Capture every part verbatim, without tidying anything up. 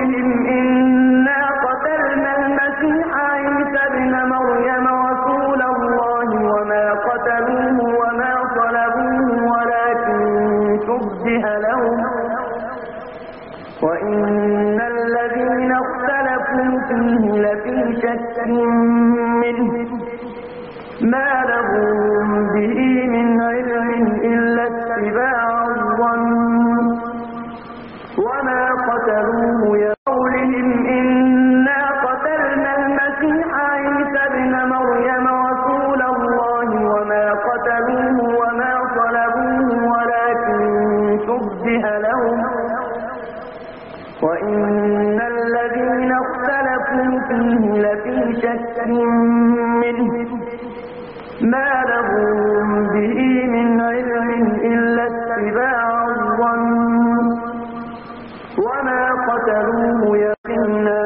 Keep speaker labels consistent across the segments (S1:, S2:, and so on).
S1: قولهم إنا قتلنا المسيح عيسى ابن مريم رسول الله وما قتلوه وما صلبوه ولكن شبه لهم وإن الذين اختلفوا فيه لفي شك منه ما لهم به من علم إلا اتباع الظن وما قتلوه يقولهم إنا قتلنا المسيح عيسى ابن مريم رسول الله وما قتلوه وما صلبوه ولكن شبه لهم وإن الذين اختلفوا فيه لفي شك منه ما لهم به من علم إلا اتباع الظن وما قتلوه يقينا.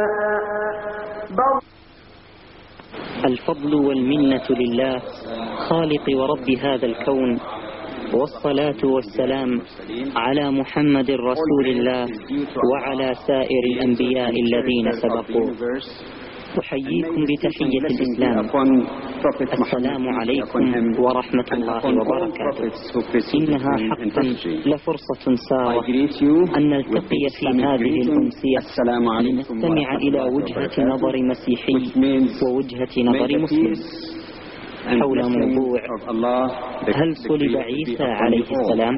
S2: الفضل والمنة لله خالق ورب هذا الكون، والصلاة والسلام على محمد رسول الله وعلى سائر الأنبياء الذين سبقوا. أحييكم بتحية الإسلام، السلام عليكم ورحمة الله وبركاته. إنها حقا لفرصة سارة أن نلتقي في هذه الأمسية لنستمع إلى وجهة نظر مسيحي ووجهة نظر مسلم حول موضوع هل صلب عيسى عليه السلام؟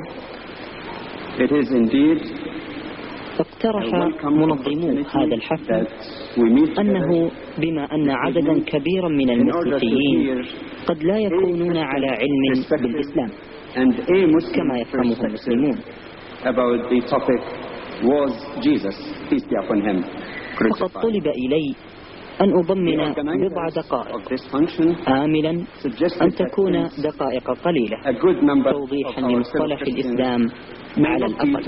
S2: اقترح منظمو هذا الحفل أنه بما أن عددا كبيرا من المسيحيين قد لا يكونون على علم بالإسلام كما يفهمه المسلمون، فقد طلب إلي أن أضمن بضع دقائق آملا أن تكون دقائق قليلة توضيحا لمصطلح الإسلام على الأقل.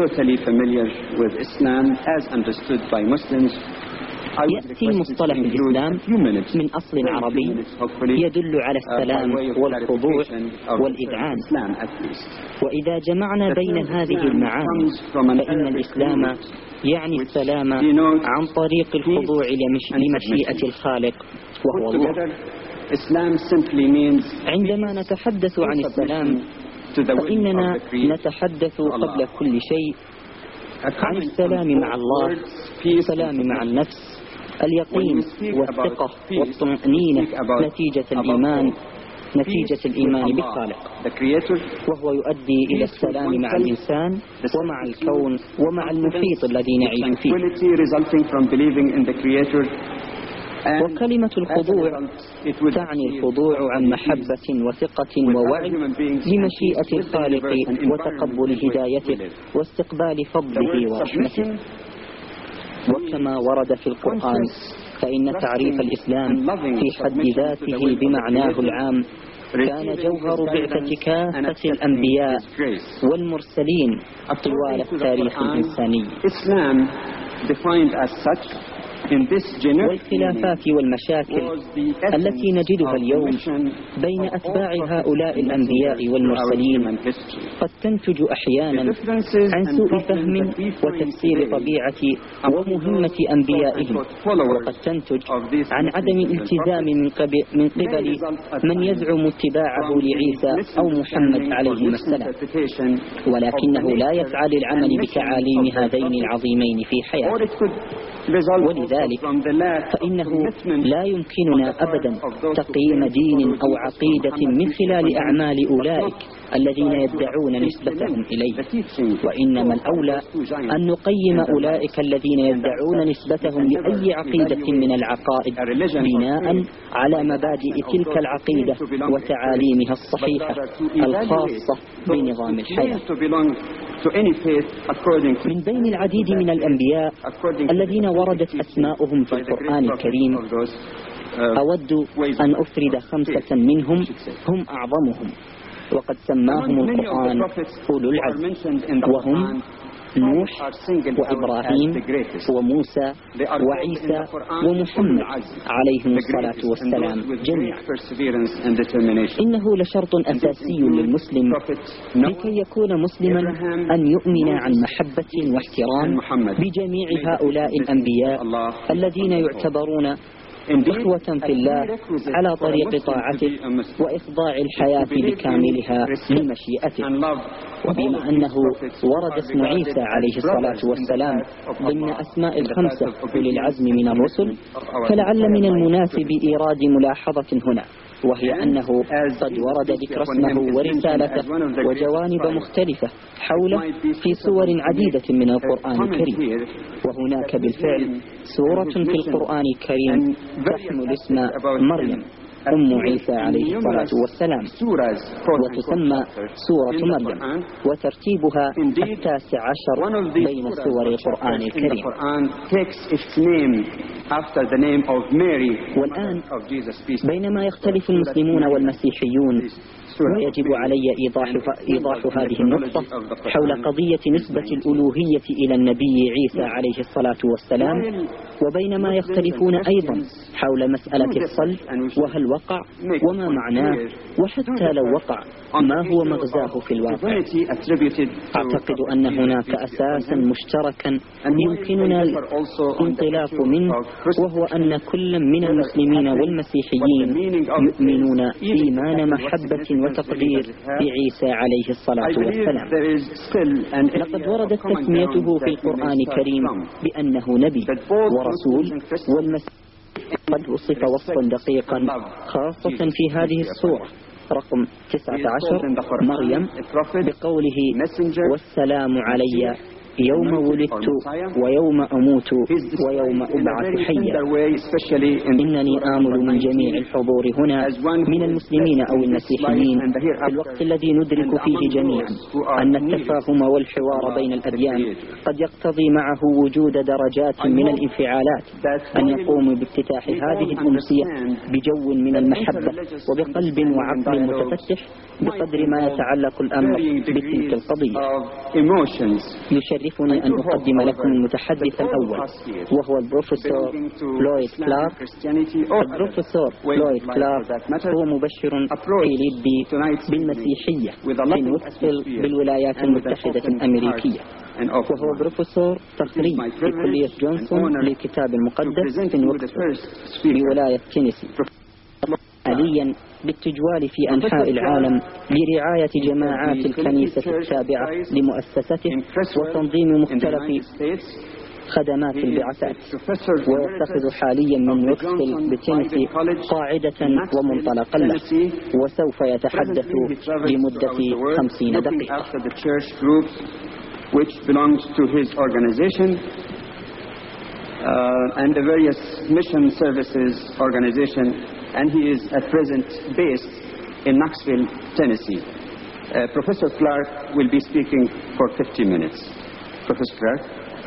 S2: يأتي مصطلح الإسلام من أصل عربي يدل على السلام والخضوع والإذعان، وإذا جمعنا بين هذه المعاني فإن الإسلام يعني السلام عن طريق الخضوع لمشيئة الخالق وهو الله. عندما نتحدث عن السلام فإننا نتحدث قبل كل شيء عن السلام مع الله، السلام مع النفس، اليقين والثقة والطمأنينة نتيجة الإيمان نتيجة الإيمان بالخالق، وهو يؤدي إلى السلام مع الإنسان ومع الكون ومع المحيط الذي نعيش فيه. وكلمة الخضوع تعني الخضوع عن محبة وثقة ووعي لمشيئة الخالق وتقبل هدايته واستقبال فضله ورحمته. وكما ورد في القرآن فإن تعريف الإسلام في حد ذاته بمعناه العام كان جوهر بعثة كافة الأنبياء والمرسلين طوال التاريخ الإنساني. والخلافات والمشاكل التي نجدها اليوم بين أتباع هؤلاء الأنبياء والمرسلين قد تنتج أحيانا عن سوء فهم وتفسير طبيعة ومهمة أنبيائهم، وقد تنتج عن عدم الالتزام من قبل, من قبل من يزعم اتباعه لعيسى أو محمد عليهما السلام، ولكنه لا يسعى للعمل بتعاليم هذين العظيمين في حياته. ولذلك فإنه لا يمكننا أبدا تقييم دين أو عقيدة من خلال أعمال أولئك الذين يدعون نسبتهم إليه، وإنما الأولى أن نقيم أولئك الذين يدعون نسبتهم لأي عقيدة من العقائد بناء على مبادئ تلك العقيدة وتعاليمها الصحيحة الخاصة بنظام الحياة. من بين العديد من الأنبياء الذين وردت أسماؤهم في القرآن الكريم أود أن أفرد خمسة منهم هم أعظمهم وقد سماهم القرآن أولو العزم، وهم نوح وإبراهيم وموسى وعيسى ومحمد عليهم الصلاة والسلام جميعا. إنه لشرط أساسي للمسلم لكي يكون مسلما أن يؤمن عن محبة واحترام بجميع هؤلاء الأنبياء الذين يعتبرون إخوة في الله على طريق طاعته وإخضاع الحياة بكاملها لمشيئته. وبما أنه ورد اسم عيسى عليه الصلاة والسلام ضمن أسماء الخمسة أولي العزم من الرسل، فلعل من المناسب إيراد ملاحظة هنا، وهي أنه قد ورد ذكر اسمه ورسالته وجوانب مختلفة حوله في سور عديدة من القرآن الكريم. وهناك بالفعل سورة في القرآن الكريم تحمل اسم مريم أم عيسى عليه الصلاة والسلام، وتسمى سورة مريم، وترتيبها التاسع عشر بين سور القرآن الكريم. والآن بينما يختلف المسلمون والمسيحيون، ويجب علي إيضاح, إيضاح هذه النقطة حول قضية نسبة الألوهية إلى النبي عيسى عليه الصلاة والسلام، وبينما يختلفون أيضا حول مسألة الصلب وهل وقع وما معناه، وحتى لو وقع ما هو مغزاه في الواقع. أعتقد أن هناك أساسا مشتركا يمكننا الانطلاق منه، وهو أن كل من المسلمين والمسيحيين يؤمنون إيمان محبة وتقدير بعيسى عليه الصلاة والسلام. لقد وردت تسميته في القرآن الكريم بأنه نبي ورسول، والمسيح قد وصف وصفا دقيقا خاصة في هذه السورة رقم تسعة عشر مريم بقوله: والسلام علي يوم ولدت ويوم أموت ويوم أبعث حيا. إنني آمل من جميع الحضور هنا من المسلمين أو المسيحيين في الوقت الذي ندرك فيه جميعا أن التفاهم والحوار بين الأديان قد يقتضي معه وجود درجات من الانفعالات، أن يقوم بافتتاح هذه الأمسية بجو من المحبة وبقلب وعقل متفتح بقدر ما يتعلق الأمر بتلك القضية. يشرفني أن أقدم لكم المتحدث الأول، وهو البروفيسور لويد كلارك. البروفيسور لويد كلارك هو مبشر قيليدي بالمسيحية في نوكسفيل بالولايات المتحدة الأمريكية، وهو بروفيسور تقريب في كلية جونسون للكتاب المقدس في نوكسفيل بولاية تينيسي، حاليا بالتجوال في أنحاء العالم لرعاية جماعات الكنيسة التابعة لمؤسسته وتنظيم مختلف خدمات البعثات، ويتخذ حاليا من نوكسفيل بتينيسي قاعدة ومنطلقا له، وسوف يتحدث لمدة خمسين دقيقة.
S3: Uh, and the various mission services organization, and he is at present based in Knoxville, Tennessee. Uh, Professor Clark will be speaking for fifty minutes. Professor Clark.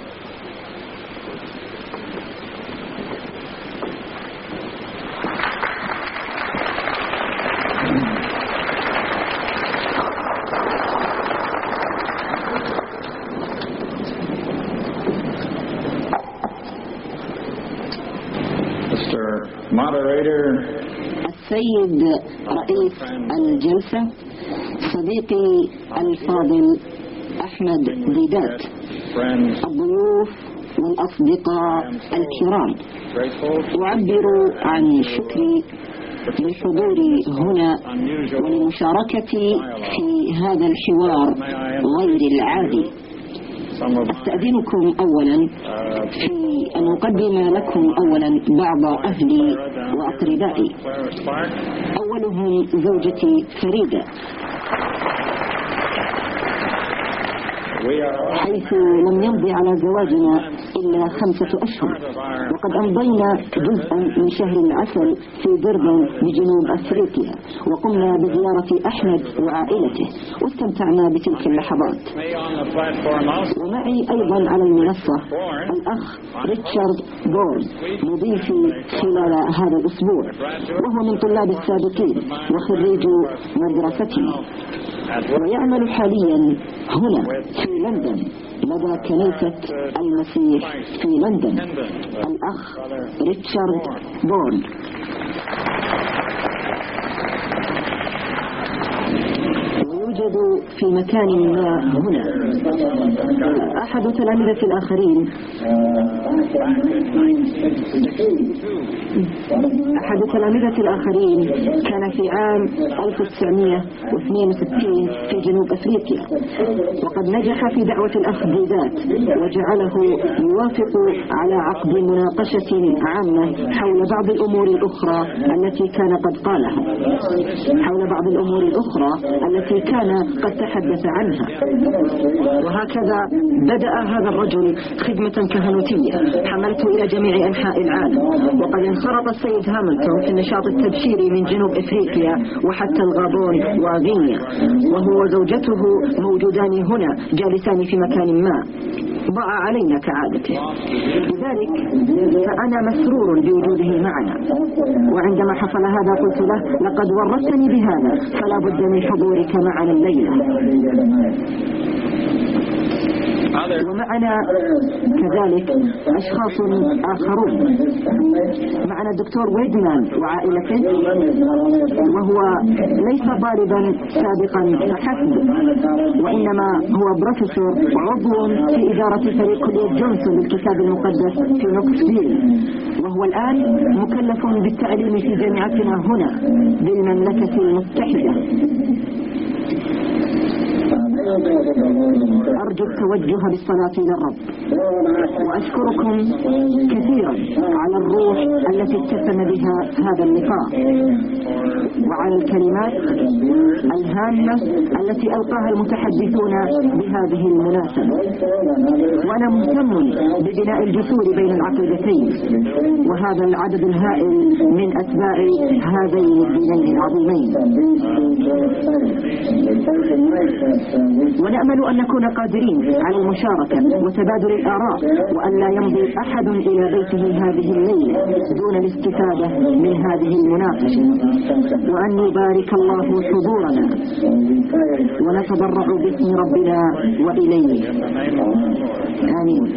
S4: السيد رئيس الجلسة، صديقي الفاضل أحمد ديدات، الضيوف والأصدقاء الكرام، أعبر عن شكري لحضوري هنا ولمشاركتي في هذا الحوار غير العادي. أستأذنكم أولا في أن أقدم لكم أولا بعض أهلي وأقربائي، أولهم زوجتي فريدة، حيث لم يمضي على زواجنا إلا خمسة أشهر، وقد أمضينا جزءا من شهر العسل في ديربان بجنوب أفريقيا، وقمنا بزيارة أحمد وعائلته واستمتعنا بتلك اللحظات. ومعي أيضا على المنصة الأخ ريتشارد بورن مضيفي خلال هذا الأسبوع، وهو من طلاب السابقين وخريج مدرستي، ويعمل حاليا هنا في لندن لدى كنيسة المسيح في لندن، الأخ ريتشارد بورن. ويوجد في مكان ما هنا أحد تلامذة الآخرين أحد تلامذة الآخرين كان في عام ألف وتسعمائة واثنين وستين في جنوب أفريقيا، وقد نجح في دعوة الأخ بيدات وجعله يوافق على عقد مناقشة عامة حول بعض الأمور الأخرى التي كان قد قالها حول بعض الأمور الأخرى التي كان قد تحدث عنها. وهكذا بدأ هذا الرجل خدمة كهنوتية حملته إلى جميع أنحاء العالم، وقد انخرط السيد هاملتون في النشاط التبشيري من جنوب إفريقيا وحتى الغابون وغينيا، وهو وزوجته موجودان هنا جالسان في مكان ما. ضاع علينا كعادته، لذلك فأنا مسرور بوجوده معنا. وعندما حصل هذا قلت له: لقد ورطتني بهذا، فلا بد من حضورك معنا الليلة. ومعنا كذلك أشخاص آخرون. معنا الدكتور ويدمان وعائلته، وهو ليس طالبا سابقا فحسب، وإنما هو بروفيسور وعضو في إدارة فريق كلية جونسون للكتاب المقدس في نوكسفيل، وهو الآن مكلف بالتعليم في جامعتنا هنا بالمملكة المتحدة. أرجو التوجه بالصلاة إلى الرب، وأشكركم كثيرا على الروح التي اتسم بها هذا اللقاء، وعلى الكلمات الهامة التي ألقاها المتحدثون بهذه المناسبة. وأنا مهتم ببناء الجسور بين العقيدتين وهذا العدد الهائل من أتباع هذين الدينين العظيمين، ونأمل أن نكون قادرين على المشاركة وتبادل الآراء، وأن لا يمضي أحد إلى بيته هذه الليلة دون الاستفادة من هذه المناقشة، وأن يبارك الله حضورنا، ونتضرع باسم ربنا وإليه. آمين.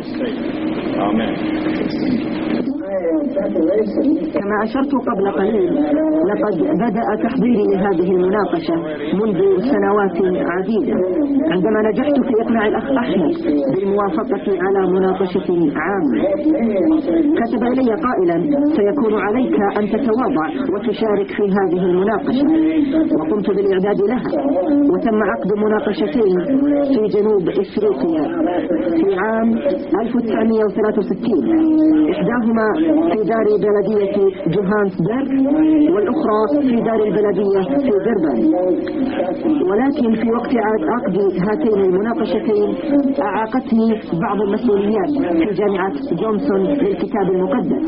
S4: كما أشرت قبل قليل، لقد بدأ تحضيري لهذه المناقشة منذ سنوات عديدة، عندما نجحت في إقناع الأخ أحمد بالموافقة على مناقشة عامة. كتب إلي قائلا: سيكون عليك أن تتواضع وتشارك في هذه المناقشة، وقمت بالإعداد لها، وتم عقد مناقشتين في جنوب إفريقيا في عام ألف وتسعمائة وثلاثة وستين، إحداهما في دار بلدية جوهانسبرغ، والأخرى في دار البلدية في دربن. ولكن في وقت عقد هاتين المناقشتين أعاقتني بعض المسؤوليات في جامعة جونسون للكتاب المقدس،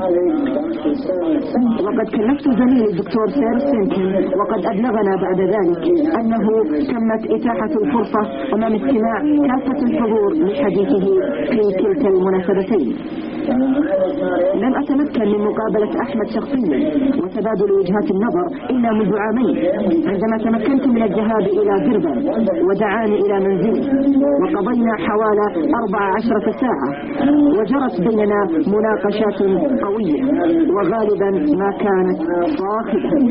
S4: وقد كلفت زميلي الدكتور سير سينكن، وقد أبلغنا بعد ذلك أنه تمت إتاحة الفرصة أمام استماع كافة الحضور لحديثه في كلتا المناسبتين. لم أتمكن من مقابلة أحمد شخصيا وتبادل وجهات النظر إلا منذ عامين، عندما تمكنت من الذهاب إلى دربن ودعاني إلى منزله، وقضينا حوالي أربع عشرة ساعة، وجرت بيننا مناقشات قوية وغالبا ما كانت صاخبة.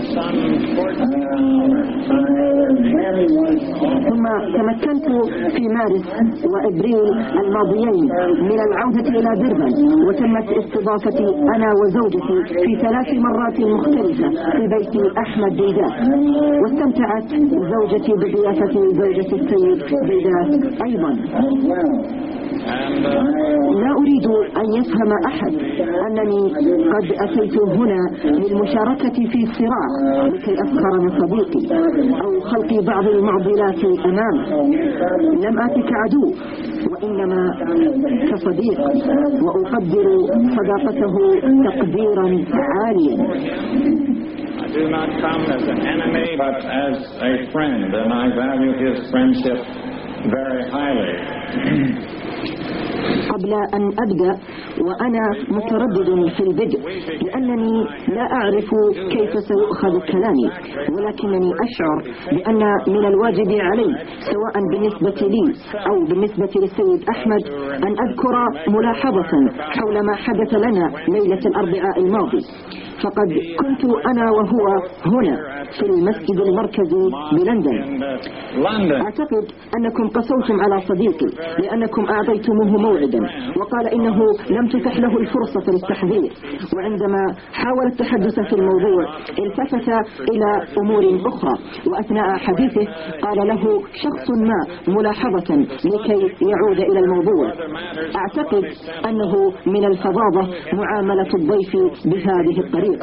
S4: ثم تمكنت في مارس وإبريل الماضيين من العودة إلى دربن، وتمت استضافتي أنا وزوجتي في ثلاث مرات مختلفة في بيت أحمد بيدات، واستمتعت زوجتي بضيافة زوجة السيد بيدات أيضا. لا أريد أن يفهم أحد أنني قد أتيت هنا للمشاركة في صراع لكي أفخر من صديقي أو خلق بعض المعضلات أمامه. لم آتي كعدو، وإنما كصديق، وأقدر صداقته تقديرا عاليا.
S5: I do not come as an enemy, but as a friend, and I value his friendship very highly.
S4: قبل أن أبدأ وأنا متردد في البدء لأنني لا أعرف كيف سيؤخذ كلامي، ولكنني أشعر بأن من الواجب علي سواء بالنسبة لي أو بالنسبة للسيد أحمد أن أذكر ملاحظة حول ما حدث لنا ليلة الأربعاء الماضي. فقد كنت أنا وهو هنا في المسجد المركزي بلندن. أعتقد أنكم قسوتم على صديقي لأنكم أعطيتموه موعدا وقال إنه لم تتح له الفرصة للتحذير، وعندما حاول التحدث في الموضوع التفت إلى أمور أخرى، وأثناء حديثه قال له شخص ما ملاحظة لكي يعود إلى الموضوع. أعتقد أنه من الفظاظة معاملة الضيف بهذه الطريقة.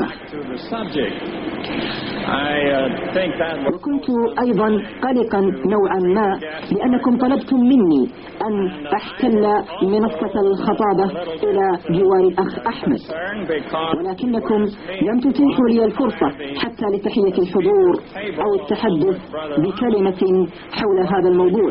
S4: وكنت أيضا قلقا نوعا ما لأنكم طلبتم مني أن أحتل منصة الخطابة إلى جوار الأخ أحمد، ولكنكم لم تتيحوا لي الفرصة حتى لتحية الحضور أو التحدث بكلمة حول هذا الموضوع،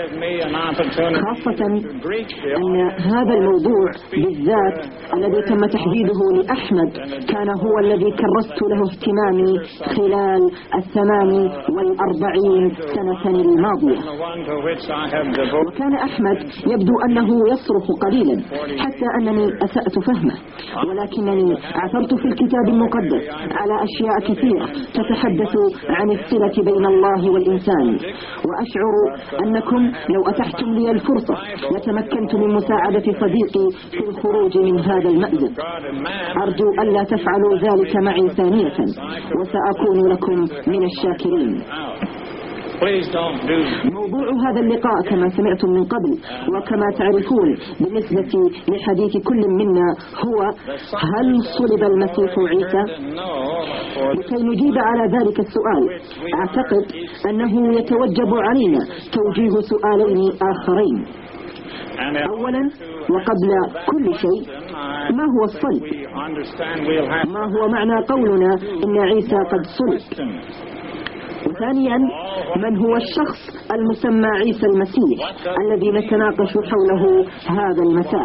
S4: خاصة أن هذا الموضوع بالذات الذي تم تحديده لأحمد كان هو الذي كرست له اهتمامي خلال الثمان والأربعين سنة الماضية. وكان أحمد يبدو أنه يصرخ قليلا حتى أنني أسأت فهمه، ولكنني عثرت في الكتاب المقدس على أشياء كثيرة تتحدث عن الصلة بين الله والإنسان، وأشعر أنكم لو أتحتم لي الفرصة لتمكنت من مساعدة صديقي في الخروج من هذا المأزق. أرجو ألا تفعلوا ذلك معي ثانية، وسأكون لكم من الشاكرين. موضوع هذا اللقاء كما سمعتم من قبل وكما تعرفون بالنسبة لحديث كل منا هو هل صلب المسيح عيسى؟ لكي نجيب على ذلك السؤال أعتقد أنه يتوجب علينا توجيه سؤالين آخرين. أولا وقبل كل شيء، ما هو الصلب؟ ما هو معنى قولنا إن عيسى قد صلب؟ وثانيا، من هو الشخص المسمى عيسى المسيح الذي نتناقش حوله هذا المساء؟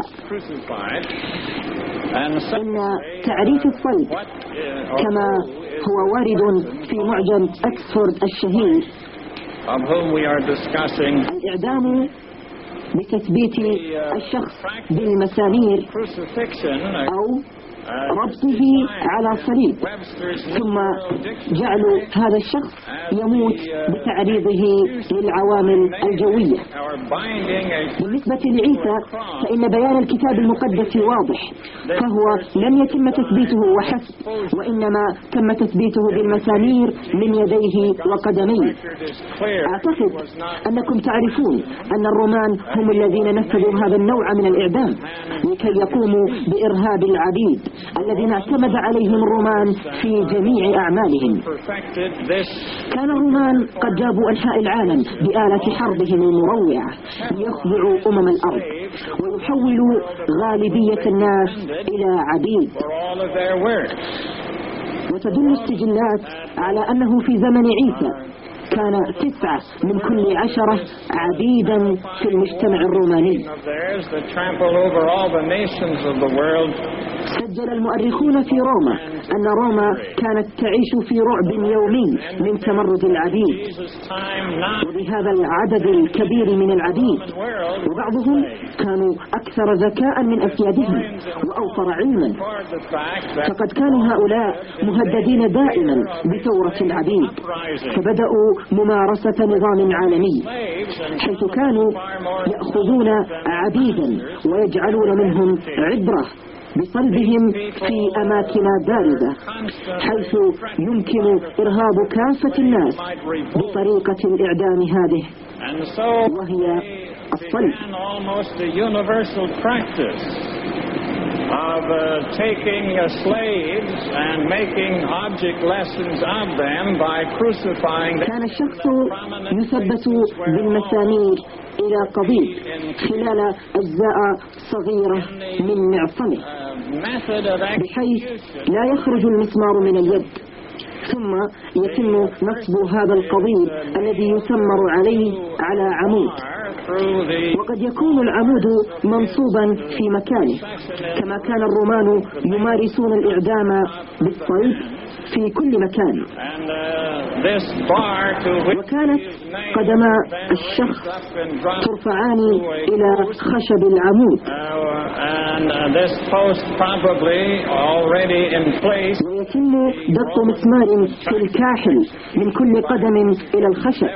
S4: إن تعريف الصلب كما هو وارد في معجم أكسفورد الشهير الإعدام بتثبيت الشخص بالمسامير أو ربطه على صليب ثم جعل هذا الشخص يموت بتعريضه للعوامل الجوية. بالنسبة لعيسى فإن بيان الكتاب المقدس واضح، فهو لم يتم تثبيته وحسب، وإنما تم تثبيته بالمسامير من يديه وقدميه. أعتقد أنكم تعرفون أن الرومان هم الذين نفذوا هذا النوع من الإعدام لكي يقوموا بإرهاب العبيد الذين اعتمد عليهم الرومان في جميع أعمالهم. كان الرومان قد جابوا أنحاء العالم بآلة حربهم المروعة ليخضعوا أمم الأرض ويحولوا غالبية الناس إلى عبيد. وتدل السجلات على أنه في زمن عيسى كان تسعة من كل عشرة عبيدا في المجتمع الروماني. سجل المؤرخون في روما أن روما كانت تعيش في رعب يومي من تمرد العبيد، وبهذا العدد الكبير من العبيد وبعضهم كانوا أكثر ذكاء من أسيادهم وأوفر علما، فقد كانوا هؤلاء مهددين دائما بثورة العبيد، فبدأوا ممارسة نظام عالمي حيث كانوا يأخذون عبيدا ويجعلون منهم عبرة بصلبهم في أماكن بارزة حيث يمكن إرهاب كافة الناس بطريقة الإعدام هذه، وهي الصلب.
S5: of uh, taking uh, slaves and making object lessons of them by crucifying them.
S4: كان الشخص يثبت بالمسامير إلى قضيب خلال أجزاء صغيرة من معصمه بحيث لا يخرج المسمار من اليد، ثم يتم نصب هذا القضيب الذي يسمر عليه على عمود وقد يكون العمود منصوبا في مكانه، كما كان الرومان يمارسون الإعدام بالصليب في كل مكان. وكانت قدما الشخص ترفعان إلى خشب العمود، ويتم دق مسمار في الكاحل من كل قدم إلى الخشب،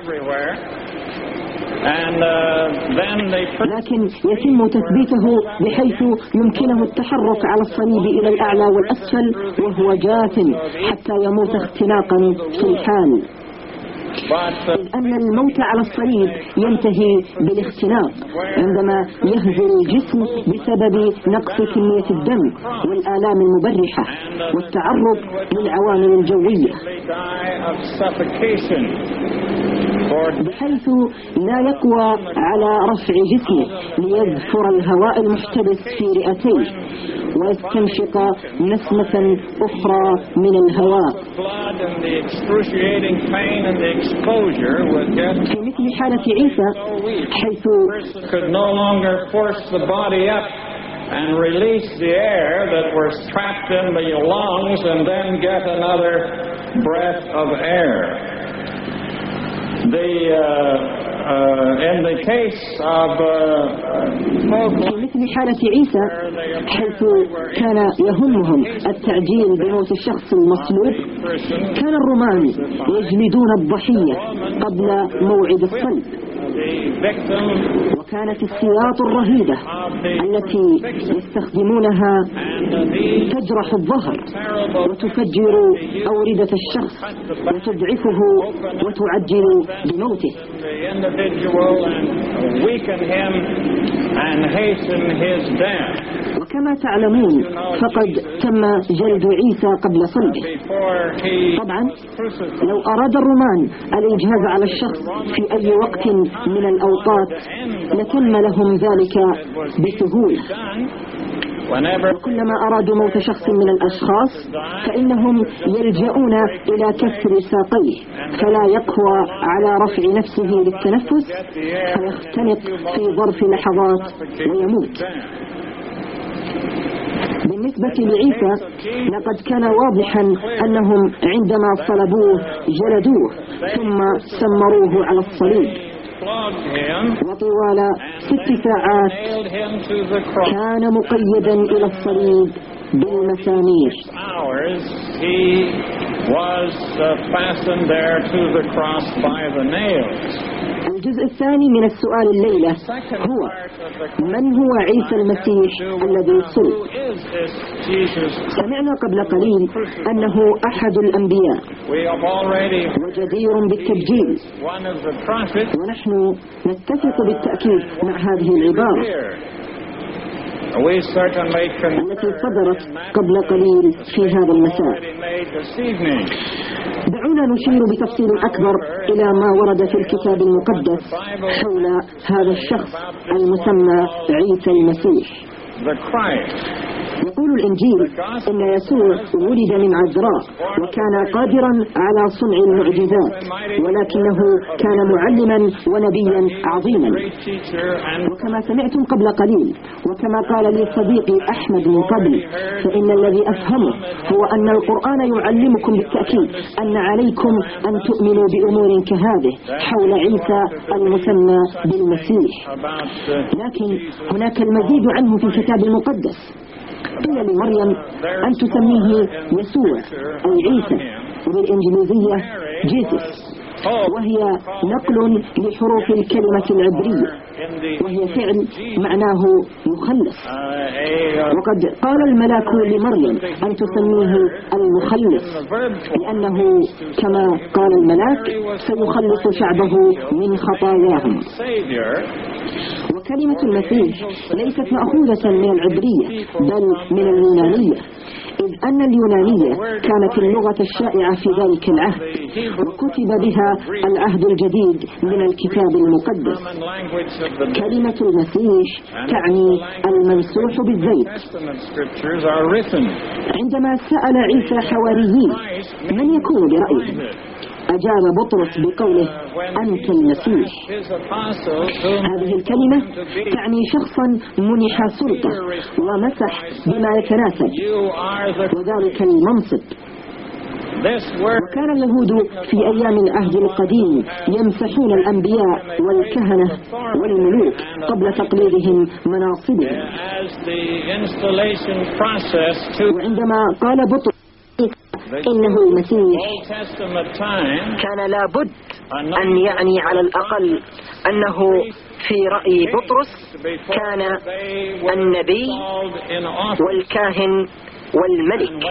S4: لكن يتم تثبيته بحيث يمكنه التحرك على الصليب إلى الأعلى والأسفل وهو جاثم حتى يموت اختناقا في الحال، إذ أن الموت على الصليب ينتهي بالاختناق عندما يهزل الجسم بسبب نقص كمية الدم والآلام المبرحة والتعرض للعوامل الجوية، بحيث لا يقوى على رفع جسمه ليزفر الهواء المحتبس في رئتيه ويستنشق نسمة أخرى من الهواء. في مثل حالة عيسى حيث
S5: and release the air that was trapped in the lungs and then get another breath of air. The, uh, uh, in the case of uh,
S4: في مثل حالة عيسى حيث كان يهمهم التعجيل بموت الشخص المصلوب، كان الرومان يجلدون الضحية قبل موعد الصلب، وكانت السياط الرهيبة التي يستخدمونها تجرح الظهر وتفجر أوردة الشخص وتضعفه وتعجل بموته. وكما تعلمون فقد تم جلد عيسى قبل صلبه. طبعا لو أراد الرومان الإجهاز على الشخص في أي وقت من الأوقات لتم لهم ذلك بسهولة، وكلما أرادوا موت شخص من الأشخاص فإنهم يلجؤون إلى كسر ساقيه فلا يقوى على رفع نفسه للتنفس فيختنق في ظرف لحظات ويموت. بالنسبة لعيسى لقد كان واضحا أنهم عندما صلبوه جلدوه ثم سمروه على الصليب، وطوال ست ساعات كان مقيدا إلى الصليب بالمسامير. الجزء الثاني من السؤال الليلة هو: من هو عيسى المسيح الذي صلب؟ سمعنا قبل قليل أنه أحد الأنبياء وجدير بالتبجيل، ونحن نتفق بالتأكيد مع هذه العبارة التي صدرت قبل قليل في هذا المساء. دعونا نشير بتفصيل أكبر إلى ما ورد في الكتاب المقدس حول هذا الشخص المسمى عيسى المسيح. يقول الإنجيل إن يسوع ولد من عذراء وكان قادرا على صنع المعجزات، ولكنه كان معلما ونبيا عظيما. وكما سمعتم قبل قليل وكما قال لي صديقي أحمد من قبل، فإن الذي أفهمه هو أن القرآن يعلمكم بالتأكيد أن عليكم أن تؤمنوا بأمور كهذه حول عيسى المسمى بالمسيح، لكن هناك المزيد عنه في الكتاب المقدس. قيل لمريم أن تسميه يسوع أي عيسى، وبالإنجليزية جيسوس، وهي نقل لحروف الكلمة العبرية، وهي فعل معناه مخلص. وقد قال الملاك لمريم أن تسميه المخلص، لأنه كما قال الملاك سيخلص شعبه من خطاياهم. وكلمة المسيح ليست مأخوذة من العبرية بل من اليونانية، إذ أن اليونانية كانت اللغة الشائعة في ذلك العهد، وكتب بها العهد الجديد من الكتاب المقدس. كلمة المسيح تعني الممسوح بالزيت. عندما سأل عيسى حواريين من يكون برأيهم، أجاب بطرس بقوله أنت المسيح. هذه الكلمة تعني شخصا منح سلطة ومسح بما يتناسب وذلك المنصب. وكان اليهود في أيام العهد القديم يمسحون الأنبياء والكهنة والملوك قبل تقليدهم مناصبهم. وعندما قال بطرس إنه المسيح كان لابد أن يعني على الأقل أنه في رأي بطرس كان النبي والكاهن والملك.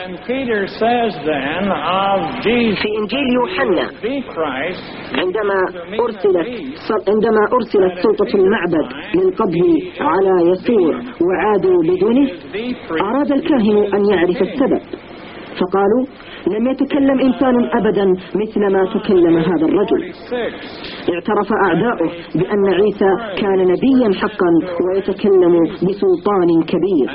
S4: في إنجيل يوحنا عندما أرسلت عندما أرسلت سلطة المعبد للقبض على يسوع وعادوا بدونه، أراد الكاهن أن يعرف السبب، فقالوا لم يتكلم إنسان أبدا مثل ما تكلم هذا الرجل. اعترف أعداؤه بأن عيسى كان نبيا حقا ويتكلم بسلطان كبير.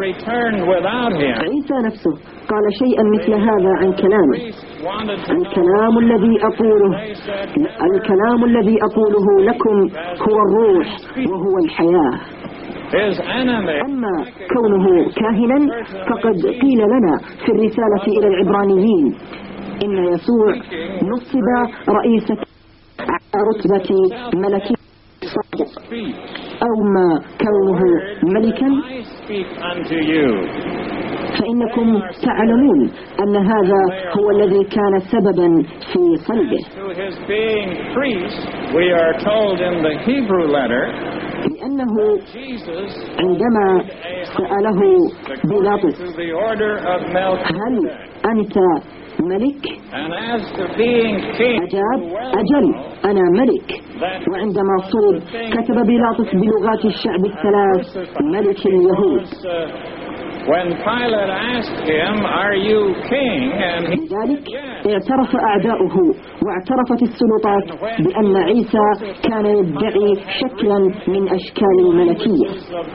S4: عيسى نفسه قال شيئا مثل هذا عن كلامه: الكلام الذي أقوله الكلام الذي أقوله لكم هو الروح وهو الحياة. أما كونه كاهنا فقد قيل لنا في الرسالة إلى العبرانيين إن يسوع نصب رئيسا على رتبة ملكي صادق، أو ما كونه ملكا، فإنكم تعلمون أن هذا هو الذي كان سببا في صلبه، لأنه عندما سأله بيلاطس هل أنت ملك؟ أجاب أجل أنا ملك. وعندما صلب كتب بيلاطس بلغات الشعب الثلاث ملك اليهود. لذلك اعترف أعداؤه واعترفت السلطات بأن عيسى كان يدعي شكلا من أشكال الملكية.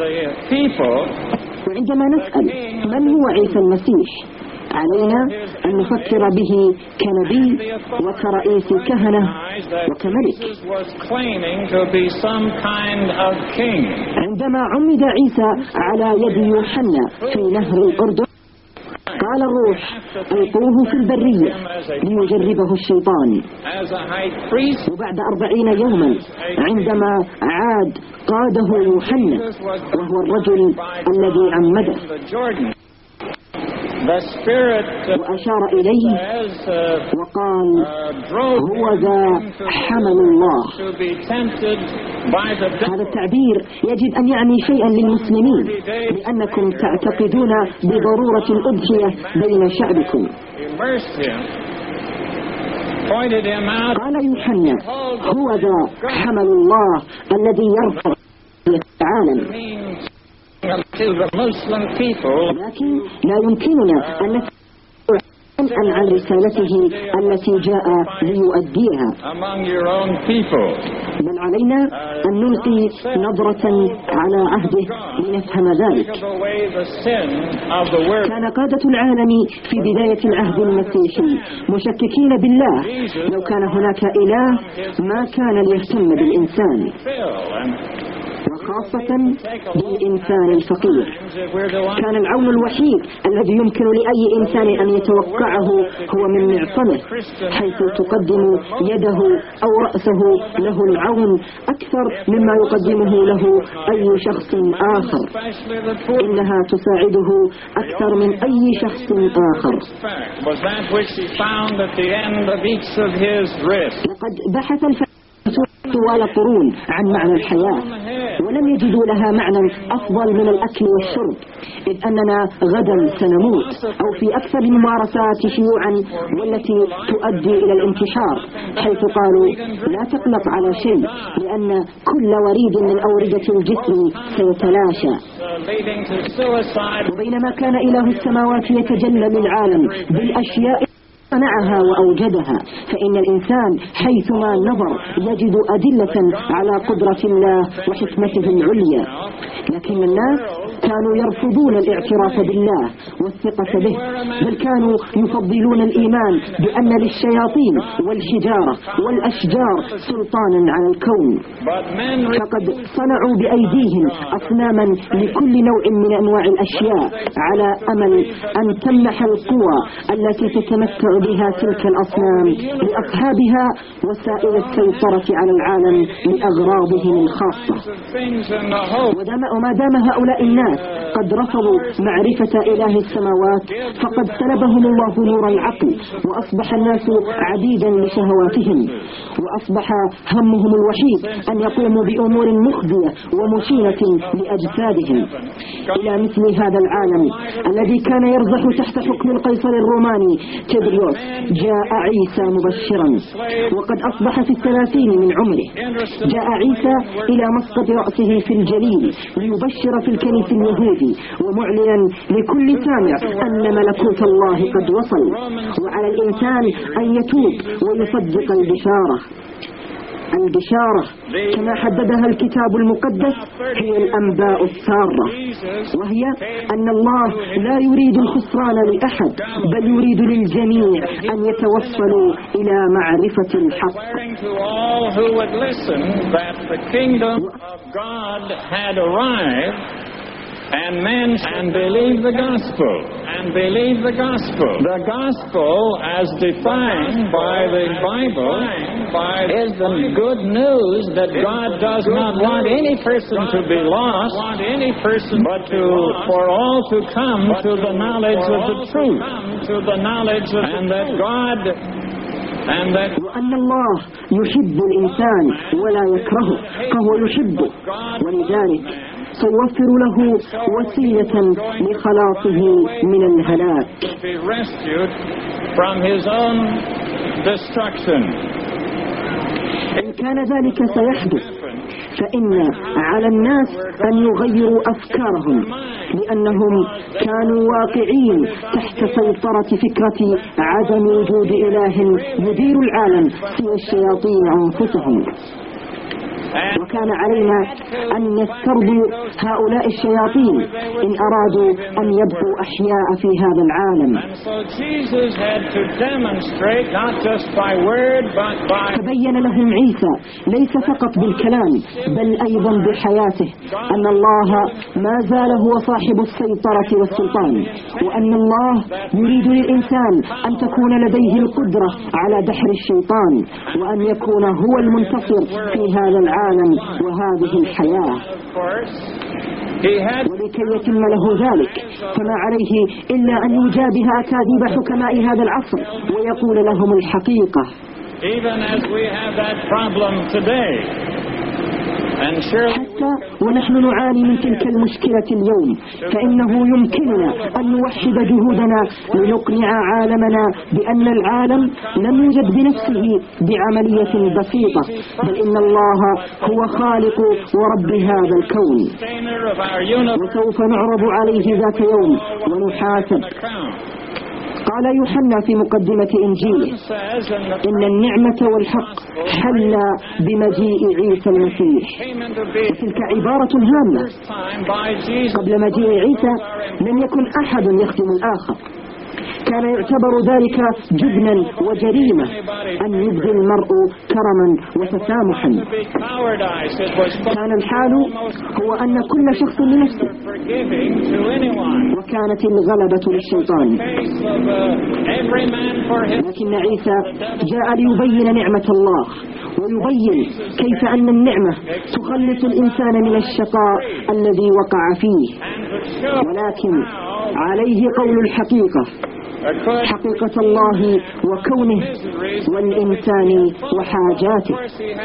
S4: وعندما نسأل من هو عيسى المسيح، علينا أن نفكر به كنبي وكرئيس كهنة وكملك. عندما عمد عيسى على يد يوحنا في نهر الأردن قال الروح ألقوه في البرية ليجربه الشيطان. وبعد أربعين يوما عندما عاد قاده يوحنا وهو الرجل الذي عمده وأشار إليه وقال هو ذا حمل الله. هذا التعبير يجب أن يعني شيئا للمسلمين، لأنكم تعتقدون بضرورة الأضحية بين شعبكم. قال يوحنا هو ذا حمل الله الذي يرفع العالم. لكن لا يمكننا أن نتكلم عن رسالته التي جاء ليؤديها، بل علينا أن نلقي نظرة على عهده لنفهم ذلك. كان قادة العالم في بداية العهد المسيحي مشككين بالله. لو كان هناك إله ما كان ليهتم بالإنسان، وخاصة بالإنسان الفقير. كان العون الوحيد الذي يمكن لأي إنسان أن يتوقعه هو من معصمه، حيث تقدم يده أو رأسه له العون أكثر مما يقدمه له أي شخص آخر. إنها تساعده أكثر من أي شخص آخر. لقد بحث الفلاسفة طوال قرون عن معنى الحياة ولم يجدوا لها معنى أفضل من الأكل والشرب، إذ أننا غدا سنموت، أو في أكثر الممارسات شيوعا والتي تؤدي إلى الانتحار، حيث قالوا لا تقلق على شيء لأن كل وريد من أوردة الجسم سيتلاشى. وبينما كان إله السماوات يتجلى للعالم بالأشياء صنعها وأوجدها، فإن الإنسان حيثما نظر يجد أدلة على قدرة الله وحكمته العليا. لكن الناس كانوا يرفضون الاعتراف بالله والثقة به، بل كانوا يفضلون الإيمان بأن للشياطين والحجارة والأشجار سلطانا على الكون. فقد صنعوا بأيديهم أصناما لكل نوع من أنواع الأشياء على أمل أن تمنح القوى التي تتمتع بها تلك الأصنام لأصحابها وسائل السيطرة على العالم لأغراضهم الخاصة. وما دام هؤلاء الناس قد رفضوا معرفة إله السماوات فقد سلبهم الله نور العقل، وأصبح الناس عبيدا لشهواتهم، وأصبح همهم الوحيد أن يقوموا بأمور مخزية ومشينة لأجسادهم. إلى مثل هذا العالم الذي كان يرزح تحت حكم القيصر الروماني تبريوس جاء عيسى مبشرا، وقد أصبح في الثلاثين من عمره. جاء عيسى إلى مسقط رأسه في الجليل ليبشر في الكنيس اليهودي، ومعلنا لكل سامع أن ملكوت الله قد وصل، وعلى الإنسان أن يتوب ويصدق البشارة. البشارة كما حددها الكتاب المقدس هي الأنباء السارة، وهي أن الله لا يريد الخسران لأحد، بل يريد للجميع أن يتوصلوا إلى معرفة الحق.
S5: And men and believe the gospel and believe the gospel. The gospel, as defined by the Bible, is the good news that God does not want any person to be lost, but to for all to come to the knowledge of the truth, to the knowledge of, and that God.
S4: وأن الله يحب الإنسان ولا يكرهه، فهو يحبه، ولذلك سيوفر له وسيلة لخلاصه من الهلاك. إن كان ذلك سيحدث فإن على الناس أن يغيروا أفكارهم، لأنهم كانوا واقعين تحت سيطرة فكرة عدم وجود إله يدير العالم سوى الشياطين أنفسهم. وكان علينا أن نسترضي هؤلاء الشياطين إن أرادوا أن يبقوا أحياء في هذا العالم. تبين لهم عيسى ليس فقط بالكلام بل أيضا بحياته أن الله ما زال هو صاحب السيطرة والسلطان، وأن الله يريد للإنسان أن تكون لديه القدرة على دحر الشيطان، وأن يكون هو المنتصر في هذا العالم وهذه الحياة. ولكي يتم له ذلك فما عليه إلا أن يجابه أكاذيب حكماء هذا العصر ويقول لهم الحقيقة. حتى ونحن نعاني من تلك المشكلة اليوم، فإنه يمكننا أن نوحد جهودنا لنقنع عالمنا بأن العالم لم يوجد بنفسه بعملية بسيطة، بل إن الله هو خالق ورب هذا الكون، وسوف نعرض عليه ذات يوم ونحاسب. قال يوحنا في مقدمة إنجيله إن النعمة والحق حلا بمجيء عيسى المسيح. وتلك عبارة هامة. قبل مجيء عيسى لم يكن أحد يخدم الآخر، كان يعتبر ذلك جبنا وجريمة أن يبدي المرء كرما وتسامحا. كان الحال هو أن كل شخص لنفسه، وكانت الغلبة للشيطان. لكن عيسى جاء ليبين نعمة الله ويبين كيف أن النعمة تخلص الإنسان من الشقاء الذي وقع فيه، ولكن عليه قول الحقيقة، حقيقة الله وكونه والإنسان وحاجاته.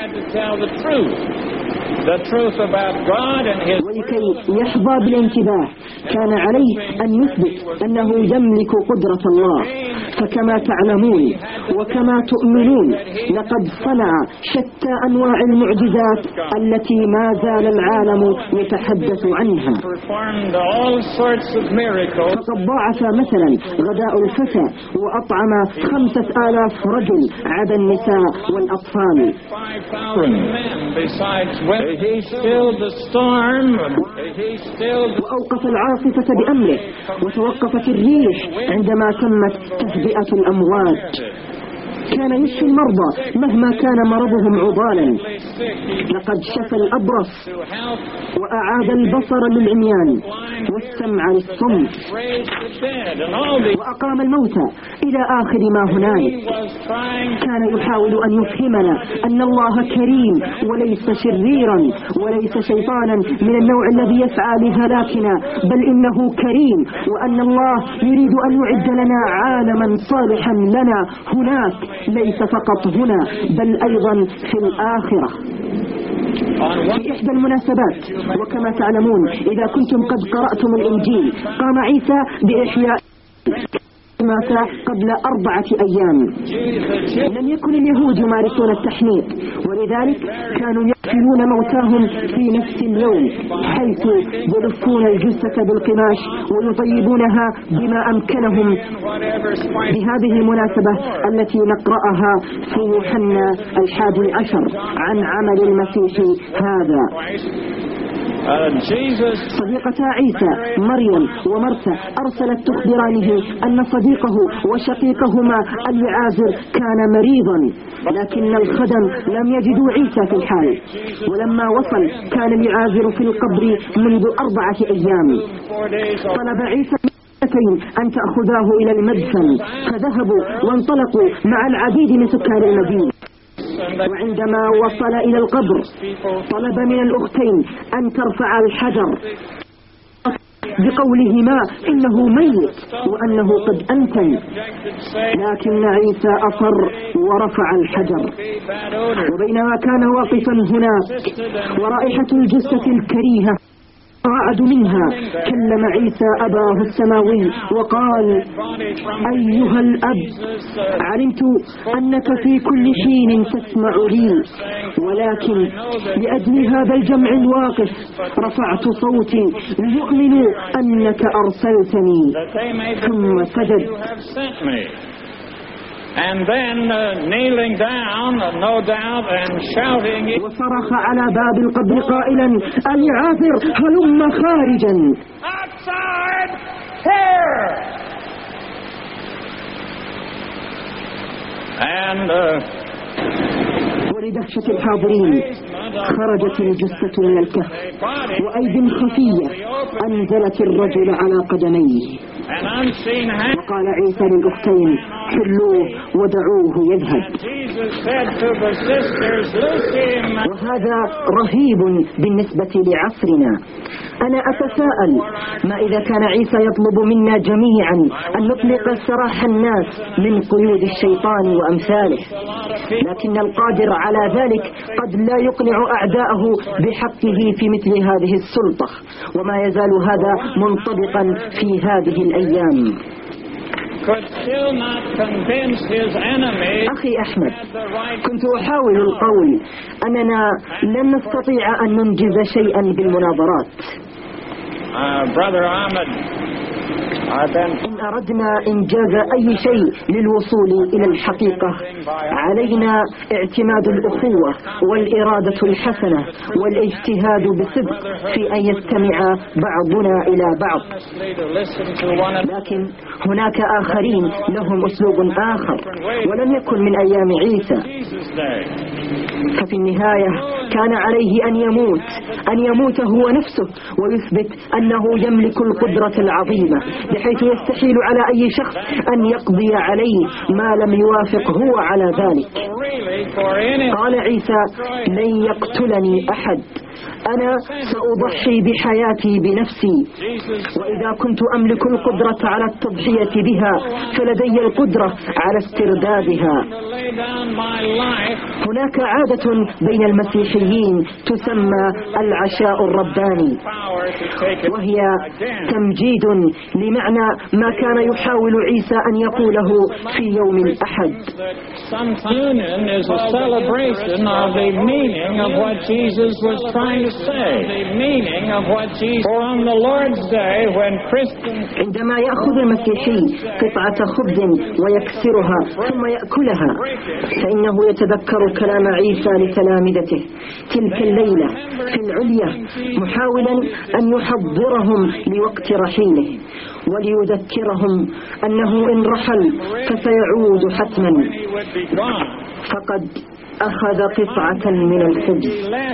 S4: ولكي يحظى بالانتباه كان عليه أن يثبت أنه يملك قدرة الله. فكما تعلمون وكما تؤمنون لقد صنع شتى أنواع المعجزات التي ما زال العالم يتحدث عنها. فقد ضاعف مثلا غداء الفتى وأطعم خمسة آلاف رجل عدا النساء والأطفال. وأوقف العاصفة بأمره، وتوقفت الريح عندما تمت تهدئة الأمواج. كان يشفي المرضى مهما كان مرضهم عضالا. لقد شفى الأبرص وأعاد البصر للعميان والسمع للصم، وأقام الموتى إلى آخر ما هنالك. كان يحاول أن يفهمنا أن الله كريم وليس شريرا وليس شيطانا من النوع الذي يسعى لهلاكنا، بل إنه كريم، وأن الله يريد أن يعد لنا عالما صالحا لنا هناك، ليس فقط هنا بل أيضا في الآخرة. في إحدى المناسبات، وكما تعلمون إذا كنتم قد قرأتم الإنجيل، قام عيسى بإحياء مات قبل أربعة أيام. لم يكن اليهود يمارسون التحنيط، ولذلك كانوا يقتلون موتاهم في نفس اليوم، حيث يلفون الجثة بالقماش ويطيبونها بما أمكنهم. بهذه المناسبة التي نقرأها في يوحنا الحادي عشر عن عمل المسيح هذا، صديقتا عيسى مريم ومرثا أرسلت تخبرانه أن صديقه وشقيقهما اليعازر كان مريضا، لكن الخدم لم يجدوا عيسى في الحال. ولما وصل كان اليعازر في القبر منذ أربعة أيام. طلب عيسى أن تأخذاه إلى المدفن، فذهبوا وانطلقوا مع العديد من سكان المدينة. وعندما وصل إلى القبر طلب من الأختين أن ترفع الحجر بقولهما إنه ميت وأنه قد أنتن، لكن عيسى أصر ورفع الحجر. وبينما كان واقفا هناك ورائحة الجثة الكريهة قعد منها، كلم عيسى أباه السماوي وقال: أيها الأب، علمت أنك في كل حين تسمع لي، ولكن لأجل هذا الجمع الواقف رفعت صوتي ليؤمنوا أنك أرسلتني. ثم سجد.
S5: And then uh, kneeling down, uh, no doubt, and shouting.
S4: وصرخ على باب القبر قائلا: اليعازر هلم خارجا.
S5: Outside here. And uh,
S4: ولدهشة الحاضرين خرجت الجثة من الكهف، وأيد خفية أنزلت الرجل على قدميه. وقال عيسى للأختين: حلوه ودعوه يذهب. وهذا رهيب بالنسبة لعصرنا. أنا أتساءل ما إذا كان عيسى يطلب منا جميعا أن نطلق سراح الناس من قيود الشيطان وأمثاله، لكن القادر على ذلك قد لا يقنع أعداءه بحقه في مثل هذه السلطة، وما يزال هذا منطبقا في هذه الأيام. أخي أحمد، كنت أحاول القول أننا لن نستطيع أن ننجز شيئا بالمناظرات. إن أردنا إنجاز أي شيء للوصول إلى الحقيقة علينا اعتماد الأخوة والإرادة الحسنة والاجتهاد بصدق في أن يستمع بعضنا إلى بعض. لكن هناك آخرين لهم أسلوب آخر ولم يكن من أيام عيسى. ففي النهاية كان عليه أن يموت أن يموت هو نفسه ويثبت أنه يملك القدرة العظيمة بحيث يستحيل على أي شخص أن يقضي عليه ما لم يوافق هو على ذلك. قال عيسى: لن يقتلني أحد، أنا سأضحي بحياتي بنفسي، وإذا كنت أملك القدرة على التضحية بها فلدي القدرة على استردادها. هناك عادة بين المسيحيين تسمى العشاء الرباني، وهي تمجيد لمعنى ما كان يحاول عيسى أن يقوله في يوم الأحد.
S5: celebration is a celebration of the meaning of what Jesus was trying to say. The meaning of what Jesus. For on the Lord's day when Christians.
S4: عندما يأخذ المسيحي قطعة خبز ويكسرها ثم يأكلها فإنه يتذكر كلام عيسى لتلامذته تلك الليلة في العليا محاولا أن يحضرهم لوقت رحيله وليذكرهم أنه إن رحل فسيعود حتما فقد أخذ قطعة من الخبز.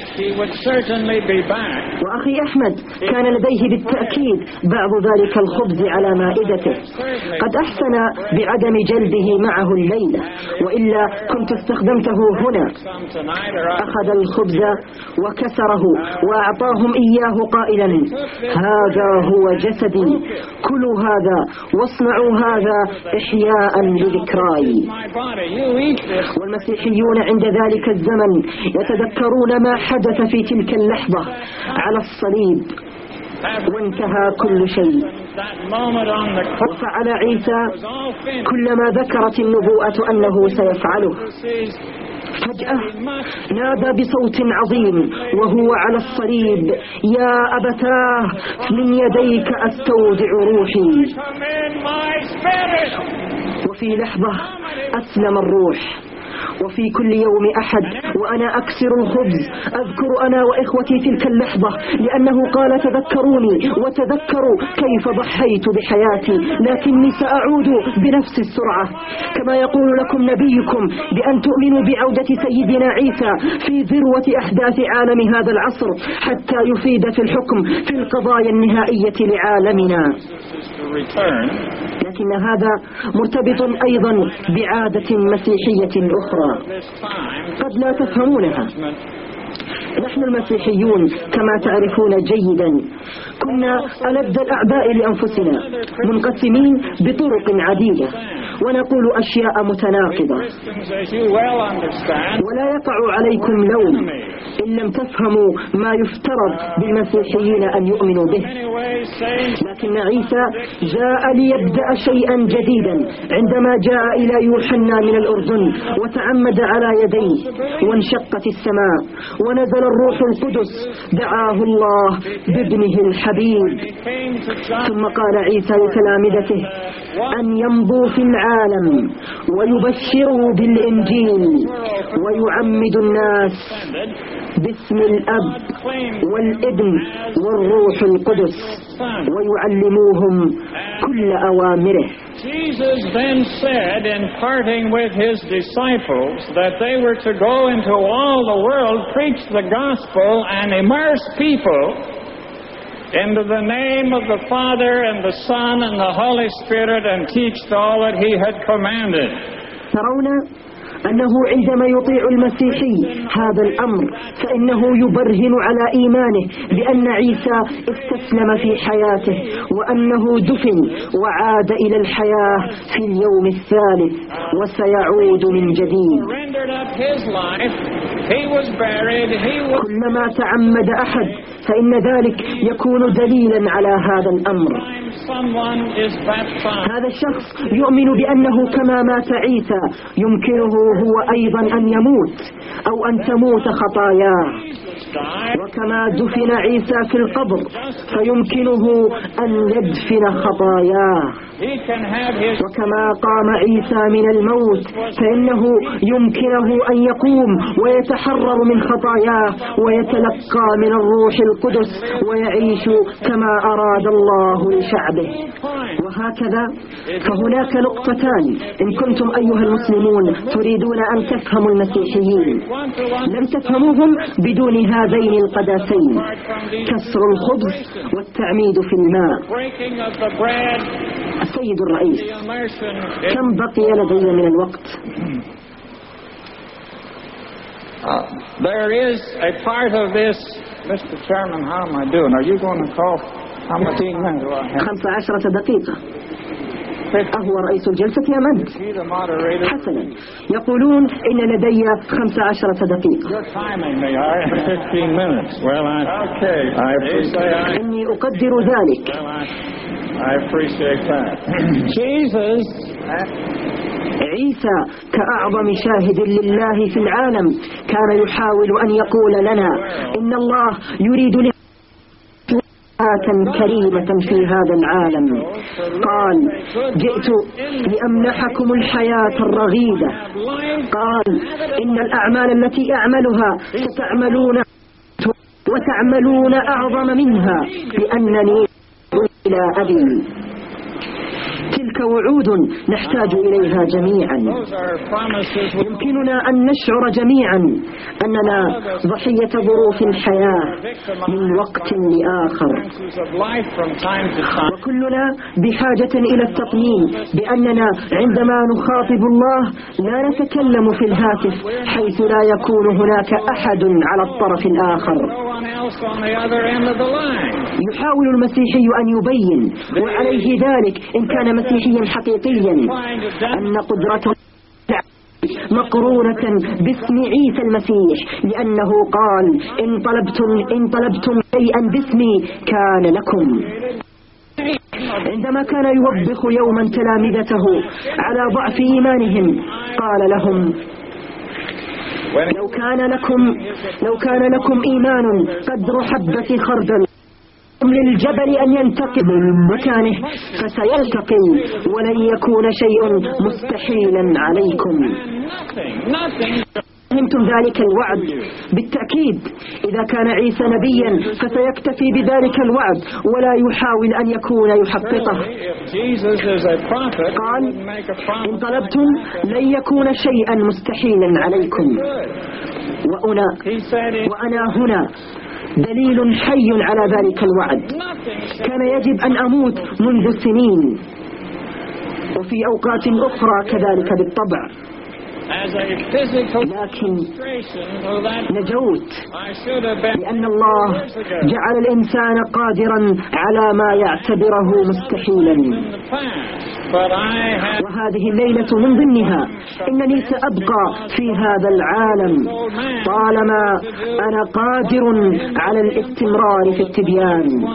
S4: وأخي أحمد كان لديه بالتأكيد بعض ذلك الخبز على مائدته قد أحسن بعدم جلبه معه الليلة وإلا كنت استخدمته هنا. أخذ الخبز وكسره وأعطاهم إياه قائلا هذا هو جسدي كلوا هذا واصنعوا هذا إحياء لذكراي. والمسيحيون عند ذلك الزمن يتذكرون ما حدث في تلك اللحظة على الصليب وانتهى كل شيء. وفعل عيسى كل ما ذكرت النبوءة أنه سيفعله. فجأة نادى بصوت عظيم وهو على الصليب يا أبتاه من يديك أستودع روحي. وفي لحظة أسلم الروح. وفي كل يوم أحد وأنا أكسر الخبز أذكر أنا وإخوتي تلك اللحظة لأنه قال تذكروني وتذكروا كيف ضحيت بحياتي لكني سأعود بنفس السرعة كما يقول لكم نبيكم بأن تؤمنوا بعودة سيدنا عيسى في ذروة أحداث عالم هذا العصر حتى يفيد في الحكم في القضايا النهائية لعالمنا. لكن هذا مرتبط أيضا بعادة مسيحية أخرى قد لا تفهمونها. نحن المسيحيون كما تعرفون جيدا كنا ألد الأعداء لأنفسنا منقسمين بطرق عديدة ونقول أشياء متناقضة ولا يقع عليكم لوم إن لم تفهموا ما يفترض بالمسيحيين أن يؤمنوا به. لكن عيسى جاء ليبدأ شيئا جديدا عندما جاء إلى يوحنا من الأردن وتعمد على يديه وانشقت السماء ونزل الروح القدس دعاه الله بابنه الحبيب. ثم قال عيسى لتلامذته أن يمضوا في العالم ويبشروا بالإنجيل ويعمدوا الناس باسم الأب والابن والروح القدس ويعلموهم كل أوامره.
S5: Jesus then said in parting with his disciples that they were to go into all the world, preach the gospel and immerse people into the name of the Father and the Son and the Holy Spirit and teach all that he had commanded.
S4: ترون أنه عندما يطيع المسيحي هذا الأمر فإنه يبرهن على إيمانه بأن عيسى استسلم في حياته وأنه دفن وعاد إلى الحياة في اليوم الثالث وسيعود من جديد. كلما تعمد أحد فإن ذلك يكون دليلا على هذا الأمر. هذا الشخص يؤمن بأنه كما مات عيسى يمكنه هو أيضا أن يموت أو أن تموت خطاياه وكما دفن عيسى في القبر فيمكنه أن يدفن خطاياه وكما قام عيسى من الموت فإنه يمكنه أن يقوم ويتحرر من خطاياه ويتلقى من الروح القدس ويعيش كما أراد الله لشعبه. وهكذا فهناك نقطتان إن كنتم أيها المسلمون تريدون أن تفهموا المسيحيين لم تفهموهم بدون هذين القداسين كسر الخبز والتعميد في الماء. السيد الرئيس كم بقي لدي من الوقت؟
S5: Uh, there is a part of this, Mister Chairman, how am I doing? Are you going to call? How much minutes do I have?
S4: خمسة عشرة دقيقة. أهو رئيس الجلسة يا من؟ حسنا يقولون إن لدي خمسة عشرة دقيقة. إني أقدر ذلك.
S5: I appreciate that. Jesus
S4: عيسى كأعظم شاهد لله في العالم كان يحاول أن يقول لنا إن الله يريد لنا حياة كريمة في هذا العالم. قال جئت لأمنحكم الحياة الرغيدة. قال إن الأعمال التي أعملها ستعملون وتعملون أعظم منها لأنني إلى أبي. تلك وعود نحتاج إليها جميعا. يمكننا أن نشعر جميعا أننا ضحية ظروف الحياة من وقت لآخر، وكلنا بحاجة إلى التطمين بأننا عندما نخاطب الله لا نتكلم في الهاتف حيث لا يكون هناك أحد على الطرف الآخر. يحاول المسيحي أن يبين، وعليه ذلك إن كان مسيحيا حقيقيا، أن قدرته مقرونة باسم عيسى المسيح، لأنه قال إن طلبتم, إن طلبتم شيئا باسمي كان لكم. عندما كان يوبخ يوما تلامذته على ضعف إيمانهم قال لهم لو كان لكم لو كان لكم إيمان قدر حبة خردل للجبل أن ينتقل من مكانه فسيلتقي ولن يكون شيء مستحيلا عليكم. فهمتم ذلك الوعد؟ بالتأكيد إذا كان عيسى نبيا فسيكتفي بذلك الوعد ولا يحاول أن يكون يحققه. قال إن طلبتم لن يكون شيئا مستحيلا عليكم. وأنا, وأنا هنا دليل حي على ذلك الوعد. كان يجب أن أموت منذ سنين، وفي أوقات أخرى كذلك بالطبع، لكن نجوت لأن الله جعل الإنسان قادرا على ما يعتبره مستحيلا. وهذه الليلة من ضمنها إنني سأبقى في هذا العالم طالما أنا قادر على الاستمرار في التبيان.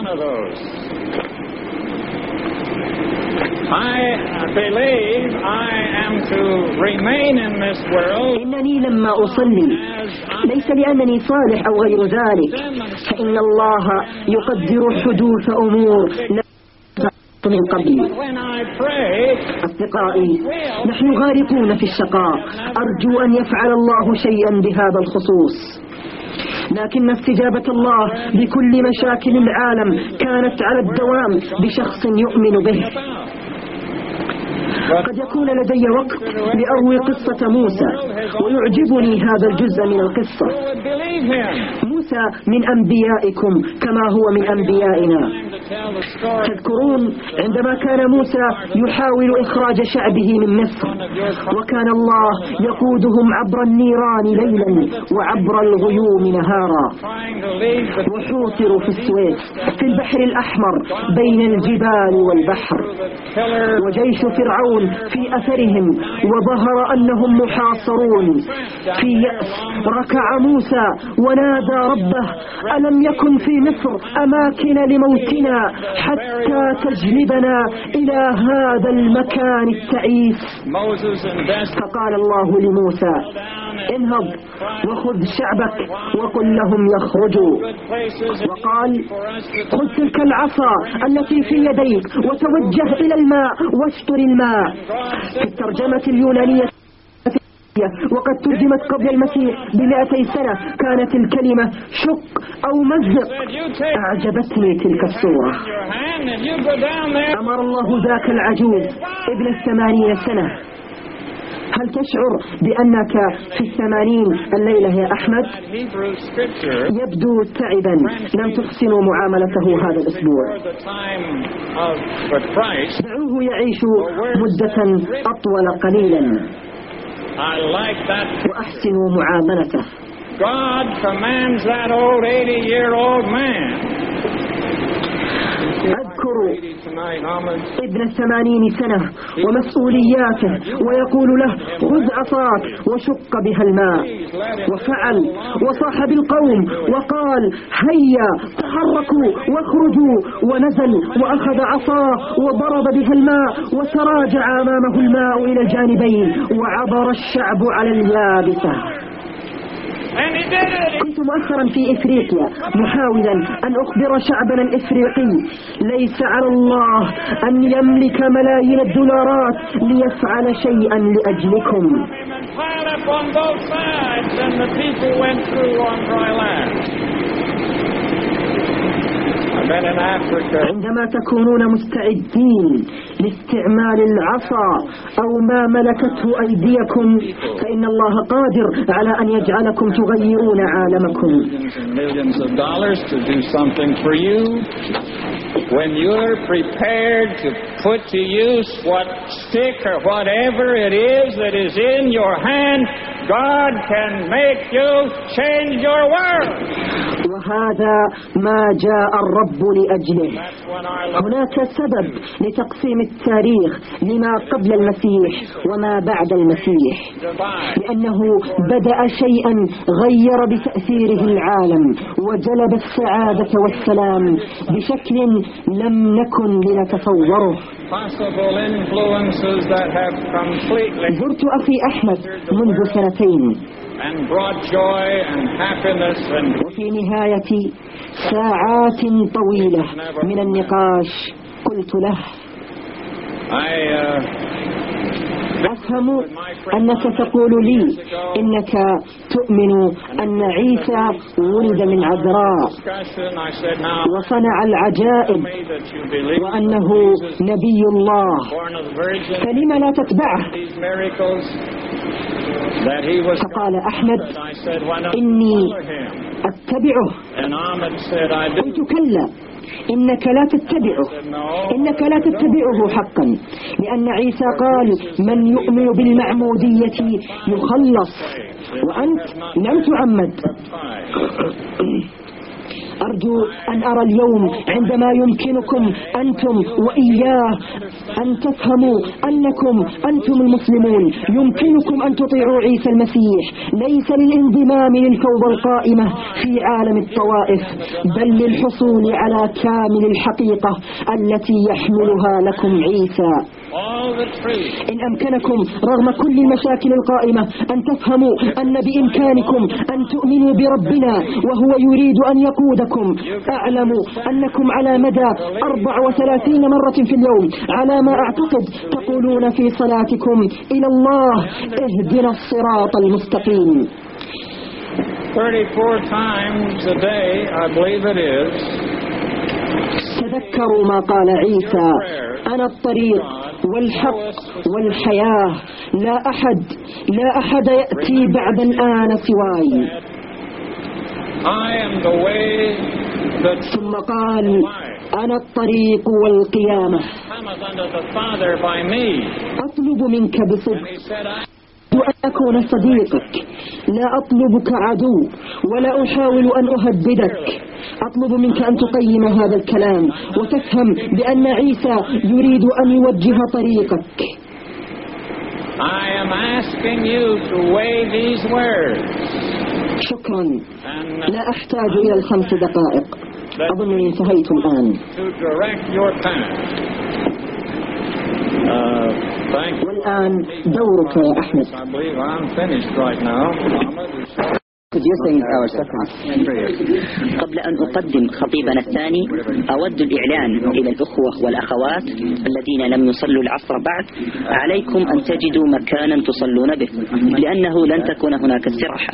S5: I believe I am to remain in this world.
S4: إنني لما أصلي ليس لأنني صالح أو غير ذلك، فإن الله يقدر حدوث أمور لا من قبل. أصدقائي، نحن غارقون في الشقاء، أرجو أن يفعل الله شيئا بهذا الخصوص. لكن استجابة الله لكل مشاكل العالم كانت على الدوام بشخص يؤمن به. قد يكون لدي وقت لأروي قصة موسى، ويعجبني هذا الجزء من القصة. موسى من أنبيائكم كما هو من أنبيائنا. تذكرون عندما كان موسى يحاول إخراج شعبه من مصر، وكان الله يقودهم عبر النيران ليلا وعبر الغيوم نهارا، وحوصروا في السويس في البحر الأحمر بين الجبال والبحر، وجيش فرعون في أثرهم، وظهر أنهم محاصرون. في يأس ركع موسى ونادى ربه ألم يكن في مصر أماكن لموتنا حتى تجلبنا إلى هذا المكان التعيس. فقال الله لموسى انهض وخذ شعبك وقل لهم يخرجوا. وقال خذ تلك العصا التي في يديك وتوجه إلى الماء واشطر الماء. في الترجمة اليونانية وقد ترجمت قبل المسيح بمئتي سنة كانت الكلمة شق أو مزق. أعجبتني تلك الصورة. أمر الله ذاك العجوز ابن الثمانين سنة. هل تشعر بأنك في الثمانين الليلة يا أحمد؟ يبدو تعبا، لم تحسنوا معاملته هذا الأسبوع. دعوه يعيش مدة أطول قليلا وأحسنوا معاملته.
S5: God commands that old eighty-year-old man.
S6: يذكر ابن الثمانين سنة ومسؤولياته ويقول له خذ عصاك وشق بها الماء، وفعل وصاح بالقوم وقال هيا تحركوا واخرجوا، ونزل وأخذ عصاه وضرب بها الماء وتراجع أمامه الماء إلى الجانبين وعبر الشعب على اليابسة. كنت مؤخرا في إفريقيا محاولا أن أخبر شعبنا الإفريقي ليس على الله أن يملك ملايين الدولارات ليفعل شيئا لأجلكم. عندما تكونون مستعدين لاستعمال العصا أو ما ملكته أيديكم فإن الله قادر على أن يجعلكم تغيرون عالمكم.
S5: When you're prepared to put to use what stick or whatever it is that is in your hand, God can make you change your world.
S6: وهذا ما جاء الرب لأجله. هناك سبب لتقسيم التاريخ لما قبل المسيح وما بعد المسيح، لأنه بدأ شيئا غير بتأثيره العالم وجلب السعادة والسلام بشكل لم نكن لنتصوره. زرت أخي أحمد منذ سنتين وفي نهاية ساعات طويلة من النقاش قلت له أفهم أنك تقول لي إنك تؤمن أن عيسى ولد من عذراء وصنع العجائب وأنه نبي الله، فلما لا تتبعه؟ فقال أحمد إني أتبعه. قلت كلا، إنك لا تتبعه، إنك لا تتبعه حقا، لأن عيسى قال من يؤمن بالمعمودية يخلص وأنت لم تعمد. أرجو أن أرى اليوم عندما يمكنكم أنتم وإياه أن تفهموا أنكم أنتم المسلمون يمكنكم أن تطيعوا عيسى المسيح، ليس للانضمام للفوضى القائمة في عالم الطوائف، بل للحصول على كامل الحقيقة التي يحملها لكم عيسى. إن أمكنكم رغم كل المشاكل القائمة أن تفهموا أن بإمكانكم أن تؤمنوا بربنا وهو يريد أن يقودكم. أعلم أنكم على مدى أربع وثلاثين مرة في اليوم على ما أعتقد تقولون في صلاتكم إلى الله اهدنا الصراط المستقيم.
S5: thirty-four times a day, I believe it is.
S6: تذكروا ما قال عيسى أنا الطريق والحق والحياة، لا أحد لا أحد يأتي بعد الآن سواي. ثم قال أنا الطريق والقيامة. أطلب منك بصدق أن أكون صديقك، لا أطلبك عدو ولا أحاول أن أهددك. أطلب منك أن تقيم هذا الكلام وتفهم بأن عيسى يريد أن يوجه طريقك. شكرا، لا أحتاج إلى الخمس دقائق، أظنني انتهيت الآن. والآن دورك يا أحمد.
S2: قبل أن أقدم خطيبنا الثاني أود الإعلان إلى الأخوة والأخوات الذين لم يصلوا العصر بعد عليكم أن تجدوا مكانا تصلون به، لأنه لن تكون هناك استراحة.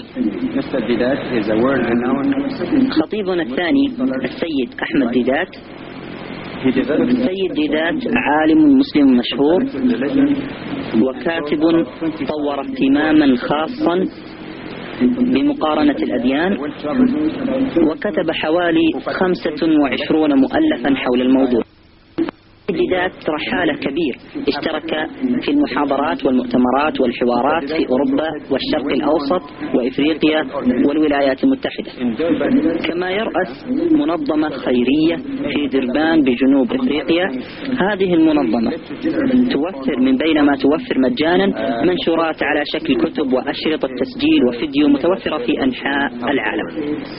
S2: خطيبنا الثاني السيد أحمد ديدات. السيد ديدات عالم مسلم مشهور وكاتب طور اهتماما خاصا بمقارنة الأديان، وكتب حوالي خمسة وعشرون مؤلفا حول الموضوع. ديدات رحالة كبير اشترك في المحاضرات والمؤتمرات والحوارات في أوروبا والشرق الأوسط وإفريقيا والولايات المتحدة، كما يرأس منظمة خيرية في دربان بجنوب إفريقيا. هذه المنظمة توفر من بين ما توفر مجانا منشورات على شكل كتب وأشرطة تسجيل وفيديو متوفرة في أنحاء العالم.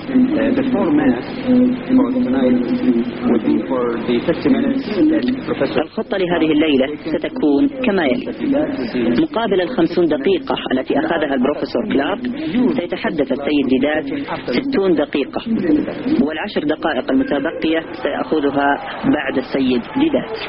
S2: الخطة لهذه الليلة ستكون كما يلي: مقابل الخمسون دقيقة التي أخذها البروفيسور كلارك سيتحدث السيد ديدات ستون دقيقة، والعشر دقائق المتبقية سيأخذها بعد السيد ديدات.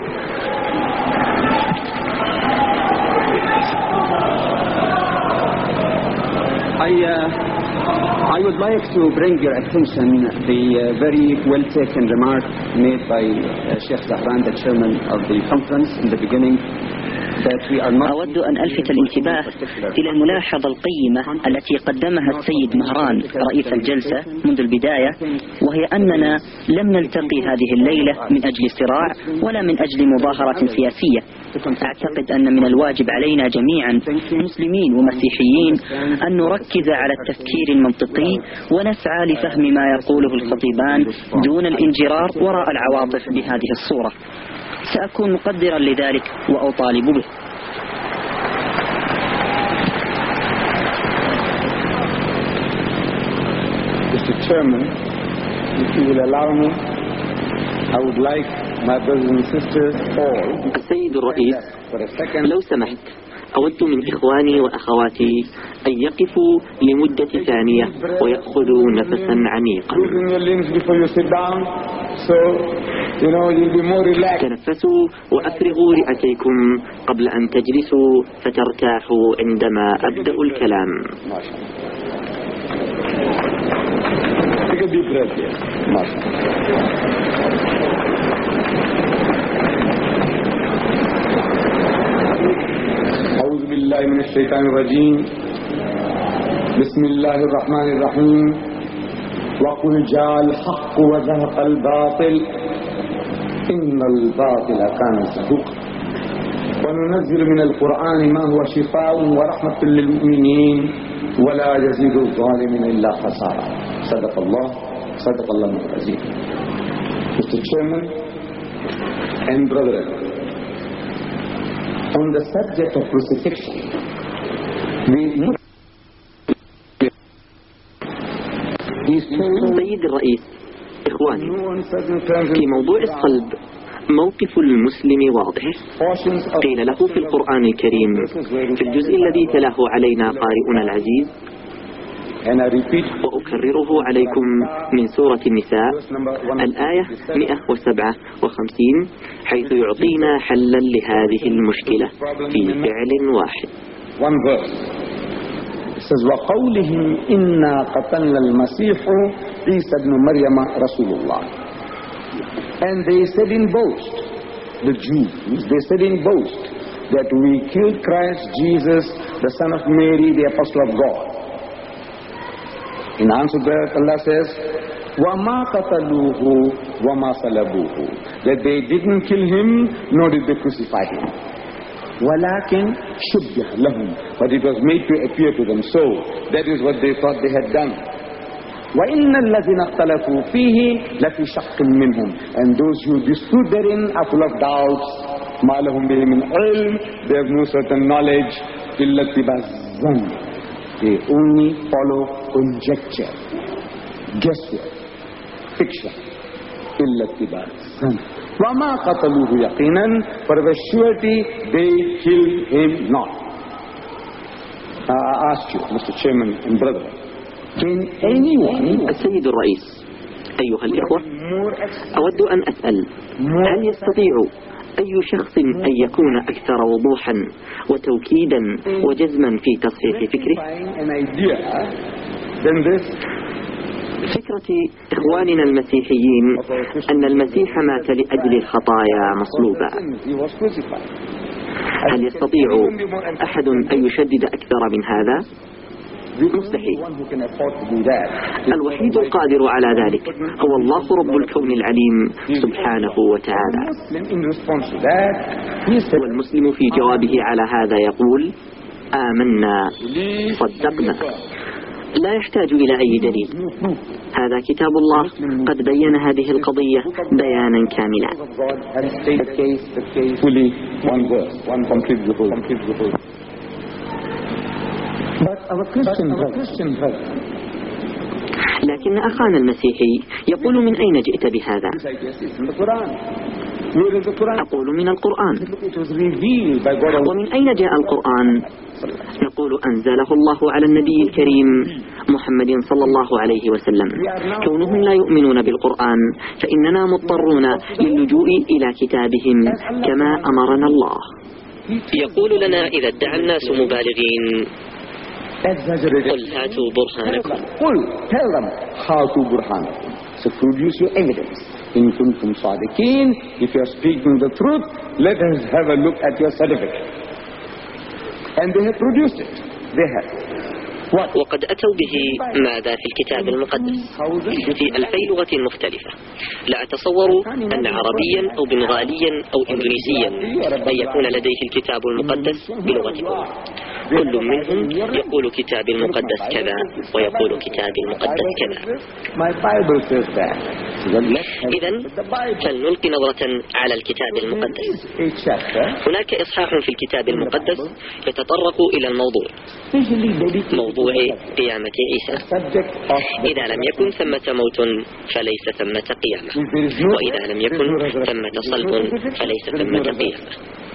S3: I, uh, I would like to bring your attention the uh, very well taken remark made by uh, Sheikh Zahran, the chairman of the conference, in the beginning.
S2: أود أن ألفت الانتباه إلى الملاحظة القيمة التي قدمها السيد مهران رئيس الجلسة منذ البداية، وهي أننا لم نلتقي هذه الليلة من أجل صراع ولا من أجل مظاهرة سياسية. أعتقد أن من الواجب علينا جميعا مسلمين ومسيحيين أن نركز على التفكير المنطقي ونسعى لفهم ما يقوله الخطيبان دون الانجرار وراء العواطف بهذه الصورة. سأكون مقدرا لذلك وأطالب به.
S7: Mister Chairman, if you will allow me, I would like my brothers and sisters all.
S8: السيد الرئيس، لو سمحت، أود من إخواني وأخواتي أن يقفوا لمدة ثانية ويأخذوا نفسا عميقا. تنفسوا وأفرغوا رئتيكم قبل أن تجلسوا فترتاحوا عندما أبدأ الكلام.
S7: أعوذ بالله من الشيطان الرجيم. بسم الله الرحمن الرحيم. وقل جاء الحق وزهق الباطل إن الباطل كان زهوقا وننزل من القرآن ما هو شفاء ورحمة للمؤمنين ولا يزيد الظالمين إلا خسارا. صدق الله صدق الله العظيم. Mister Chairman and brethren, on the subject of crucifixion, we
S8: سيد الرئيس، إخواني، في موضوع الصلب موقف المسلم واضح. قيل له في القرآن الكريم في الجزء الذي تلاه علينا قارئنا العزيز، وأكرره عليكم من سورة النساء الآية مئة وسبعة وخمسين، حيث يعطينا حلا لهذه المشكلة في فعل واحد.
S7: وقولهم إنا قتلنا المسيح عيسى ابن مريم رسول الله. And they said in boast, the Jews, they said in boast that we killed Christ Jesus, the son of Mary, the apostle of God. In answer to that, Allah says, وَمَا قَتَلُوهُ وَمَا صَلَبُوهُ, that they didn't kill him, nor did they crucify him. وَلَكِنْ شُبِّهَ لَهُمْ, but it was made to appear to them. So, that is what they thought they had done. وَإِنَّ الَّذِينَ اخْتَلَفُوا فِيهِ لَفِي شَقٍّ مِّنْهُمْ, and those who dispute therein are full of doubts. مَا لَهُمْ بِهِ مِنْ عِلْمٍ, they have no certain knowledge. إِلَّا اتِّبَاعَ الظَّنِّ, they only follow conjecture, guesswork, fiction. إِلَّا اتِّبَاعَ الظَّنِّ وَمَا قَتَلُوهُ يَقِينًا, for the surety they killed him not. Now I ask you, Mister Chairman and brother, can anyone...
S8: السيد الرئيس، أيها الإخوة، أود أن أسأل، هل يستطيع أي شخص أن يكون أكثر وضوحا وتوكيدا وجزما في تصحيح فكره؟ فكرة إخواننا المسيحيين أن المسيح مات لأجل الخطايا مصلوبا. هل يستطيع أحد أن يشدد أكثر من هذا؟ مستحيل. الوحيد القادر على ذلك هو الله رب الكون العليم سبحانه وتعالى. والمسلم في جوابه على هذا يقول: آمنا، صدقنا، لا يحتاج إلى أي دليل. هذا كتاب الله قد بين هذه القضية بيانا كاملا. لكن أخانا المسيحي يقول: من أين جئت بهذا؟ أقول: من القرآن. ومن أين جاء القرآن؟ نقول: أنزله الله على النبي الكريم محمد صلى الله عليه وسلم. كونهم لا يؤمنون بالقرآن فإننا مضطرون للجوء إلى كتابهم كما أمرنا الله. يقول لنا: إذا ادعى الناس مبالغين قل هاتوا برهانكم.
S7: قل tell them هاتوا برهانكم. So produce your evidence. إن كنتم صادقين, if you are speaking the truth, let us have a look at your certificate. And they have produced it. They have.
S8: وقد أتوا به ماذا في الكتاب المقدس في ألفي لغة مختلفة. لا أتصور أن عربيا أو بنغاليا أو إندونيسيا أن يكون لديه الكتاب المقدس بلغتكم. كل منهم يقول كتاب المقدس كذا ويقول كتاب المقدس كذا. إذن فلنلقي نظرة على الكتاب المقدس. هناك إصحاح في الكتاب المقدس يتطرق إلى الموضوع موضوع قيامة عيسى. إذا لم يكن ثمة موت فليس ثمة قيامة، وإذا لم يكن ثمة صلب فليس ثمة قيامة.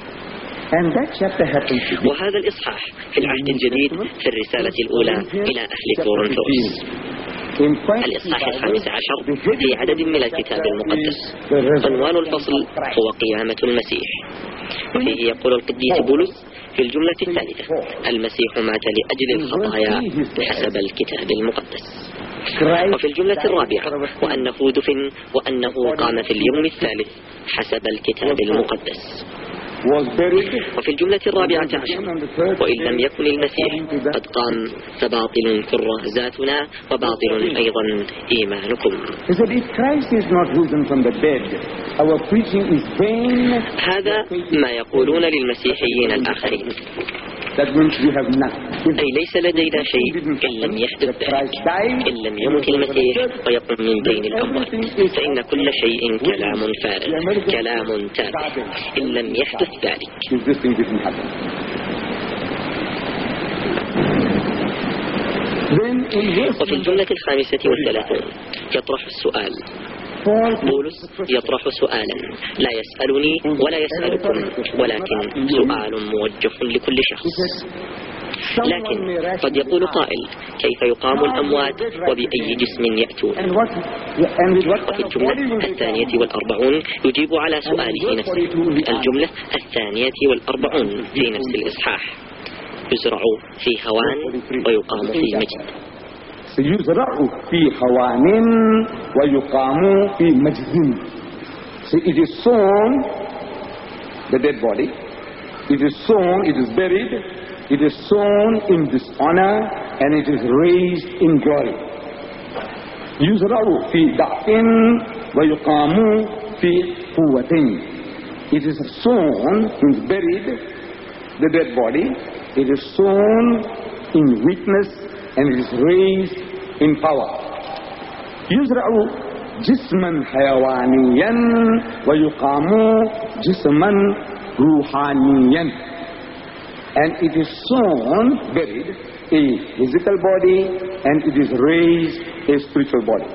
S8: وهذا الإصحاح في العهد الجديد في الرسالة الأولى إلى أهل كورنثوس. الإصحاح الخامس عشر في عدد من الكتاب المقدس. عنوان الفصل هو قيامة المسيح، وفيه يقول القديس بولس في الجملة الثالثة: المسيح مات لأجل الخطايا حسب الكتاب المقدس. وفي الجملة الرابعة: وأنه دفن وأنه قام في اليوم الثالث حسب الكتاب المقدس. وفي الجملة الرابعة عشر: وإن لم يكن المسيح قد قام فباطل كرازاتنا وباطل أيضا إيمانكم. هذا ما يقولون للمسيحيين الآخرين، أي ليس لدينا شيء إن لم يحدث ذلك. إن لم يمت المسيح ويقوم من بين الأموات فإن كل شيء كلام فارغ، كلام تافه إن لم يحدث ذلك. وفي الجملة الخامسة والثلاثون يطرح السؤال. بولس يطرح سؤالا لا يسألني ولا يسألكم، ولكن سؤال موجه لكل شخص. لكن قد يقول قائل: كيف يقام الأموات وبأي جسم يأتون؟ وفي الجملة الثانية والأربعون يجيب على سؤاله نفسه. الجملة الثانية والأربعون في نفس الإصحاح: يزرع في هوان ويقام في مجد.
S7: يزرع في هوان ويقام في مجد. So it is sown, the dead body, it is sown, it is buried, it is sown in dishonor, and it is raised in glory. يزرع في ضعف ويقام في قوة. It is sown, it is buried, the dead body, it is sown in weakness, and it is raised in power. يزرع جسما حيوانيا ويقام جسما روحانيا. And it is sown, buried, a physical body, and it is raised a spiritual body.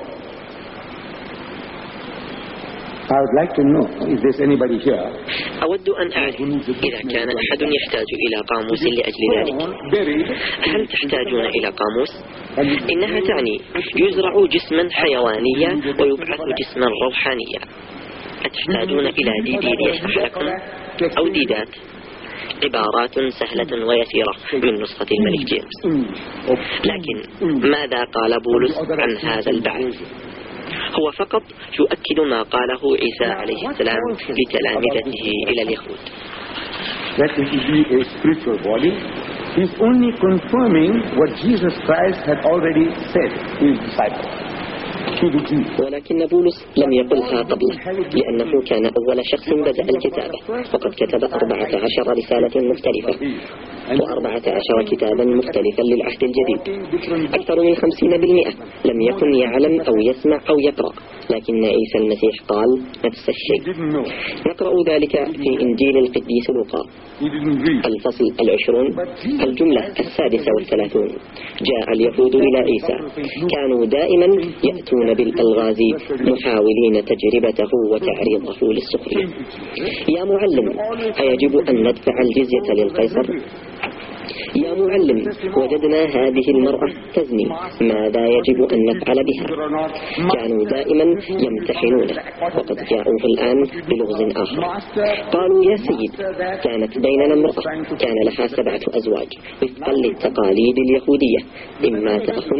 S7: I would like to know if there's anybody here.
S8: أود أن أعرف إذا كان أحد يحتاج إلى قاموس لأجل ذلك. هل تحتاجون إلى قاموس؟ إنها تعني يزرع جسما حيوانيا ويبعث جسما روحانيا. أتحتاجون إلى ديدي ليشرح لكم أو ديدات؟ عبارات سهلة ويسيرة من نسخة الملك جيمس. لكن ماذا قال بولس عن هذا البعث؟ هو فقط يؤكد ما قاله عيسى عليه السلام لتلامذته إلى اليهود.
S7: That it will be a spiritual body, He's only confirming what Jesus Christ had already said to his disciples.
S9: ولكن بولس لم يقلها قبله، لأنه كان أول شخص بدأ الكتابة، وقد كتب أربعة عشر رسالة مختلفة وأربعة عشر كتابا مختلفا للعهد الجديد. أكثر من خمسين بالمئة لم يكن يعلم أو يسمع أو يقرأ، لكن عيسى المسيح قال نفس الشيء. نقرأ ذلك في إنجيل القديس لوقا الفصل العشرون الجملة السادسة والثلاثون. جاء اليهود إلى عيسى، كانوا دائما يأتون بالألغاز محاولين تجربته وتعريضه للسخرية. يا معلم، أيجب أن ندفع الجزية للقيصر؟ يا معلم، وجدنا هذه المرأة تزني، ماذا يجب أن نفعل بها؟ كانوا دائما يمتحنونه، وقد جاءوه الآن بلغز آخر. قالوا يا سيد، كانت بيننا امرأة كان لها سبعة أزواج وفقا للتقاليد اليهودية، إن مات أخ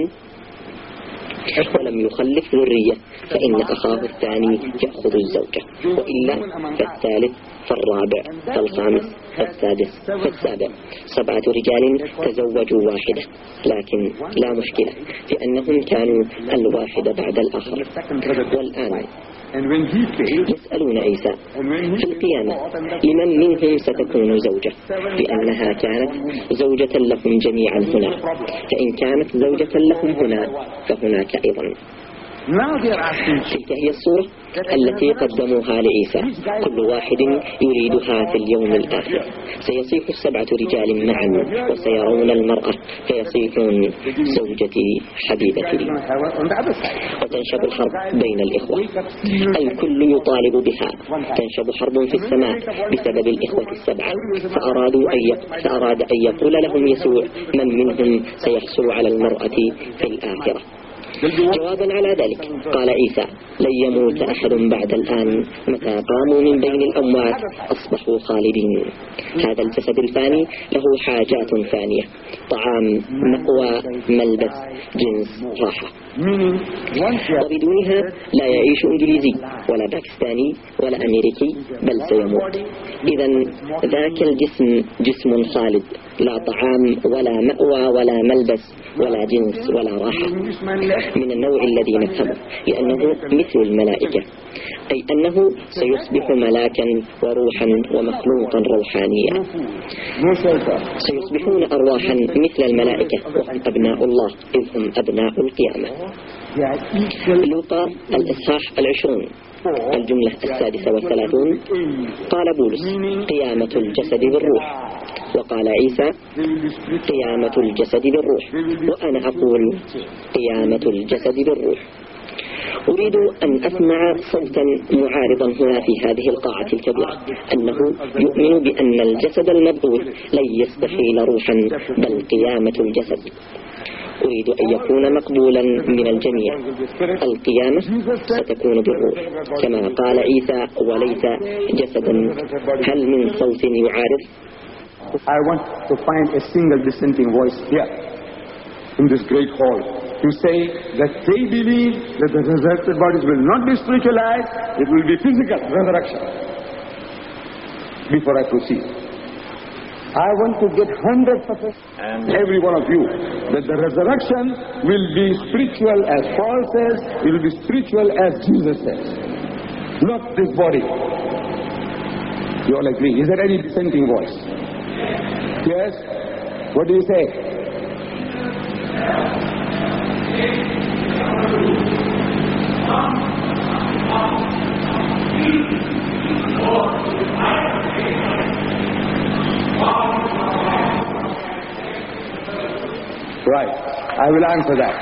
S9: ولم يخلف ذرية فإن أخاه الثاني يأخذ الزوجة، وإلا فالثالث فالرابع فالخامس فالسادس فالسابع. سبعة رجال تزوجوا واحدة، لكن لا مشكلة لأنهم كانوا الواحد بعد الآخر. والآن يسألون عيسى في القيامة لمن منهم ستكون زوجة، لأنها كانت زوجة لهم جميعا هنا، فإن كانت زوجة لهم هنا فهناك أيضا. تلك هي الصورة التي قدموها لعيسى، كل واحد يريدها في اليوم الآخر. سيصيح السبعة رجال معا وسيرون المرأة فيصيحون زوجتي حبيبتي، وتنشب الحرب بين الإخوة، الكل يطالب بها. تنشب حرب في السماء بسبب الإخوة السبعة، فأرادوا أن فأراد أن يقول لهم يسوع من منهم سيحصل على المرأة في الآخرة. جوابا على ذلك قال عيسى لن يموت أحد بعد الآن، متى قاموا من بين الأموات أصبحوا خالدين. هذا الجسد الفاني له حاجات فانية، طعام، مأوى، ملبس، جنس، راحة، وبدونها لا يعيش إنجليزي ولا باكستاني ولا أمريكي، بل سيموت. إذن ذاك الجسم جسم خالد، لا طعام ولا مأوى ولا ملبس ولا جنس ولا راحة، من النوع الذي نفهمه، لأنه مثل الملائكة، أي أنه سيصبح ملاكا وروحا ومخلوقا روحانيا. سيصبحون أرواحا مثل الملائكة وهم أبناء الله إذ هم أبناء القيامة. لوقا الإصحاح العشرون الجملة السادسة والثلاثون. قال بولس قيامة الجسد بالروح، وقال عيسى قيامة الجسد بالروح، وأنا أقول قيامة الجسد بالروح. أريد أن أسمع صوتا معارضا هنا في هذه القاعة الكبيرة، أنه يؤمن بأن الجسد المبعوث لن يستحيل روحا بل قيامة الجسد. أريد أن يكون مقبولا من الجميع. القيامة ستكون بالروح كما قال عيسى وليس جسدا. هل من صوت يعارض؟
S7: I want to find a single dissenting voice here in this great hall to say that they believe that the resurrected bodies will not be spiritualized, it will be physical resurrection. Before I proceed, I want to get one hundred percent every one of you that the resurrection will be spiritual as Paul says, it will be spiritual as Jesus says, not this body. You all agree? Is there any dissenting voice? Yes? What do you say? Right. I will answer that.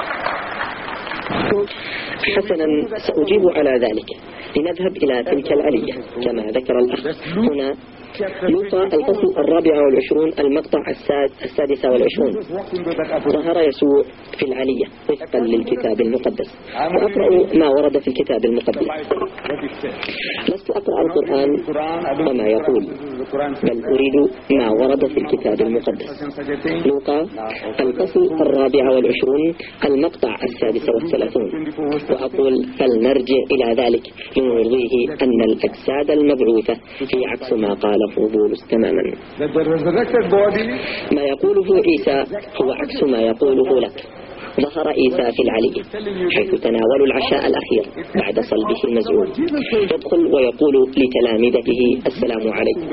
S9: حسنا، سأجيب على ذلك. لنذهب إلى تلك الآلية كما ذكر الأخ هنا. لوقا الفصل الرابع والعشرون المقطع السادس والعشرون. ظهر يسوع في العلية وفقا للكتاب المقدس. وأقرأ ما ورد في الكتاب المقدس. لست أقرأ القرآن وما يقول، بل أريد ما ورد في الكتاب المقدس. لوقا الفصل الرابع والعشرون المقطع السادس والثلاثون. وأقول فلنرجع إلى ذلك لنرضيه أن الأجساد المبعوثة هي عكس ما قاله بولس تماما. ما يقوله عيسى هو عكس ما يقوله لك. ظهر عيسى في العلي حيث تناولوا العشاء الأخير بعد صلبه المزعوم، يدخل ويقول لتلامذته السلام عليكم.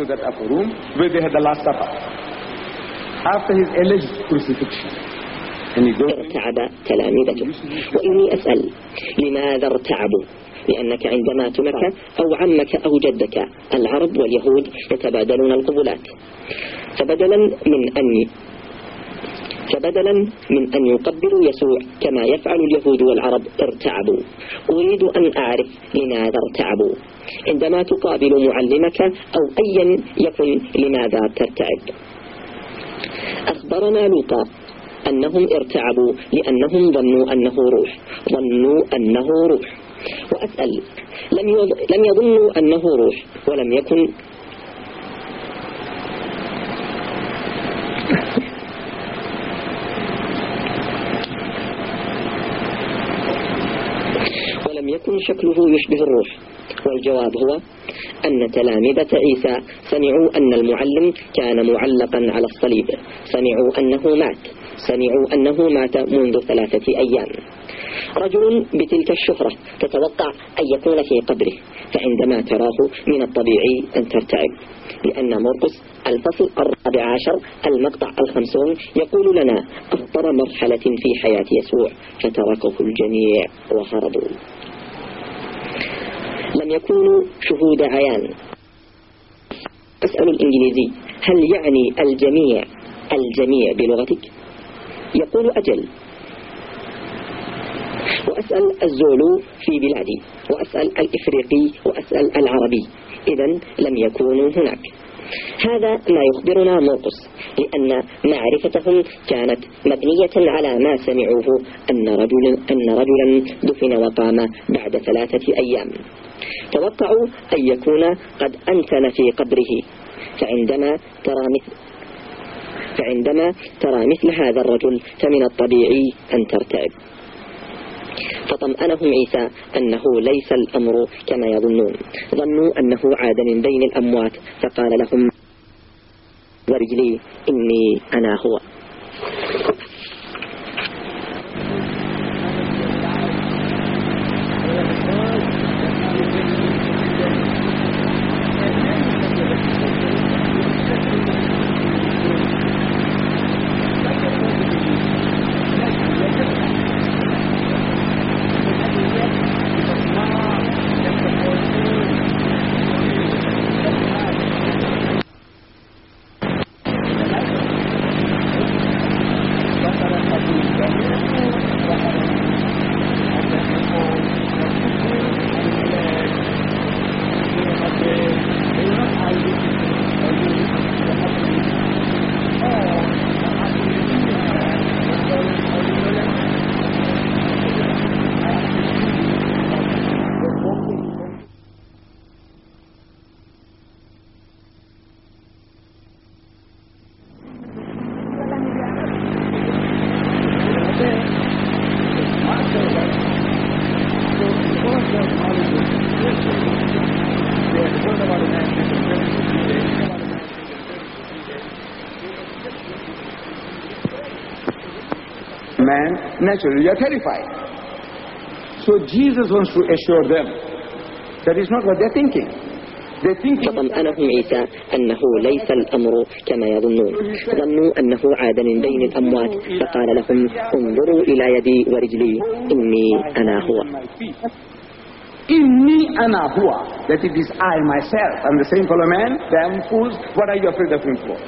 S9: ارتعب تلامذته، وإني أسأل لماذا ارتعبوا؟ لأنك عندما تمك أو عمك أو جدك العرب واليهود يتبادلون القبلات، فبدلا من أن فبدلا من أن يقبلوا يسوع كما يفعل اليهود والعرب ارتعبوا. أريد أن أعرف لماذا ارتعبوا. عندما تقابل معلمك أو أيا يكن لماذا ترتعب؟ أخبرنا لوطا أنهم ارتعبوا لأنهم ظنوا أنه روح ظنوا أنه روح وأسأل لم لم يظنوا أنه روح ولم يكن ولم يكن شكله يشبه الروح. والجواب هو أن تلامذة عيسى سمعوا أن المعلم كان معلقا على الصليب، سمعوا أنه مات سمعوا أنه مات منذ ثلاثة أيام. رجل بتلك الشهرة تتوقع أن يكون في قبره، فعندما تراه من الطبيعي أن ترتعب، لأن مرقس الفصل الرابع عشر المقطع الخمسون يقول لنا أخطر مرحلة في حياة يسوع فتركه الجميع وهربوا. لم يكونوا شهود عيان. أسأل الإنجليزي هل يعني الجميع الجميع بلغتك؟ يقول أجل. وأسأل الزولو في بلادي، وأسأل الإفريقي، وأسأل العربي، إذن لم يكونوا هناك. هذا ما يخبرنا مرقس، لأن معرفتهم كانت مبنية على ما سمعوه أن رجلا, أن رجلا دفن وقام بعد ثلاثة أيام. توقعوا أن يكون قد أنتن في قبره، فعندما ترى مثل فعندما ترى مثل هذا الرجل فمن الطبيعي أن ترتعب. فطمأنهم عيسى أنه ليس الأمر كما يظنون، ظنوا أنه عاد من بين الأموات، فقال لهم ورجلي إني أنا هو.
S7: Man, naturally you are terrified. So Jesus wants to assure them that is not what they are thinking.
S9: فطمأنهم عيسى أنه ليس الأمر كما يظنون، ظنوا أنه عاد من بين الأموات، فقال لهم انظروا إلى يدي ورجلي إني أنا هو.
S7: إني أنا هو, that it is I myself. I'm the same fellow man. Damn fools, what are you afraid of him for?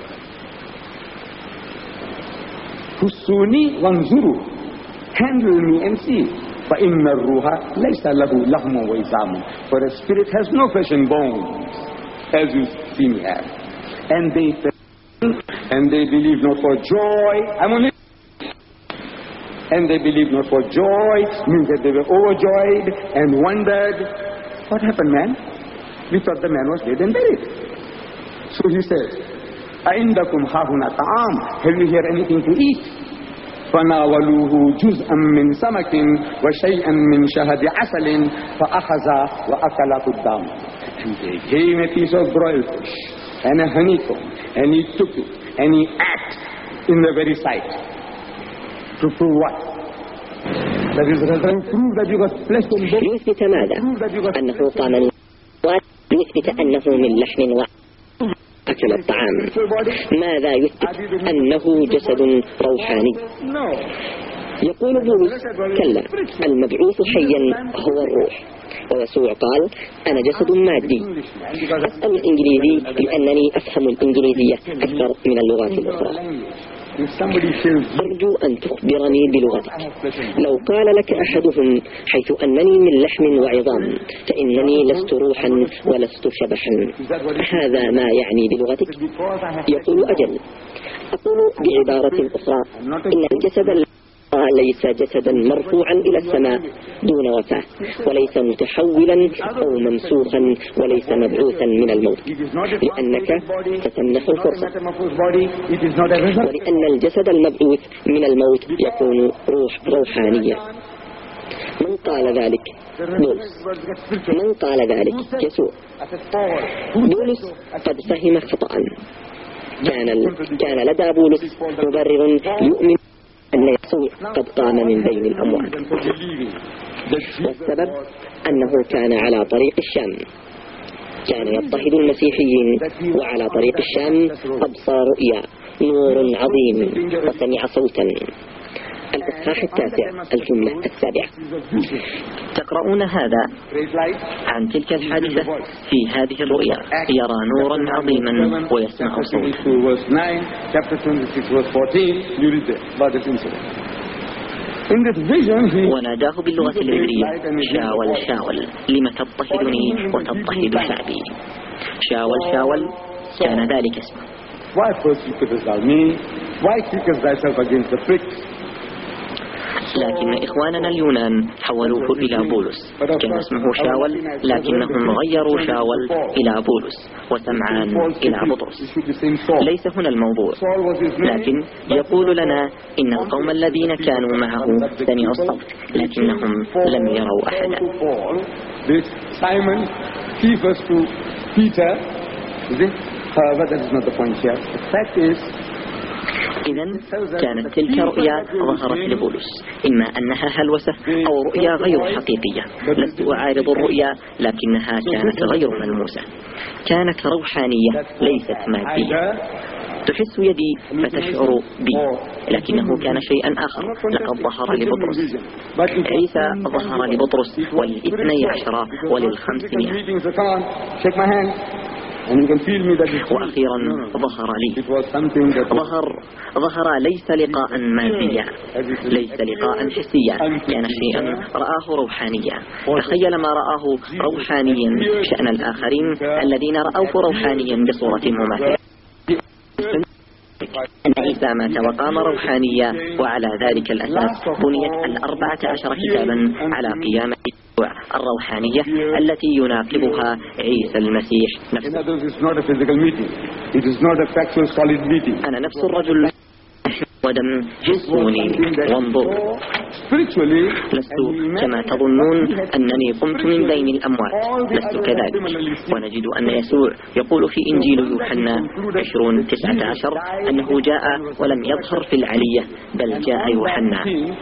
S7: Husuni wanzuru, handle me and see. فإن الروح ليس له لحم وعظام, for a spirit has no flesh and bones, as you see me have. And they and they believe not for joy. I'm only. And they believe not for joy means that they were overjoyed and wondered, what happened, man? We thought the man was dead and buried. So he says, أَإِنْدَكُمْ هَاهُنَا طَعَامٌ, have you here anything to eat? فناولوه جزءا من سمك وشيئا من شهد عسل فأخذ وأكل قدام. And they gave him a piece of broiled fish and a honeycomb, and he took it and he ate in the very sight. To prove what? That is to prove that you got flesh and bone.
S9: ليثبت ماذا؟ أنه قام من ليثبت أنه من لحم وأكل الطعام. ماذا يثبت؟ أنه جسد روحاني. يقول بولس كلا، المبعوث حيا هو الروح. ويسوع قال أنا جسد مادي. أسأل الإنجليزي لأنني أفهم الإنجليزية أكثر من اللغات الأخرى. أرجو أن تخبرني بلغتك. لو قال لك أحدهم حيث أنني من لحم وعظام فإنني لست روحا ولست شبحا، هذا ما يعني بلغتك؟ يقول أجل. أقول بعبارة أخرى إن الجسد ليس جسدا مرفوعا إلى السماء دون وفاة، وليس متحولا أو ممسوخا، وليس مبعوثا من الموت، لأنك ستمنح الفرصة، ولأن الجسد المبعوث من الموت يكون روح روحانية. من قال ذلك؟ بولس. من قال ذلك؟ يسوع. بولس قد فهم خطأ. كان كان لدى بولس مبرر يؤمن أن يسوع قد قام من بين الأموات، والسبب أنه كان على طريق الشام، كان يضطهد المسيحيين، وعلى طريق الشام أبصر رؤيا نور عظيم وسمع صوتا. الإصحاح التاسع الجملة السابعة.
S2: تقرؤون هذا عن تلك الحادثة في هذه الرؤيا، يرى نورا عظيما ويسمع صوتا. وناداه باللغة العبرية شاول شاول لم تضطهدني وتضطهد شعبي. شاول شاول كان ذلك اسمه. لكن إخواننا اليونان حولوه إلى بولس، كان اسمه شاول لكنهم غيروا شاول إلى بولس، وسمعان إلى بطرس. ليس هنا الموضوع، لكن يقول لنا إن القوم الذين كانوا معه سمعوا الصوت لكنهم لم يروا أحدا. إذن كانت تلك رؤيا ظهرت لبولس، إما أنها هلوسة أو رؤيا غير حقيقية. لست أعارض الرؤيا، لكنها كانت غير ملموسة، كانت روحانية ليست مادية. تحس يدي فتشعر بي، لكنه كان شيئا آخر. لقد ظهر لبطرس، عيسى ظهر لبطرس وللاثني عشر وللخمسمائة، وأخيرا ظهر لي. ظهر ظهر ليس لقاء ماديا، ليس لقاء حسيا، كان شيئا رآه روحانيا. تخيل ما رآه روحانيا شأن الآخرين الذين رأوه روحانيا بصورة مماثلة. أن عيسى مات وقام روحانيا، وعلى ذلك الأساس بنيت الأربعة عشر كتابا على قيامة الروحانية التي يناقضها عيسى المسيح نفسه. أنا نفس الرجل ودم جسوني وانظروا. لست كما تظنون أنني قمت من بين الأموات، لست كذلك. ونجد أن يسوع يقول في إنجيل يوحنا عشرون تسعة عشر أنه جاء ولم يظهر في العلية، بل جاء يوحنا.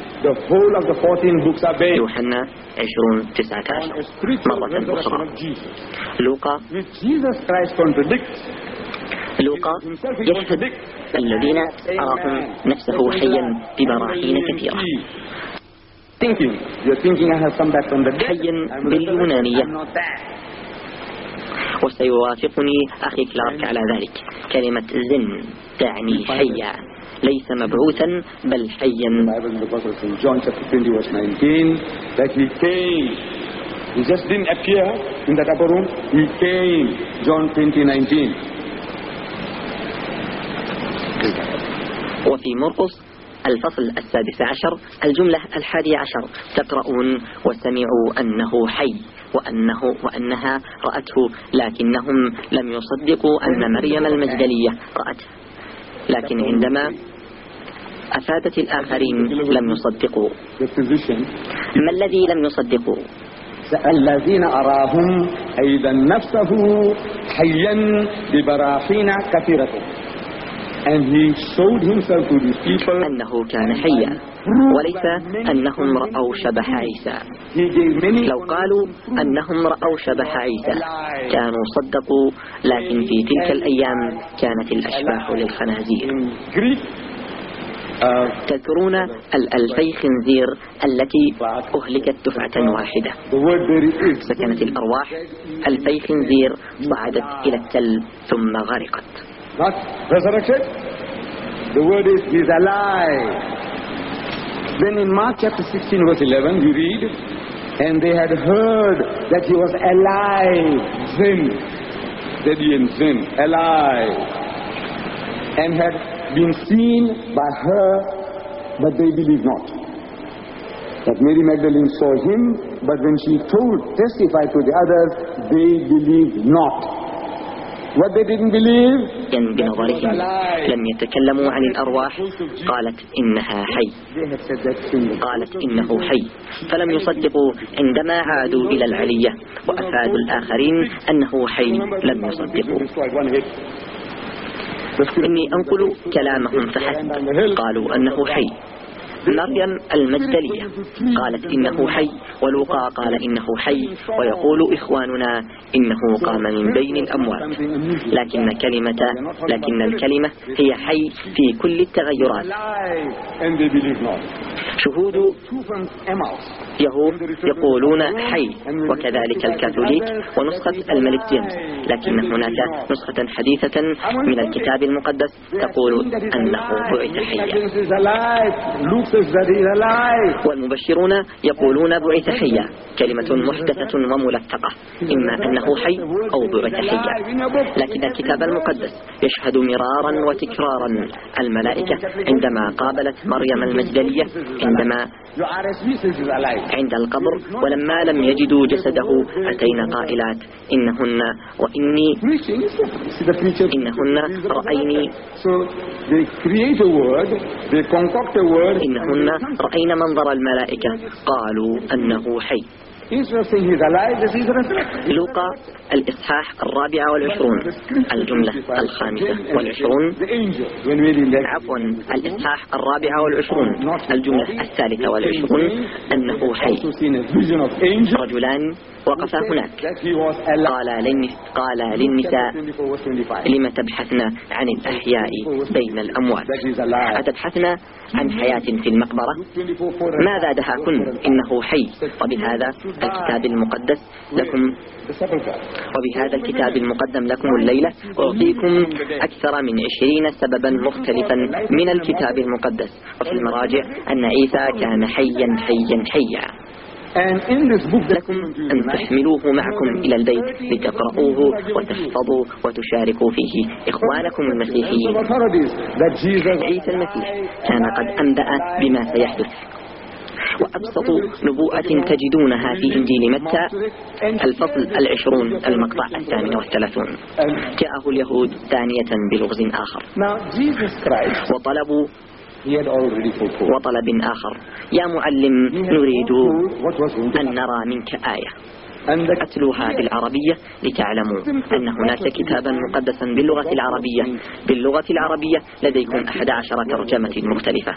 S2: يوحنا عشرون تسعة عشر مرة أخرى. لوقا لوقا يشهد الذين أراهم نفسه حيا ببراهين كثيرة. حيا باليونانية، وسيوافقني أخي كلارك على ذلك. كلمة زن تعني حيا، ليس مبعوثا بل حيا.
S7: He just didn't appear in that upper room. He came. John twenty nineteen.
S2: وفي مرقس الفصل السادس عشر الجملة الحادية عشر تقرؤون وسمعوا أنه حي وأنه وأنها رأته، لكنهم لم يصدقوا أن مريم المجدلية رأته. لكن عندما أفادت الآخرين لم يصدقوا. ما الذي لم يصدقوا؟
S7: الذين أراهم أيضا نفسه حيا ببراهين كثيرة.
S8: أنه كان حيا، وليس أنهم رأوا شبح عيسى. لو قالوا أنهم رأوا شبح عيسى كانوا صدقوا، لكن في تلك الأيام كانت الأشباح للخنازير. تذكرون الألفي خنزير التي أهلكت دفعة واحدة، فكانت الأرواح ألفي خنزير صعدت إلى التل ثم غرقت.
S7: The word is he is alive. Then in Mark chapter sixteen verse eleven we read, and they had heard that he was alive, Zin, steady and Zin, alive, and had been seen by her, but they believed not. That Mary Magdalene saw him, but when she told, testified to the others, they believed not. What they didn't believe?
S8: إن بنظرهم لم يتكلموا عن الأرواح، قالت إنها حي، قالت إنه حي، فلم يصدقوا. عندما عادوا إلى العلية وأفادوا الآخرين أنه حي لم يصدقوا. إني أنقل كلامهم فحسب، قالوا أنه حي. مريم المجدلية قالت إنه حي، ولوقا قال إنه حي، ويقول إخواننا إنه قام من بين الأموات. لكن كلمة لكن الكلمة هي حي في كل التغيرات. شهود يهود يقولون حي، وكذلك الكاثوليك ونسخة الملك جيمس، لكن هناك نسخة حديثة من الكتاب المقدس تقول أنه بعث حيا. والمبشرون يقولون بعث حيا، كلمة محدثة وملفقة، إما أنه حي أو بعث حيا. لكن الكتاب المقدس يشهد مرارا وتكرارا الملائكة عندما قابلت مريم المجدلية عندما عند القبر، ولما لم يجدوا جسده أتينا قائلات إنهن وإني إنهن رأيني إنهن رأينا منظر الملائكة، قالوا أنه حي. لوقا الإصحاح الرابع والعشرون الجملة الخامسة والعشرون عفوا الإصحاح الرابع والعشرون الجملة الثالثة والعشرون أنه حي. رجلان وقفا هناك قال قال للنساء لم تبحثن عن الأحياء بين الأموات؟ أتبحثن عن حياة في المقبرة؟ ماذا دهاكن؟ إنه حي. وبهذا الكتاب المقدس لكم وبهذا الكتاب المقدم لكم الليلة أعطيكم أكثر من عشرين سببا مختلفا من الكتاب المقدس وفي المراجع أن عيسى كان حيا حيا حيا. لكم أن تحملوه معكم إلى البيت لتقرؤوه وتحفظوا وتشاركوا فيه إخوانكم المسيحيين. عيسى المسيح كان قد أنبأ بما سيحدث، وأبسط نبوءة تجدونها في إنجيل متى الفصل العشرون المقطع الثامن والثلاثون. جاءه اليهود ثانية بلغز آخر وطلبوا وطلب آخر، يا معلم نريد أن نرى منك آية أتلوها بالعربية لتعلموا أن هناك كتابا مقدسا باللغة العربية باللغة العربية لديكم أحد عشر ترجمة مختلفة.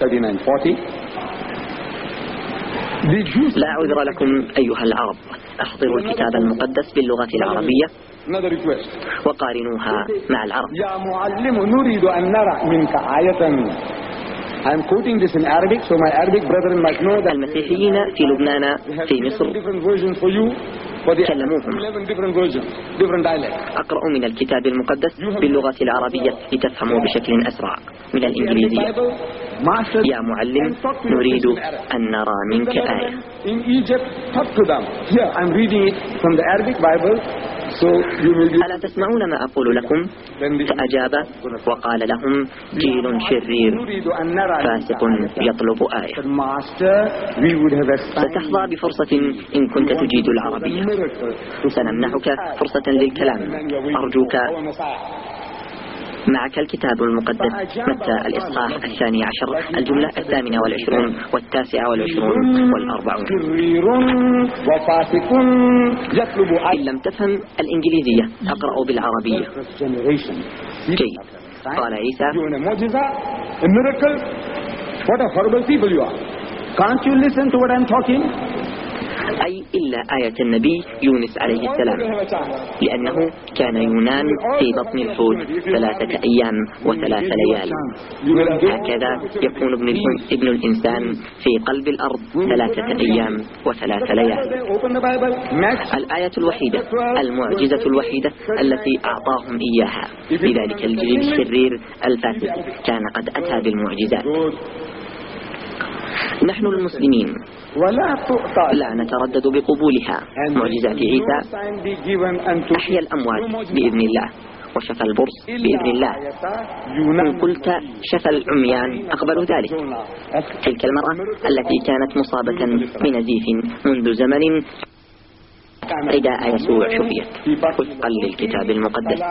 S8: لا عذر لكم أيها العرب، أحضروا الكتاب المقدس باللغة العربية وقارنوها مع العرب.
S7: يا معلم نريد أن نرى منك آية. I'm quoting this in Arabic, so my Arabic brethren might know that
S8: المسيحيين في لبنان في مصر كلموهم. أقرأوا من الكتاب المقدس باللغة العربية لتفهموا بشكل أسرع من الإنجليزية. يا معلم نريد أن نرى منك آية. ألا تسمعون ما أقول لكم؟ فأجاب وقال لهم جيل شرير فاسق يطلب آية. ستحظى بفرصة إن كنت تجيد العربية، سنمنحك فرصة للكلام. أرجوك معك الكتاب المقدس متى الإصحاح الثاني عشر الجملة الثامنة والعشرون والتاسعة والعشرون والأربعون. إن لم تفهم الإنجليزية أقرأ بالعربية. جيد. قال عيسى:
S7: What a horrible people you are. Can't you listen to what I'm talking?
S8: أي إلا آية النبي يونس عليه السلام، لأنه كان يونان في بطن الحوت ثلاثة أيام وثلاث ليال. هكذا يكون ابن, ابن الإنسان في قلب الأرض ثلاثة أيام وثلاث ليال. الآية الوحيدة، المعجزة الوحيدة التي أعطاهم إياها لذلك الجيل الشرير الفاسد كان قد أتى بالمعجزات. نحن المسلمين لا نتردد بقبولها. معجزات عيسى: أحيا الأموات بإذن الله، وشفى البرص بإذن الله. إن قلت شفى العميان أقبل ذلك. تلك المرأة التي كانت مصابة بنزيف منذ زمن رداء يسوع شفيت وفقا للكتاب المقدس.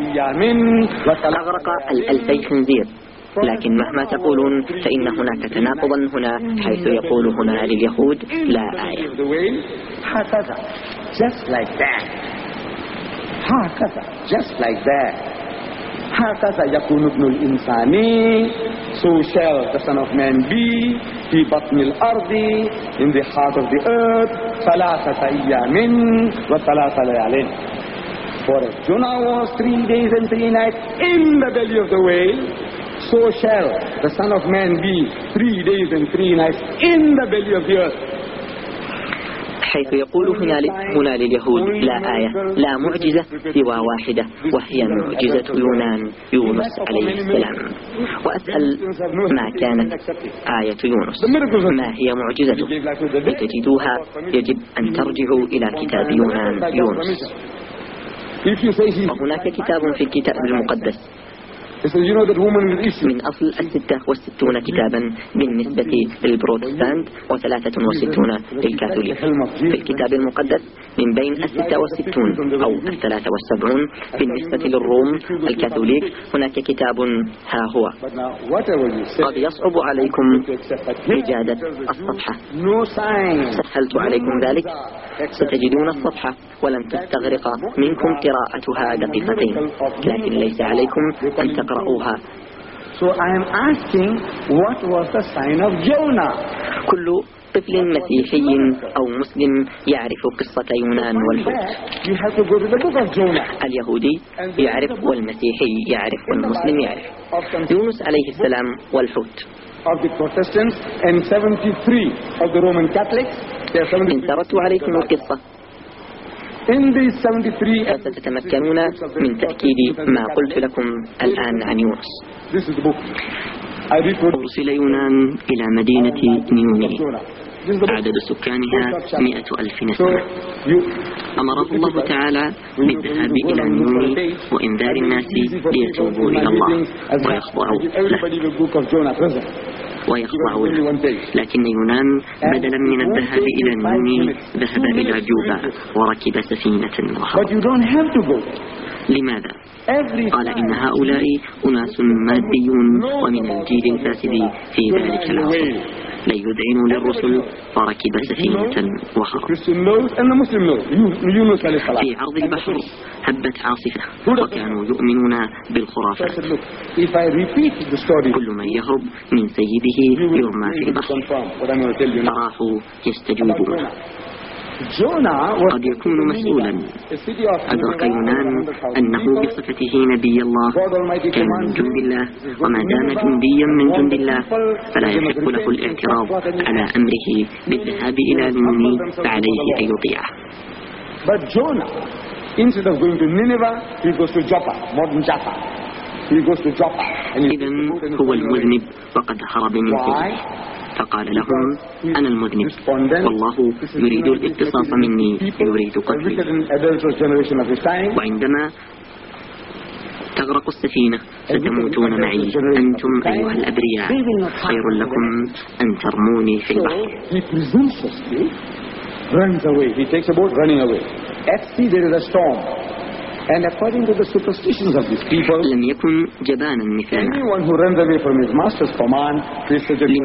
S8: أغرق الألفي خنزير. لكن مهما تقولون فإن هناك تناقضا هنا، حيث يقول هنا لليهود لا آية.
S7: هكذا just like that. هكذا just like that. هكذا يكون ابن الإنسان. So shall the Son of Man be في بطن الأرض in the heart of the earth ثلاثة أيام وثلاثة ليال. For as Jonah was three days and three nights in the belly of the whale, so shall the Son of Man be three days and three nights in the belly of the earth.
S8: حيث يقول هنا هنا لليهود لا آية، لا معجزة سوى واحدة، وهي معجزة يونان يونس عليه السلام. وأسأل: ما كانت آية يونس؟ ما هي معجزته؟ لتجدوها يجب أن ترجعوا إلى كتاب يونان يونس. وهناك كتاب في الكتاب المقدس من أصل الستة والستون كتابا بالنسبة للبروتستانت وثلاثة وستون للكاثوليك. في الكتاب المقدس من بين الستة والستون أو الثلاثة والسبعون بالنسبة للروم الكاثوليك هناك كتاب ها هو. قد يصعب عليكم إجادة الصفحة. سهلت عليكم ذلك. ستجدون الصفحة ولن تستغرق منكم قراءتها دقيقتين، لكن ليس عليكم أن تقرأوها.
S7: So I am asking, what was the sign of Jonah?
S8: كل طفل مسيحي أو مسلم يعرف قصة يونان والحوت.
S7: You have to go to the book of Jonah.
S8: اليهودي يعرف والمسيحي يعرف والمسلم يعرف. يونس عليه السلام والحوت.
S7: Of the Protestants and seventy-three of the Roman Catholics.
S8: إن سردت عليكم القصة فستتمكنون من تأكيد ما قلت لكم الآن عن يونس. أرسل يونان إلى مدينة نينوى عدد سكانها مئة ألف نسمة. أمره الله تعالى بالذهاب إلى نينوى وإنذار الناس ليتوبوا إلى الله ويخضعوا له ويخضعوا له. لكن يونان بدلا من الذهاب إلى نينوى ذهب إلى جوبا وركب سفينة وهرب. لماذا؟ قال: إن هؤلاء أناس ماديون ومن الجيل الفاسد في ذلك العصر لن يذعنوا للرسل، فركب سفينة وهرب. في عرض البحر هبت عاصفة وكانوا يؤمنون بالخرافات. كل من يهرب من سيده يرمى في البحر، فراحوا يستجوبون. قد يكون مسؤولا. أدرك يونان أنه بصفته نبي الله كان من جند الله، وما دام جنديا من جند الله فلا يحق له الاعتراض على أمره بالذهاب إلى نينوى، فعليه أن يطيعه.
S7: But Jonah, instead of going to Nineveh, he goes to Joppa, modern Joppa. He goes to Joppa.
S8: إذن هو المذنب وقد هرب من سجنه، فقال لهم: أنا المذنب والله يريد الاقتصاص مني، يريد قتلي. وعندما تغرق السفينة ستموتون معي أنتم أيها الأبرياء، خير لكم أن ترموني في البحر.
S7: And according to the superstitions of these people,
S8: لم يكن جبانا مثالا.
S7: anyone who runs away from his master's command,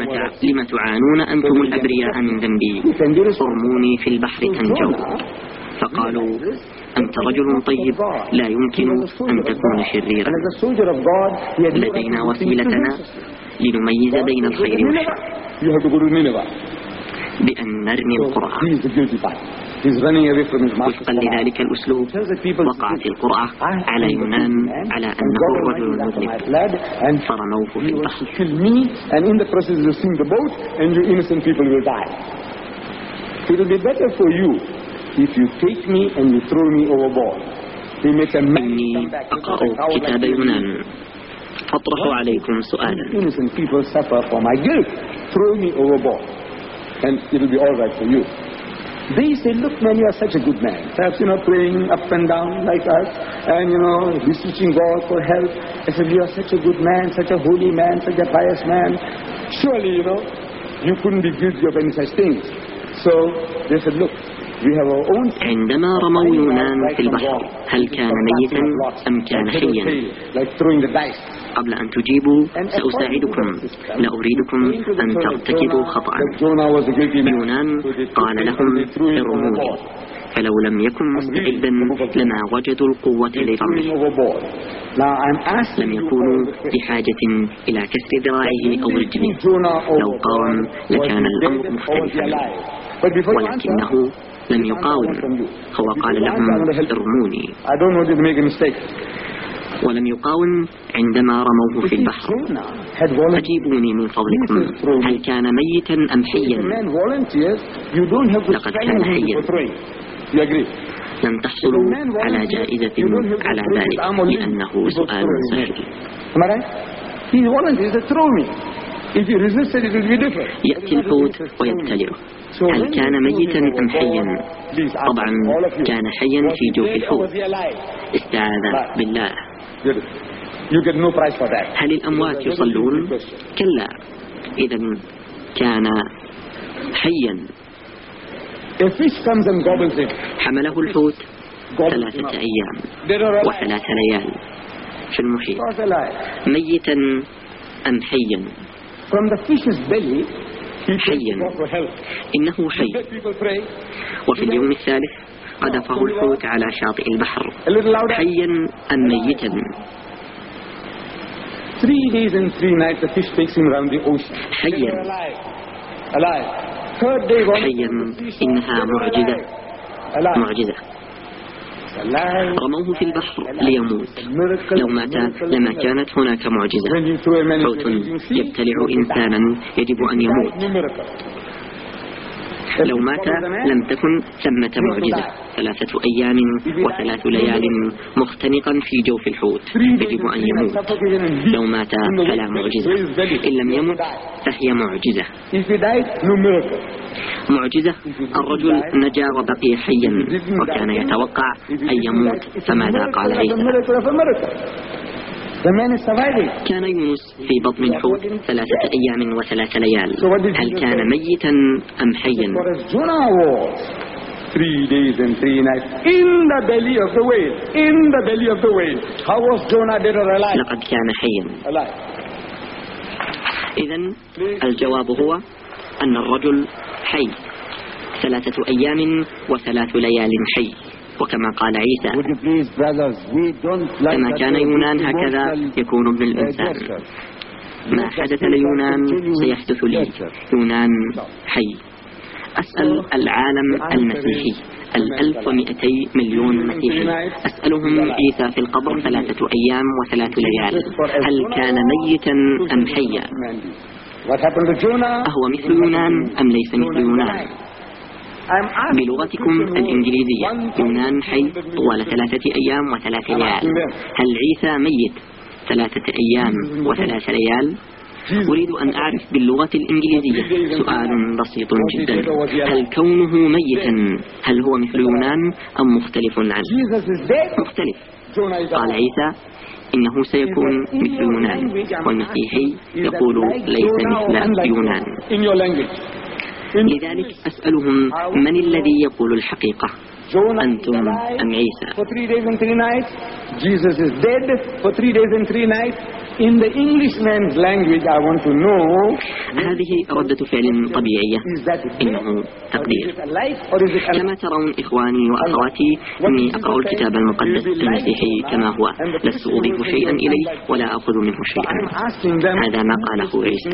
S8: لم تعانون أنتم الأبرياء من ذنبي، ارموني في البحر تنجوا. فقالوا أنت رجل طيب لا يمكن أن تكون شريرا. لدينا وسيلتنا لنميز بين الخير والشر بأن نرمي القرعة. وفقا لذلك الأسلوب وقعت القرعة على يونان على أنه الرجل المذنب فرموه في البحر. إني أقرأ كتاب يونان أطرح عليكم سؤالا.
S7: And it will be all right for you. They say, look man, you are such a good man. Perhaps you know, praying up and down like us, and you know, beseeching God for help. I said, you are such a good man, such a holy man, such a pious man. Surely, you know, you couldn't be guilty of any such things. So they said, look, we have our own.
S8: عندما رموا يونان في البحر هل كان ميتا أم كان حيا؟
S7: Like throwing the dice.
S8: قبل أن تجيبوا سأساعدكم، لا أريدكم أن ترتكبوا خطأ. يونان قال لهم ارموني، فلو لم يكن مستعدا لما وجدوا القوة لرميه. لم يكونوا بحاجة إلى كسر ذراعه أو رجله، لو قاوم لكان الأمر مختلفا، ولكنه لم يقاوم. هو قال لهم ارموني، ولم يقاوم عندما رموه في البحر. أجيبوني من فضلكم، هل كان ميتا أم حيا؟ لقد كان حيا. لن تحصلوا على جائزة على ذلك لأنه سؤال سهل. يأتي الحوت ويبتلعه، هل كان ميتا أم حيا؟ طبعا كان حيا في جوف الحوت. استعاذ بالله. هل الأموات يصلون؟ كلا، إذا كان حيا. حمله الحوت ثلاثة أيام وثلاث ليال في المحيط، ميتا أم حيا؟ حيا، إنه حي. وفي اليوم الثالث قذفه الحوت على شاطئ البحر، حيا أم ميتا؟ حيا. حيا، إنها معجزة معجزة. رموه في البحر ليموت، لو مات لما كانت هناك معجزة. حوت يبتلع إنسانا يجب أن يموت، لو مات لم تكن ثمة معجزة. ثلاثة أيام وثلاث ليال مختنقا في جوف الحوت، يجب أن يموت. لو مات فلا معجزة، إن لم يمت فهي معجزة. معجزة، الرجل نجا وبقي حيا وكان يتوقع أن يموت، فماذا قال عيسى؟ كان يونس في بطن الحوت ثلاثة أيام وثلاث ليال، هل كان ميتا أم حيا؟
S7: Three days and three nights in the belly of the whale. In the belly of the whale. How was Jonah dead or alive?
S8: لقد كان حيا. إذن الجواب هو أن الرجل حي، ثلاثة أيام وثلاث ليال حي، وكما قال عيسى كما كان يونان هكذا يكون ابن الإنسان. ما حدث ليونان سيحدث لي، يونان حي. أسأل العالم المسيحي الألف ومئتي مليون مسيحي، أسألهم عيسى في القبر ثلاثة أيام وثلاث ليال، هل كان ميتا أم حيا؟ أهو مثل يونان أم ليس مثل يونان؟ بلغتكم الإنجليزية يونان حي طوال ثلاثة أيام وثلاث ليال، هل عيسى ميت ثلاثة أيام وثلاث ليال؟ أريد أن أعرف باللغة الإنجليزية سؤال بسيط جدا، هل كونه ميتا هل هو مثل يونان أم مختلف عنه؟ مختلف. قال عيسى إنه سيكون مثل يونان، والمسيحي يقول ليس مثل يونان. لذلك أسألهم من الذي يقول الحقيقة، أنتم أم عيسى؟
S7: In the Englishman's language, I want to know.
S8: هذه ردة فعل طبيعية، إنه تقدير. كما ترون إخواني وأخواتي، إني أقرأ الكتاب المقدس المسيحي كما هو، لست أضيف شيئا إليه ولا أخذ منه شيئا. هذا ما قاله عيسى.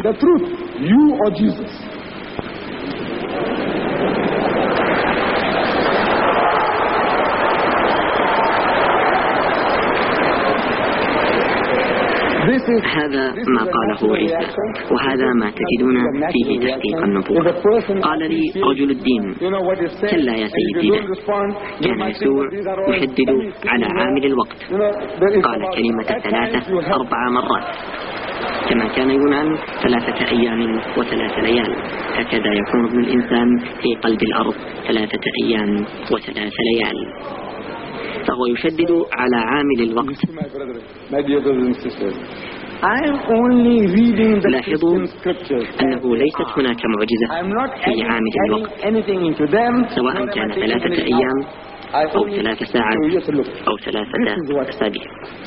S8: هذا ما قاله عيسى، وهذا ما تجدون فيه تحقيق النبوة. قال لي رجل الدين: كلا يا سيدي، كان يسوع يشدد على عامل الوقت، قال كلمة ثلاثة أربع مرات، كما كان يونان ثلاثة أيام وثلاث ليال، هكذا يكون ابن الإنسان في قلب الأرض ثلاثة أيام وثلاث ليال. فهو يشدد على عامل الوقت. لاحظوا أنه ليست هناك معجزة في عامل الوقت، سواء كان ثلاثة أيام أو ثلاث ساعات أو ثلاثة أسابيع.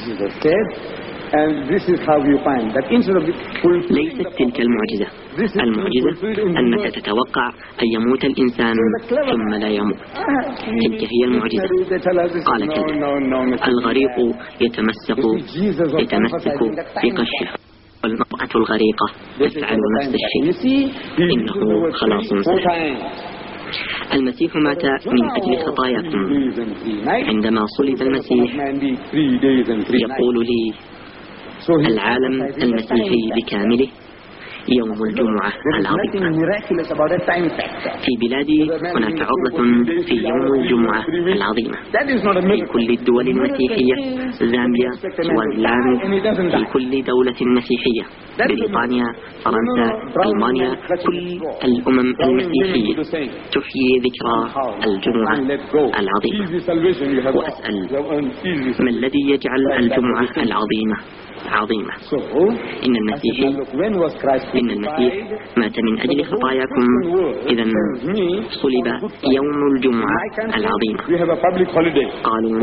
S8: ليست تلك المعجزة. المعجزة أنك تتوقع أن يموت الإنسان ثم لا يموت، تلك هي المعجزة. قال كلا، الغريق يتمسك يتمسك بقشه، والمرأة الغريقة تفعل نفس الشيء. إنه خلاص سهل. المسيح مات من أجل خطاياكم. عندما صلب المسيح يقول لي العالم المسيحي بكامله يوم الجمعة العظيم. في بلادي هناك عطلة في يوم الجمعة العظيمة في كل الدول المسيحية، زامبيا، سوازيلاند، في كل دولة مسيحية، بريطانيا، فرنسا، ألمانيا، كل الأمم المسيحية تحيي ذكرى الجمعة العظيمة. وأسأل، ما الذي يجعل الجمعة العظيمة عظيمة؟ إن المسيح إن المسيح مات من أجل خطاياكم، إذا صلب يوم الجمعة العظيمة. قالوا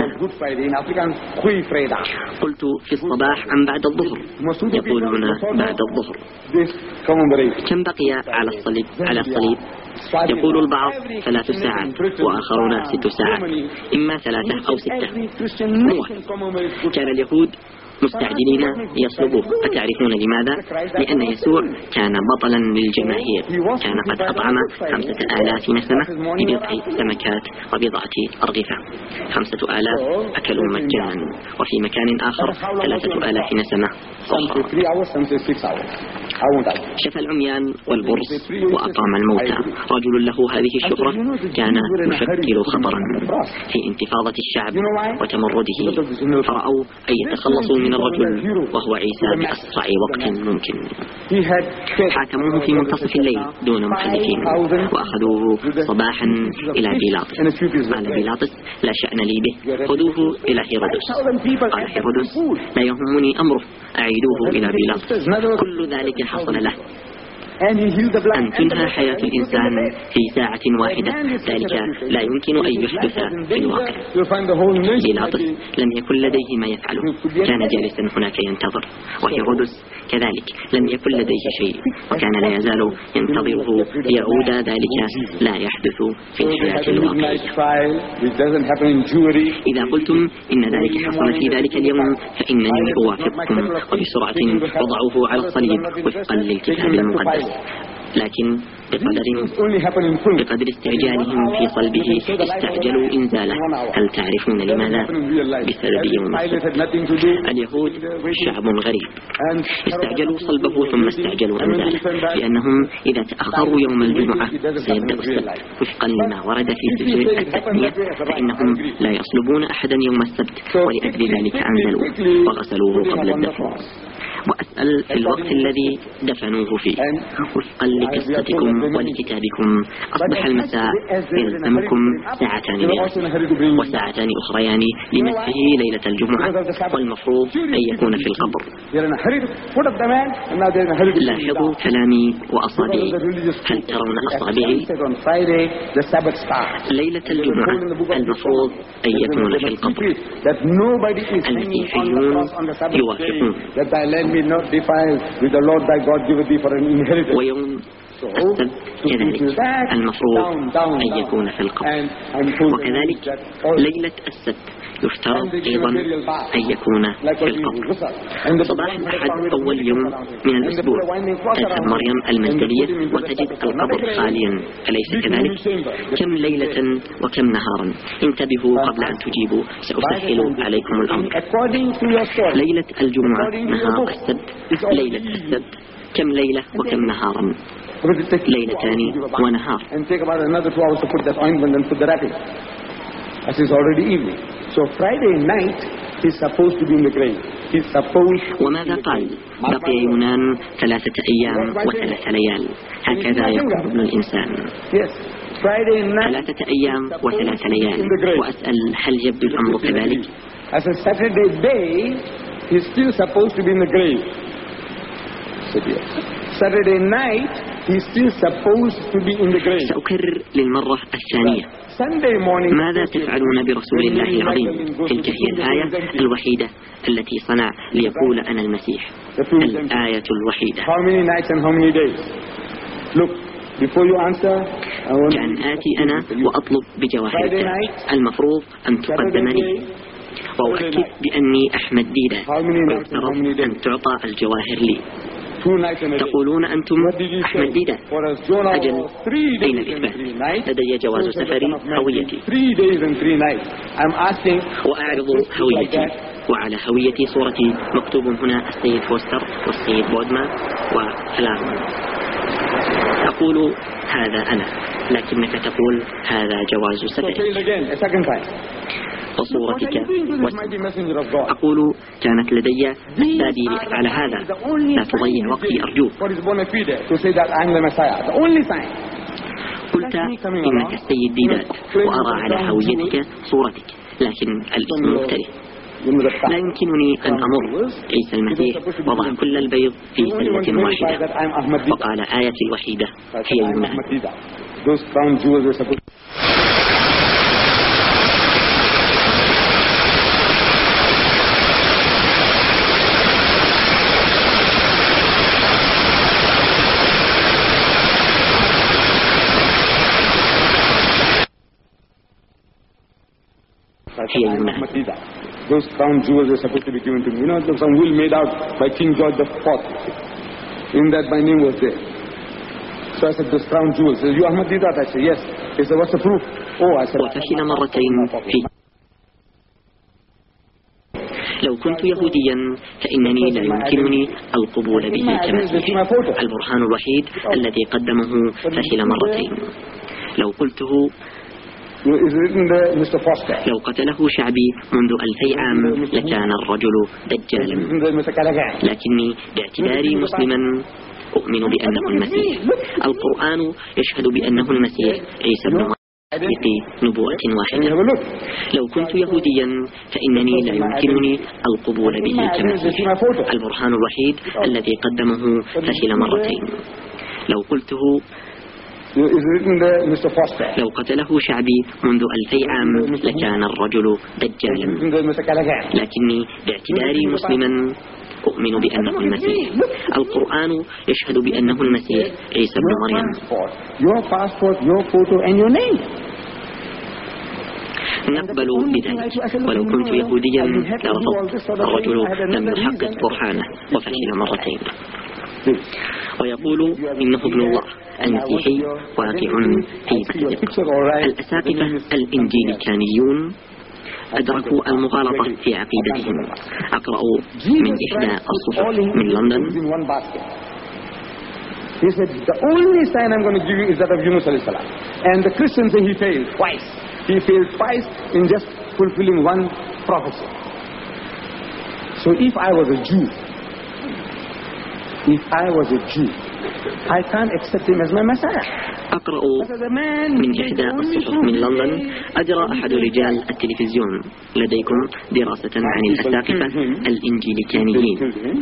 S8: قلت في الصباح أم بعد الظهر؟ يقولون بعد الظهر. كم بقي على الصليب على الصليب؟ يقول البعض ثلاث ساعات وآخرون ست ساعات، إما ثلاثة أو ستة. كان اليهود مستعجلين يصلبوه. أتعرفون لماذا؟ لأن يسوع كان بطلا للجماهير، كان قد أطعم خمسة آلاف نسمة ببضع سمكات وبضعة أرغفة. خمسة آلاف أكلوا مجانا، وفي مكان آخر ثلاثة آلاف نسمة. شفى العميان والبرص وأقام الموتى. رجل له هذه الشهرة كان يشكل خطرا في انتفاضة الشعب وتمرده، فرأوا أن يتخلصوا من الرجل وهو عيسى بأسرع وقت ممكن. حاكموه في منتصف الليل دون محلفين، وأخذوه صباحا إلى بيلاطس. قال بيلاطس: لا شأن لي به، خذوه إلى هيرودس. قال هيرودس: لا يهمني أمره، أعيدوه إلى بيلاطس. كل ذلك حصل له أن تنهى حياة الإنسان في ساعة واحدة. ذلك لا يمكن أن يحدث في الواقع. بيلاطس لم يكن لديه ما يفعله، كان جالسا هناك ينتظر، وهيرودس كذلك لم يكن لديه شيء، وكان لا يزال ينتظره ليعود ذلك لا يحدث في الحياة الواقعية. إذا قلتم إن ذلك حصل في ذلك اليوم فإنني أوافقكم، وبسرعة وضعوه على الصليب وفقا للكتاب المقدس. لكن بقدر بقدر استعجالهم في صلبه استعجلوا إنزاله. هل تعرفون لماذا؟ بسبب يوم السبت. اليهود شعب غريب، استعجلوا صلبه ثم استعجلوا إنزاله، لأنهم إذا تأخروا يوم الجمعة سيبدأ السبت. وفقا لما ورد في سفر التثنية فإنهم لا يصلبون أحدا يوم السبت، ولأجل ذلك أنزلوا وغسلوه قبل الدفن. وأسأل في الوقت الذي دفنوه فيه، وفقا لقصتكم ولكتابكم أصبح المساء يلزمكم ساعتان لغسله وساعتان أخريان لمسحه ليلة الجمعة، والمفروض أن يكون في القبر. لاحظوا كلامي وأصابعي. هل ترون أصابعي؟ ليلة الجمعة المفروض أن يكون في القبر. المسيحيون يوافقون ويوم السبت كذلك المفروض أن يكون في القبر، وكذلك ليلة السبت يفترض أيضا أن يكون في القبر. صباح الأحد أول يوم من الأسبوع تذهب مريم المجدلية وتجد القبر خاليا، أليس كذلك؟ كم ليلة وكم نهارا؟ انتبهوا قبل أن تجيبوا، سأسهل عليكم الأمر. ليلة الجمعة نهار السبت، ليلة السبت كم ليلة وكم نهارا؟ ليلتان ونهار.
S7: So Friday night he's supposed to be in the grave. He's supposed.
S8: وماذا قال؟ بقي يونان ثلاثة أيام وثلاث ليال، هكذا يقول ابن الإنسان.
S7: Yes. Friday night.
S8: ثلاثة أيام وثلاث ليال، وأسأل هل يبدو الأمر كذلك؟
S7: As a Saturday day he's still supposed to be in the grave. Saturday night he's still supposed to be in the grave.
S8: سأكرر للمرة الثانية. ماذا تفعلون برسول الله العظيم؟ تلك هي الآية الوحيدة التي صنع ليقول أنا المسيح، الآية الوحيدة. كأن آتي أنا وأطلب بجواهر التاج، المفروض أن تقدم لي، وأؤكد بأني أحمد ديدات، ويفترض أن تعطى الجواهر لي. تقولون أنتم أحمد ديدات، أجل أين الإثبات؟ لدي جواز سفري هويتي، وأعرض هويتي، وعلى هويتي صورتي مكتوب هنا السيد فوستر والسيد بودمان وفلان. أقول هذا أنا، لكنك تقول هذا جواز سفري وصورتك واسمك. أقول كانت لدي أسبابي لأفعل هذا، لا تضيع وقتي أرجوك. قلت إنك السيد ديدات، وأرى على هويتك صورتك، لكن الاسم مختلف. لا يمكنني أن أمر عيسى المسيح وضع كل البيض في سلة واحدة، وقال آيتي الوحيدة هي يونان. هي يونان.
S7: Those crown jewels are supposed to be given to me. You know, there's some will made out by King George the Fourth. In that my name was there. So I said, those crown jewels. He said, you Ahmad Didat? I said, yes. He said, what's the proof? Oh, I said,
S8: وفشل مرتين في. لو كنت يهوديا فإنني لا يمكنني القبول به كمسيح. البرهان الوحيد الذي قدمه فشل مرتين. لو قلته لو قتله شعبي منذ ألفي عام لكان الرجل دجالا، لكني باعتباري مسلما أؤمن بأنه المسيح. القرآن يشهد بأنه المسيح عيسى بن مريم نبوءة واحدة. لو كنت يهوديا فإنني لا يمكنني القبول به كمسيح. البرهان الوحيد الذي قدمه فشل مرتين. لو قلته لو قتله شعبي منذ ألفي عام لكان الرجل دجالا، لكني باعتباري مسلما أؤمن بأنه المسيح. القرآن يشهد بأنه المسيح عيسى بن مريم. نقبل بذلك. ولو كنت يهوديا لرفضت. الرجل لم يحقق برهانه وفشل مرتين، ويقول إنه ابن الله المسيحي واقع في بلدك. الأساقفة الإنجيليكانيون أدركوا المغالطة في عقيدتهم. أقرأ من إحدى الصحف من لندن.
S7: He said, the only sign I'm going to give you is that of Yunus alayhi salam. And the Christians say he failed twice. He failed twice in just fulfilling one prophecy. So if I was a Jew, if I was a Jew, I can't accept him as my Messiah.
S8: أقرأ من إحدى الصحف من لندن. أجرى أحد رجال التلفزيون لديكم دراسة عن الأساقفة الإنجيليكانيين،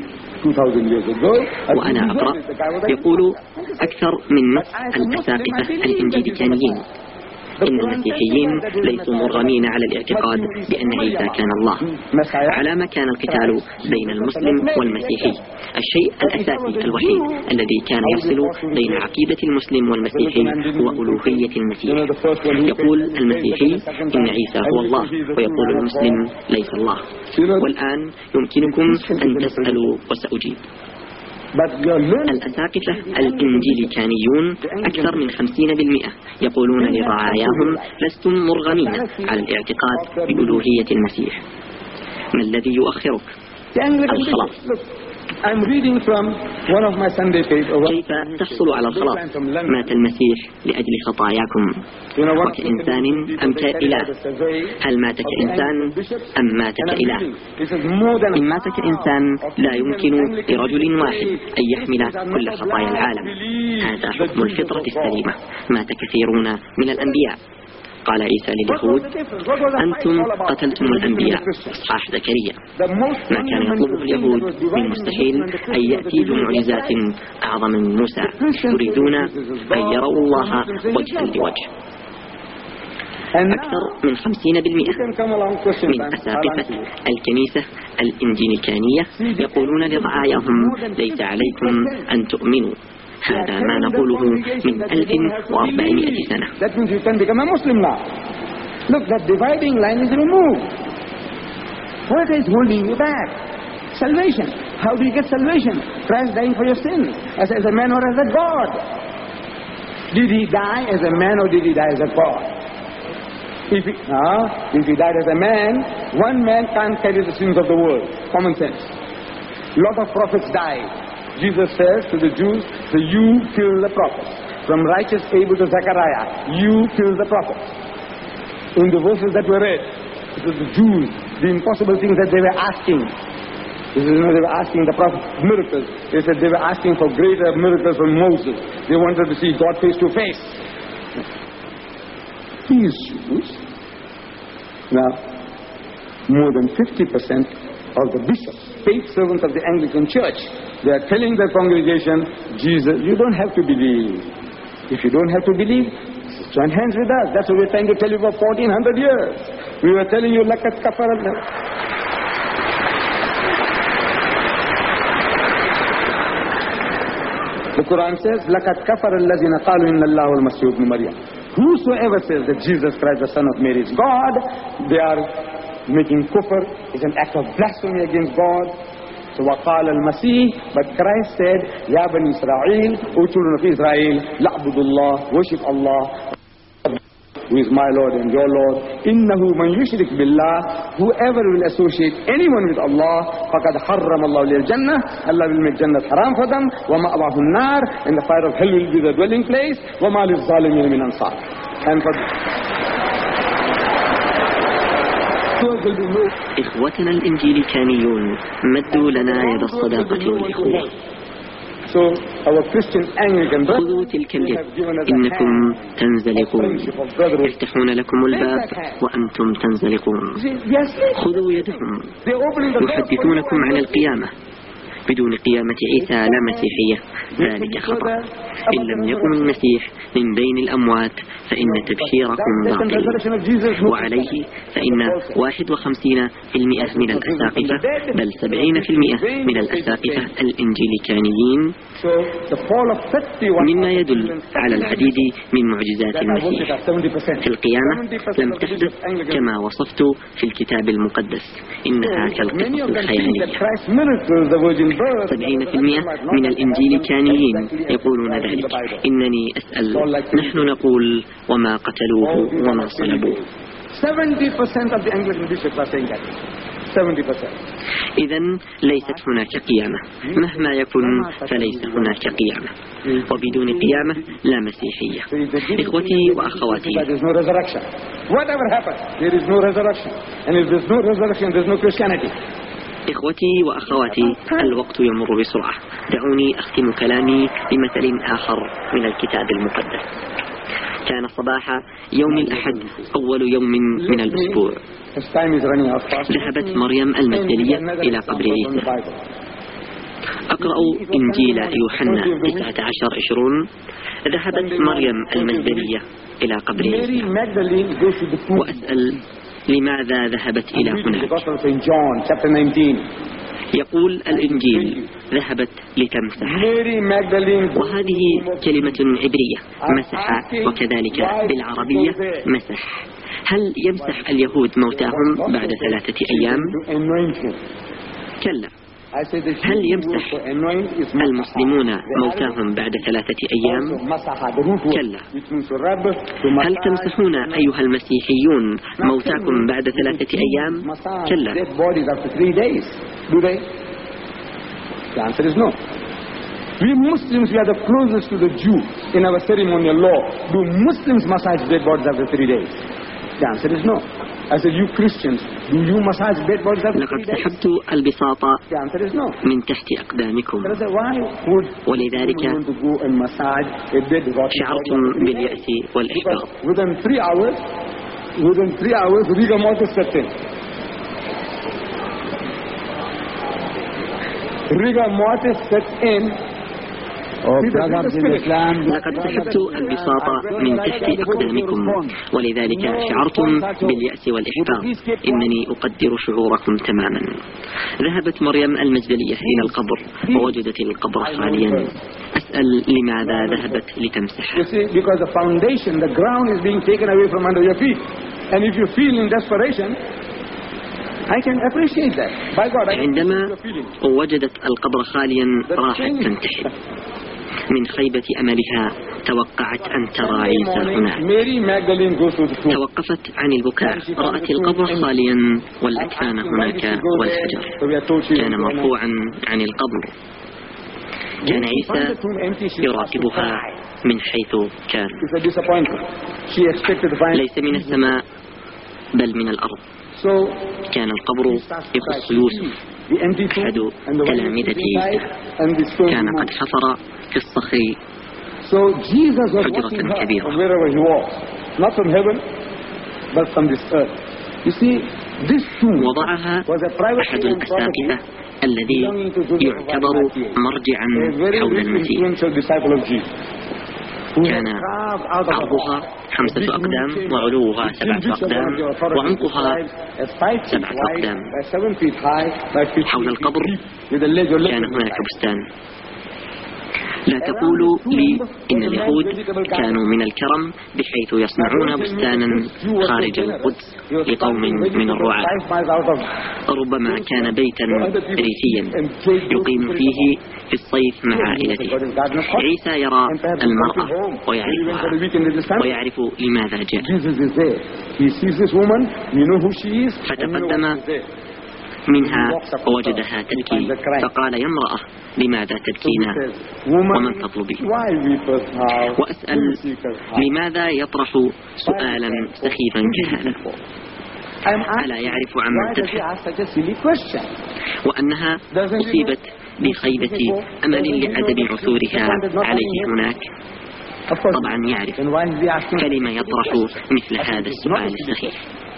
S8: وأنا أقرأ يقول أكثر من نصف الأساقفة الإنجيليكانيين إن المسيحيين ليسوا مرغمين على الاعتقاد بأن عيسى كان الله. على ما كان القتال بين المسلم والمسيحي. الشيء الأساسي الوحيد الذي كان يفصل بين عقيدة المسلم والمسيحي هو ألوهية المسيح. يقول المسيحي إن عيسى هو الله، ويقول المسلم ليس الله. والآن يمكنكم أن تسألوا وسأجيب. الأساقفة الإنجليكانيون أكثر من خمسين بالمئة يقولون لرعاياهم لستم مرغمين على الاعتقاد بألوهية المسيح. ما الذي يؤخرك؟ الخلاص.
S7: I'm reading from one of my Sunday papers.
S8: كيف تحصل على الخلاص؟ مات المسيح لأجل خطاياكم. وكإنسان أم كإله؟ هل مات كإنسان أم مات كإله؟ إن مات كإنسان لا يمكن لرجل واحد أن يحمل كل خطايا العالم. هذا حكم الفطرة السليمة. مات كثيرون من الأنبياء. قال عيسى لليهود أنتم قتلتم الأنبياء. إصحاح زكريا. ما كان يطلبه اليهود من مستحيل أن يأتي بمعجزات أعظم من موسى. يريدون أن يروا الله وجها لوجه. أكثر من خمسين بالمئة من أساقفة الكنيسة الإنجليكانية يقولون لرعاياهم ليس عليكم أن تؤمنوا. هذا ما نقوله من ألف وأربعمائة سنة.
S7: That means you can become a Muslim now. Look, that dividing line is removed. What is holding you back? Salvation. How do you get salvation? Christ dying for your sins, as, as a man or as a God. Did he die as a man or did he die as a God? If he, uh, if he died as a man, one man can't carry the sins of the world. Common sense. Lot of prophets died. Jesus says to the Jews, so you kill the prophets. From righteous Abel to Zechariah, you kill the prophets. In the verses that were read, it was the Jews, the impossible things that they were asking. This is, you know, they were asking the prophets miracles. They said they were asking for greater miracles from Moses. They wanted to see God face to face. These Jews, now, more than fifty percent of the bishops, paid servants of the Anglican Church, they are telling their congregation, Jesus, you don't have to believe. If you don't have to believe, join hands with us. That's what we're trying to tell you for fourteen hundred years. We were telling you, lakat kafara. The Quran says, lakat kafara allazina qalu inna Allahu al-Masih ibn Maryam. Whosoever says that Jesus Christ, the Son of Mary, is God, they are making kufr. It's an act of blasphemy against God. So وقال المسيح, but Christ said, يا بني إسرائيل, O children of Israel, لعبد الله, worship Allah, who is my Lord and your Lord. إنه من يشرك بالله, whoever will associate anyone with Allah, فقد حرم الله للجنة, Allah will make Jannah haram for them, ومأواه النار, and the fire of hell will be the dwelling place, وما للظالمين من أنصار. And for
S8: إخوتنا الإنجيليكانيون مدوا لنا يد الصداقة والإخوة.
S7: So our Christian Anglican brothers,
S8: خذوا تلك اليد إنكم تنزلقون. يفتحون لكم الباب وأنتم تنزلقون. خذوا يدهم. يحدثونكم عن القيامة. بدون قيامة عيسى لا مسيحية. ذلك خطأ. إن لم يقم المسيح من بين الأموات فإن تبشيركم باطل. وعليه فإن واحد وخمسين بالمئة من الأساقفة بل سبعين بالمئة من الأساقفة الإنجيليكانيين مما يدل على العديد من معجزات المسيح. القيامة لم تحدث كما وصفت في الكتاب المقدس، إنها كالقصص الخيالية. سبعين بالمئة من الإنجيليكانيين يقولون ذلك. إنني أسأل، نحن نقول وما قتلوه وما صلبوه.
S7: seventy percent of the Anglican bishops are saying that. seventy percent.
S8: إذن ليست هناك قيامة، مهما يكن فليس هناك قيامة، وبدون قيامة لا مسيحية. إخوتي وأخواتي،
S7: whatever happens, there is no resurrection, and if there is no resurrection, there is no Christianity.
S8: إخوتي وأخواتي، الوقت يمر بسرعة. دعوني أختم كلامي بمثل آخر من الكتاب المقدس. كان صباح يوم الأحد أول يوم من الأسبوع. ذهبت مريم المجدلية إلى قبر عيسى. أقرأ إنجيل يوحنا تسعة عشر عشرون. ذهبت مريم المجدلية إلى قبر عيسى، وأسأل لماذا ذهبت إلى هناك؟ يقول الإنجيل ذهبت لتمسح، وهذه كلمة عبرية مسح، وكذلك بالعربية مسح. هل يمسح اليهود موتاهم بعد ثلاثة أيام؟ كلا. هل يمسح المسلمون موتاهم بعد ثلاثة أيام؟ كلا. هل تمسحون أيها المسيحيون موتاكم بعد ثلاثة أيام؟ كلا.
S7: The answer is no. We Muslims, we are the closest to the Jew in our ceremonial law. Do Muslims massage dead bodies after three days? The answer is no. I said, you Christians, do you massage dead bodies after
S8: لقد
S7: three days?
S8: سحبت البساطة
S7: The answer is no.
S8: من تحت أقدامكم، ولذلك شعرتم باليأس والإحباط.
S7: Within three hours, within three hours, rigor mortis sets in. Rigor mortis sets in.
S8: لقد سحبت البساطة من تحت أقدامكم، ولذلك شعرتم باليأس والإحباط. إنني أقدر شعوركم تماما. ذهبت مريم المجدلية إلى القبر ووجدت القبر خاليا. أسأل لماذا ذهبت لتمسح؟
S7: Because the foundation, the ground is being taken away from under your feet. And if you feel in desperation, I can appreciate that. By God, I
S8: عندما وجدت القبر خاليا راحت تنتحب. من خيبة أملها توقعت أن ترى عيسى هناك. توقفت عن البكاء، رأت القبر خاليا والأكفان هناك والحجر كان مرفوعا عن القبر. كان عيسى يراقبها من حيث كان، ليس من السماء بل من الأرض. كان القبر يخص يوسف أحد تلامذة عيسى، كان قد حفر في الصخر حجرة كبيرة. وضعها أحد الأساقفة الذي يعتبر مرجعا حول المسيح. كان عرضها خمسة أقدام وعلوها سبعة أقدام وعمقها سبعة أقدام. حول القبر كان هناك بستان. لا تقولوا لي إن اليهود كانوا من الكرم بحيث يصنعون بستانا خارج القدس لقوم من الرعاة. ربما كان بيتا ريفيا يقيم فيه في الصيف مع عائلته. عيسى يرى المرأة ويعرفها ويعرف لماذا جاء، فتقدم منها ووجدها تبكي، فقال: يا امرأة لماذا تبكين ومن تطلبين؟ وأسأل لماذا يطرح سؤالا سخيفا كهذا؟ ألا يعرف عمن تبحث وأنها أصيبت بخيبة أمل لعدم عثورها عليه هناك؟ طبعا يعرف، فلما يطرح مثل هذا السؤال السخيف؟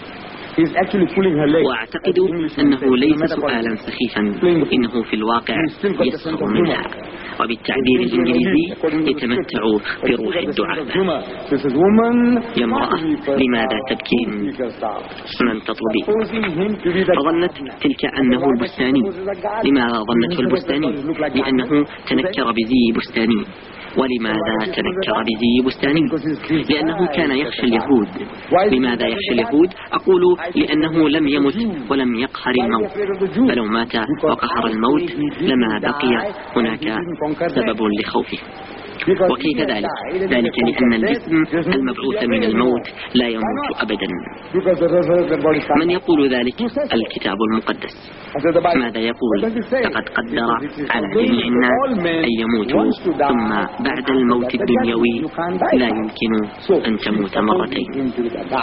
S8: وأعتقد أنه ليس سؤالا سخيفا، إنه في الواقع يسخر منها، وبالتعبير الإنجليزي يتمتع بروح الدعابة. يا امرأة لماذا تبكين؟ من تطلبين؟ فظنت تلك أنه البستاني. لماذا ظنته البستاني؟ لأنه تنكر بزي بستاني. ولماذا تنكر بزي بستاني؟ لأنه كان يخشى اليهود. لماذا يخشى اليهود؟ أقول لأنه لم يمت ولم يقهر الموت، فلو مات وقهر الموت لما بقي هناك سبب لخوفه. وكيف ذلك؟ ذلك لأن الجسم المبعوث من الموت لا يموت أبدا. من يقول ذلك؟ الكتاب المقدس. ماذا يقول؟ لقد قدر على جميع الناس أن يموتوا، ثم بعد الموت الدنيوي لا يمكن أن تموت مرتين.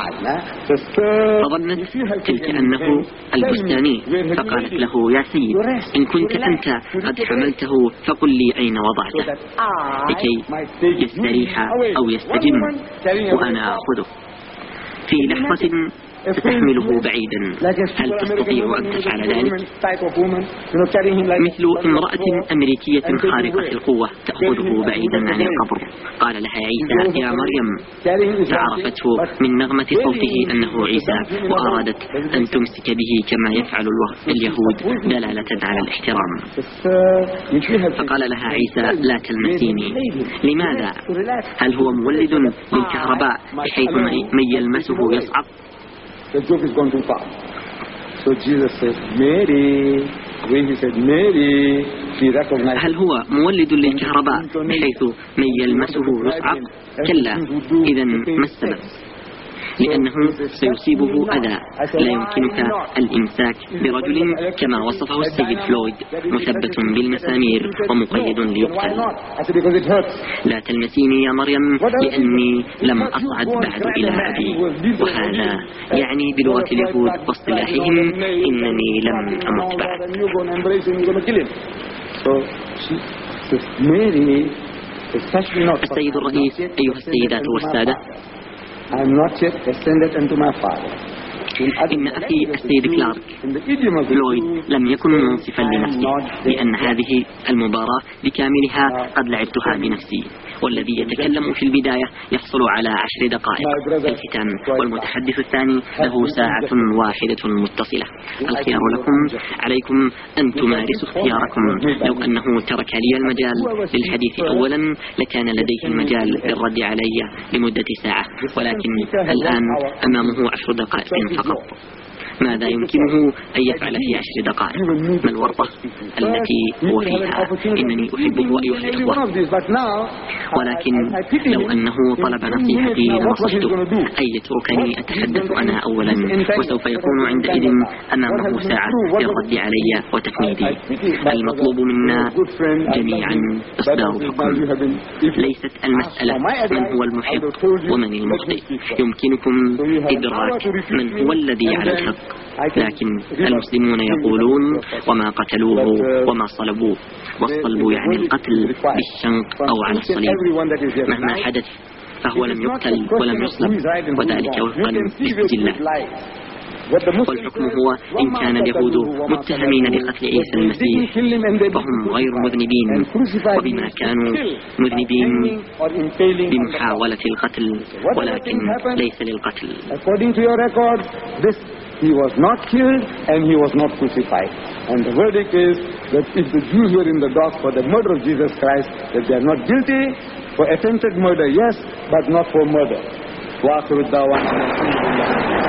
S8: فظنت تلك أنه البستاني، فقالت له: يا سيد، إن كنت أنت قد حملته فقل لي أين وضعته لكي يستريح أو يستجم وأنا أخذه. في لحظة تحمله بعيدا. هل تستطيع أن تفعل ذلك؟ مثل امرأة أمريكية خارقة القوة تأخذه بعيدا عن القبر. قال لها عيسى يا مريم، فعرفته من نغمة صوته أنه عيسى وأرادت أن تمسك به كما يفعل اليهود دلالة على الاحترام. فقال لها عيسى لا تلمسيني. لماذا؟ هل هو مولد للكهرباء بحيث من يلمسه يصعق؟ هل هو مولد للكهرباء بحيث من يلمسه يصعق؟ كلا، إذا ما السبب؟ لأنه سيصيبه أذى. لا يمكنك الإمساك برجل كما وصفه السيد فلويد مثبت بالمسامير ومقيد ليقتل. لا تلمسيني يا مريم لأني لم أصعد بعد إلى أبي، وهذا يعني بلغة اليهود واصطلاحهم إنني لم أمت بعد. السيد الرئيس، أيها السيدات والسادة،
S7: I am not yet ascended unto my Father.
S8: إن أخي السيد كلارك فلويد لم يكن منصفا لنفسه، لأن هذه المباراة بكاملها قد لعبتها بنفسي، والذي يتكلم في البداية يحصل على عشر دقائق في الختام، والمتحدث الثاني له ساعة واحدة متصلة. الخيار لكم، عليكم أن تمارسوا اختياركم. لو أنه ترك لي المجال للحديث أولا لكان لديه المجال للرد علي لمدة ساعة، ولكن الآن أمامه عشر دقائق فقط. ماذا يمكنه أن يفعل في عشر دقائق؟ ما الورطة التي هو فيها؟ إنني أحبه أيها الإخوة، ولكن لو أنه طلب نصيحتي لنصحته أن يتركني أتحدث أنا أولا، وسوف يكون عندئذ أمامه ساعة للرد علي وتفنيدي. المطلوب منا جميعا إصدار حكم. ليست المسألة من هو المحب ومن المخطئ، يمكنكم إدراك من هو الذي على الحق، لكن المسلمون يقولون وما قتلوه وما صلبوه، والصلب يعني القتل بالشنق أو على الصليب. مهما حدث فهو لم يقتل ولم يصلب، وذلك وفقا للسجلات. والحكم هو إن كان اليهود متهمين بقتل عيسى المسيح فهم غير مذنبين، وبما كانوا مذنبين بمحاولة القتل ولكن ليس للقتل.
S7: He was not killed and he was not crucified. And the verdict is that if the Jews were in the dock for the murder of Jesus Christ, that they are not guilty. For attempted murder, yes, but not for murder. وآخر الدعوة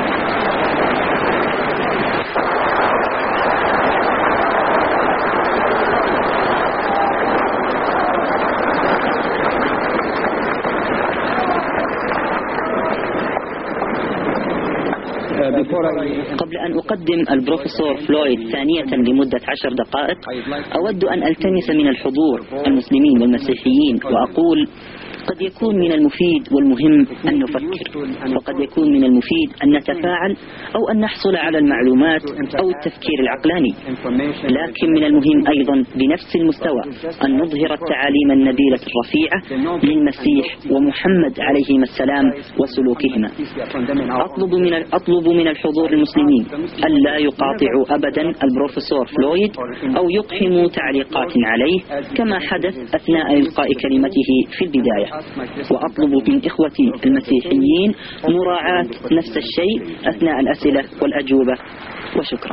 S2: قبل أن أقدم البروفيسور فلويد ثانية لمدة عشر دقائق، أود أن ألتمس من الحضور المسلمين والمسيحيين وأقول قد يكون من المفيد والمهم أن نفكر، وقد يكون من المفيد أن نتفاعل أو أن نحصل على المعلومات أو التفكير العقلاني، لكن من المهم أيضا بنفس المستوى أن نظهر التعاليم النبيلة الرفيعة للمسيح ومحمد عليهما السلام وسلوكهما. أطلب من أطلب من الحضور المسلمين ألا يقاطعوا أبدا البروفيسور فلويد أو يقحموا تعليقات عليه كما حدث أثناء إلقاء كلمته في البداية. وأطلب من إخوتي المسيحيين مراعاة نفس الشيء أثناء الأسئلة والأجوبة، وشكرا.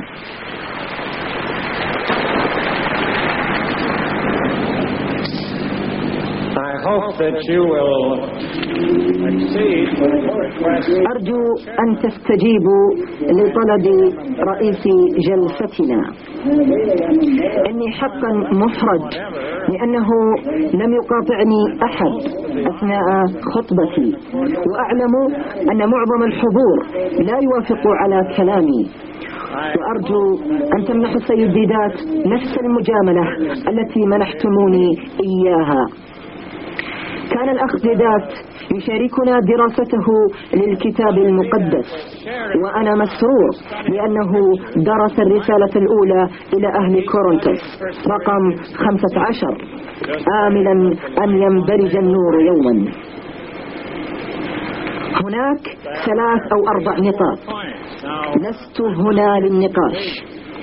S6: أرجو أن تستجيبوا لطلب رئيس جلستنا. إني حقا محرج لأنه لم يقاطعني أحد أثناء خطبتي، وأعلم أن معظم الحضور لا يوافق على كلامي، وأرجو أن تمنحوا السيدات نفس المجاملة التي منحتموني إياها. كان الأخ ديدات يشاركنا دراسته للكتاب المقدس، وأنا مسرور لأنه درس الرسالة الأولى إلى أهل كورنثوس رقم خمسة عشر آملا أن ينبرج النور يوما. هناك ثلاث أو أربع نقاط لست هنا للنقاش.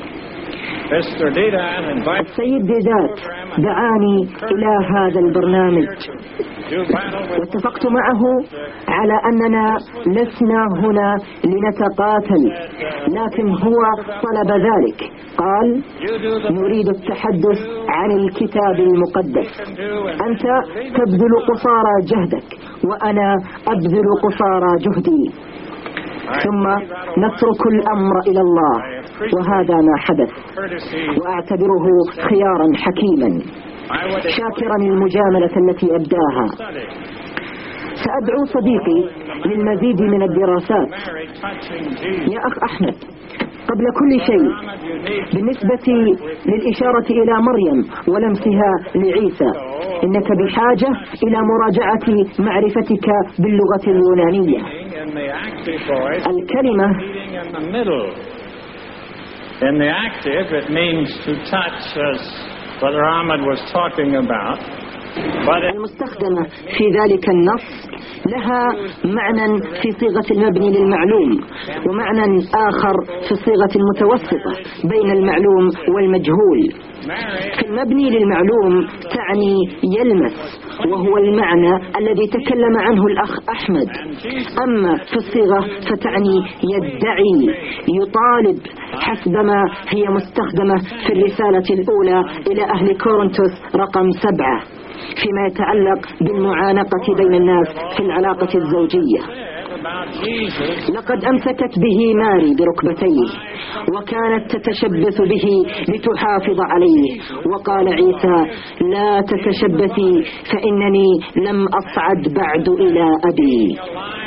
S6: السيد ديدات دعاني إلى هذا البرنامج واتفقت معه على أننا لسنا هنا لنتقاتل، لكن هو طلب ذلك. قال: نريد التحدث عن الكتاب المقدس، أنت تبذل قصارى جهدك وأنا أبذل قصارى جهدي، ثم نترك الأمر إلى الله، وهذا ما حدث، وأعتبره خيارا حكيما، شاكرا المجاملة التي أبداها. سأدعو صديقي للمزيد من الدراسات. يا أخ أحمد، قبل كل شيء، بالنسبة للإشارة إلى مريم ولمسها لعيسى، إنك بحاجة إلى مراجعة معرفتك باللغة اليونانية. الكلمة
S5: In the active, it means to touch, as Brother Ahmed was talking about.
S6: المستخدمة في ذلك النص لها معنى في صيغة المبني للمعلوم، ومعنى آخر في الصيغة المتوسطة بين المعلوم والمجهول. في المبني للمعلوم تعني يلمس، وهو المعنى الذي تكلم عنه الأخ أحمد. أما في الصيغة فتعني يدعي، يطالب، حسبما هي مستخدمة في الرسالة الأولى إلى أهل كورنثوس رقم سبعة فيما يتعلق بالمعانقة بين الناس في العلاقة الزوجية. لقد أمسكت به ماري بركبتيه وكانت تتشبث به لتحافظ عليه، وقال عيسى: لا تتشبثي فإنني لم أصعد بعد إلى أبي.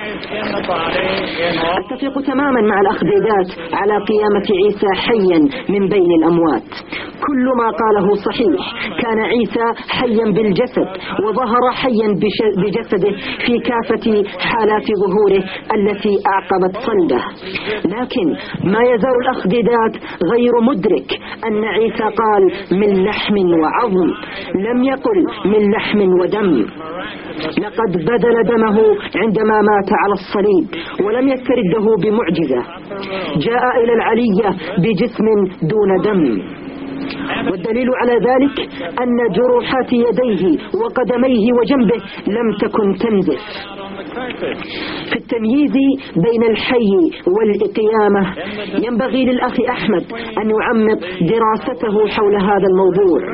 S6: أتفق تماما مع الأخ ديدات على قيامة عيسى حيا من بين الأموات. كل ما قاله صحيح. كان عيسى حيا بالجسد، وظهر حيا بجسده في كافة حالات ظهوره التي أعقبت صلبه. لكن ما يزال الأخ ديدات غير مدرك أن عيسى قال من لحم وعظم، لم يقل من لحم ودم. لقد بذل دمه عندما مات على الصليب ولم يسترده بمعجزة. جاء إلى العلية بجسم دون دم، والدليل على ذلك أن جروحات يديه وقدميه وجنبه لم تكن تنزف. في التمييز بين الحي والقيامة ينبغي للأخ أحمد أن يعمق دراسته حول هذا الموضوع.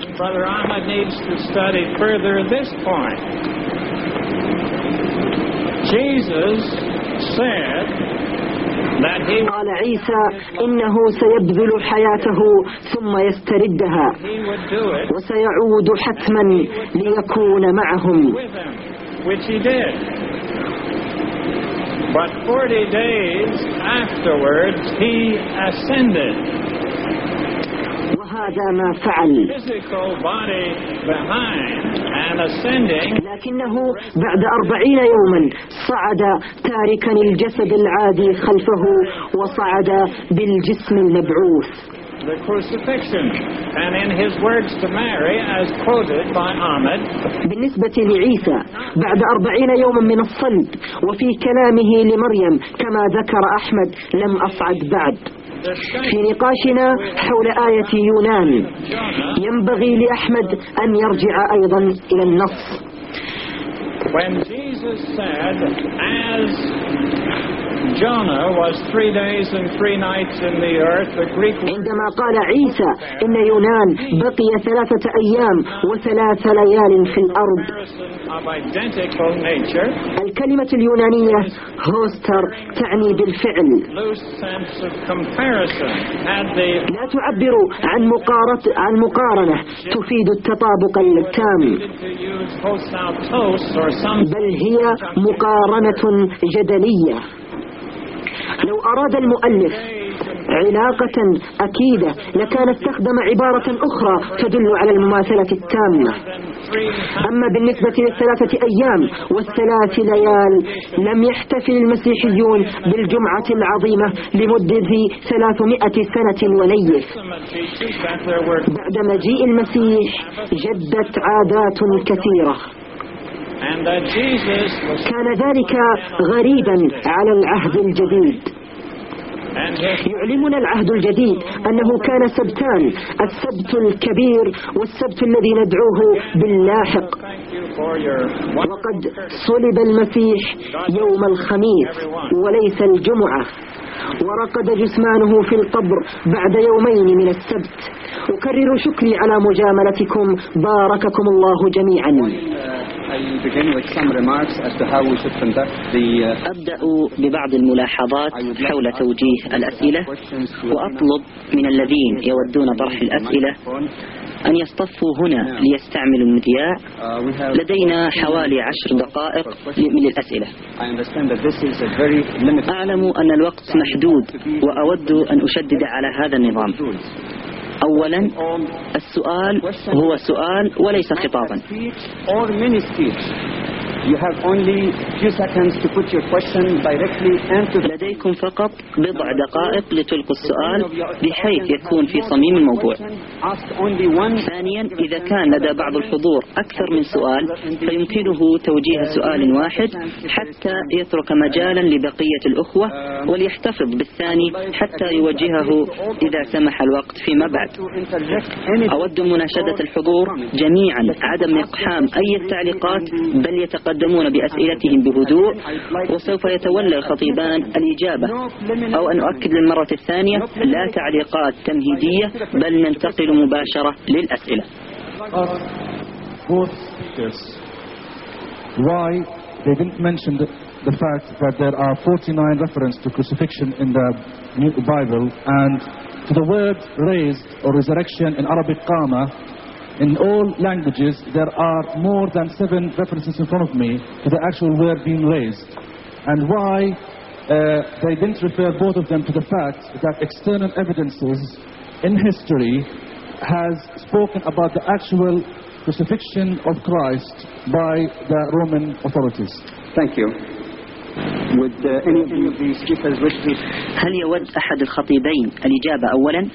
S6: قال عيسى إنه سيبذل حياته ثم يستردها، وسيعود حتما ليكون معهم.
S5: But forty days afterwards he ascended.
S6: وهذا ما فعل.
S5: Physical body behind and ascending.
S6: لكنه بعد أربعين يوما صعد تاركا الجسد العادي خلفه وصعد بالجسم المبعوث.
S5: The crucifixion, and in his words to Mary, as quoted by Ahmed.
S6: بالنسبة لعيسى بعد أربعين يوما من الصلب، وفي كلامه لمريم كما ذكر أحمد لم أصعد بعد. في نقاشنا حول آية يونان ينبغي لأحمد أن يرجع أيضا إلى النص.
S5: When Jesus said, as Jonah was three days and three nights in the earth, the Greek.
S6: عندما قال عيسى إن يونان بقي ثلاثة أيام وثلاث ليال في الأرض، الكلمة اليونانية هوستر تعني بالفعل، لا تعبر عن مقارنة عن مقارنة تفيد التطابق التام، بل هي مقارنة جدلية. لو أراد المؤلف علاقة أكيدة لكان استخدم عبارة أخرى تدل على المماثلة التامة. أما بالنسبة للثلاثة أيام والثلاث ليال لم يحتفل المسيحيون بالجمعة العظيمة لمدة ثلاثمائة سنة ونيف. بعد مجيء المسيح جدت عادات كثيرة، كان ذلك غريبا على العهد الجديد. يعلمنا العهد الجديد أنه كان سبتان، السبت الكبير والسبت الذي ندعوه باللاحق، وقد صلب المسيح يوم الخميس وليس الجمعة، ورقد جسمانه في القبر بعد يومين من السبت. أكرر شكري على مجاملتكم، بارككم الله جميعا.
S2: أبدأ ببعض الملاحظات حول توجيه الأسئلة، وأطلب من الذين يودون طرح الأسئلة أن يصطفوا هنا ليستعملوا المذياع. لدينا حوالي عشر دقائق للأسئلة. أعلم أن الوقت محدود، وأود أن أشدد على هذا النظام. أولا، السؤال هو سؤال وليس خطابا. لديكم فقط بضع دقائق لتلقوا السؤال بحيث يكون في صميم الموضوع. ثانيا، إذا كان لدى بعض الحضور أكثر من سؤال فيمكنه توجيه سؤال واحد حتى يترك مجالا لبقية الأخوة، وليحتفظ بالثاني حتى يوجهه إذا سمح الوقت فيما بعد. أود مناشدة الحضور جميعا عدم إقحام أي تعليقات، بل يتقدمون بأسئلتهم بهدوء، وسوف يتولى الخطيبان الإجابة. أو أن أؤكد للمرة الثانية، لا تعليقات تمهيدية، بل ننتقل مباشرة للأسئلة.
S10: Why they didn't mention the, the fact that there are forty-nine references to crucifixion in the New Bible, and to the word raised or resurrection in Arabic qama. In all languages there are more than seven references in front of me to the actual word being raised. And why uh, they didn't refer both of them to the fact that external evidences in history has spoken about the actual crucifixion of Christ by the Roman authorities.
S3: Thank you. Would uh, any, any of the speakers wish to...
S2: هل يود أحد الخطيبين الإجابة أولا؟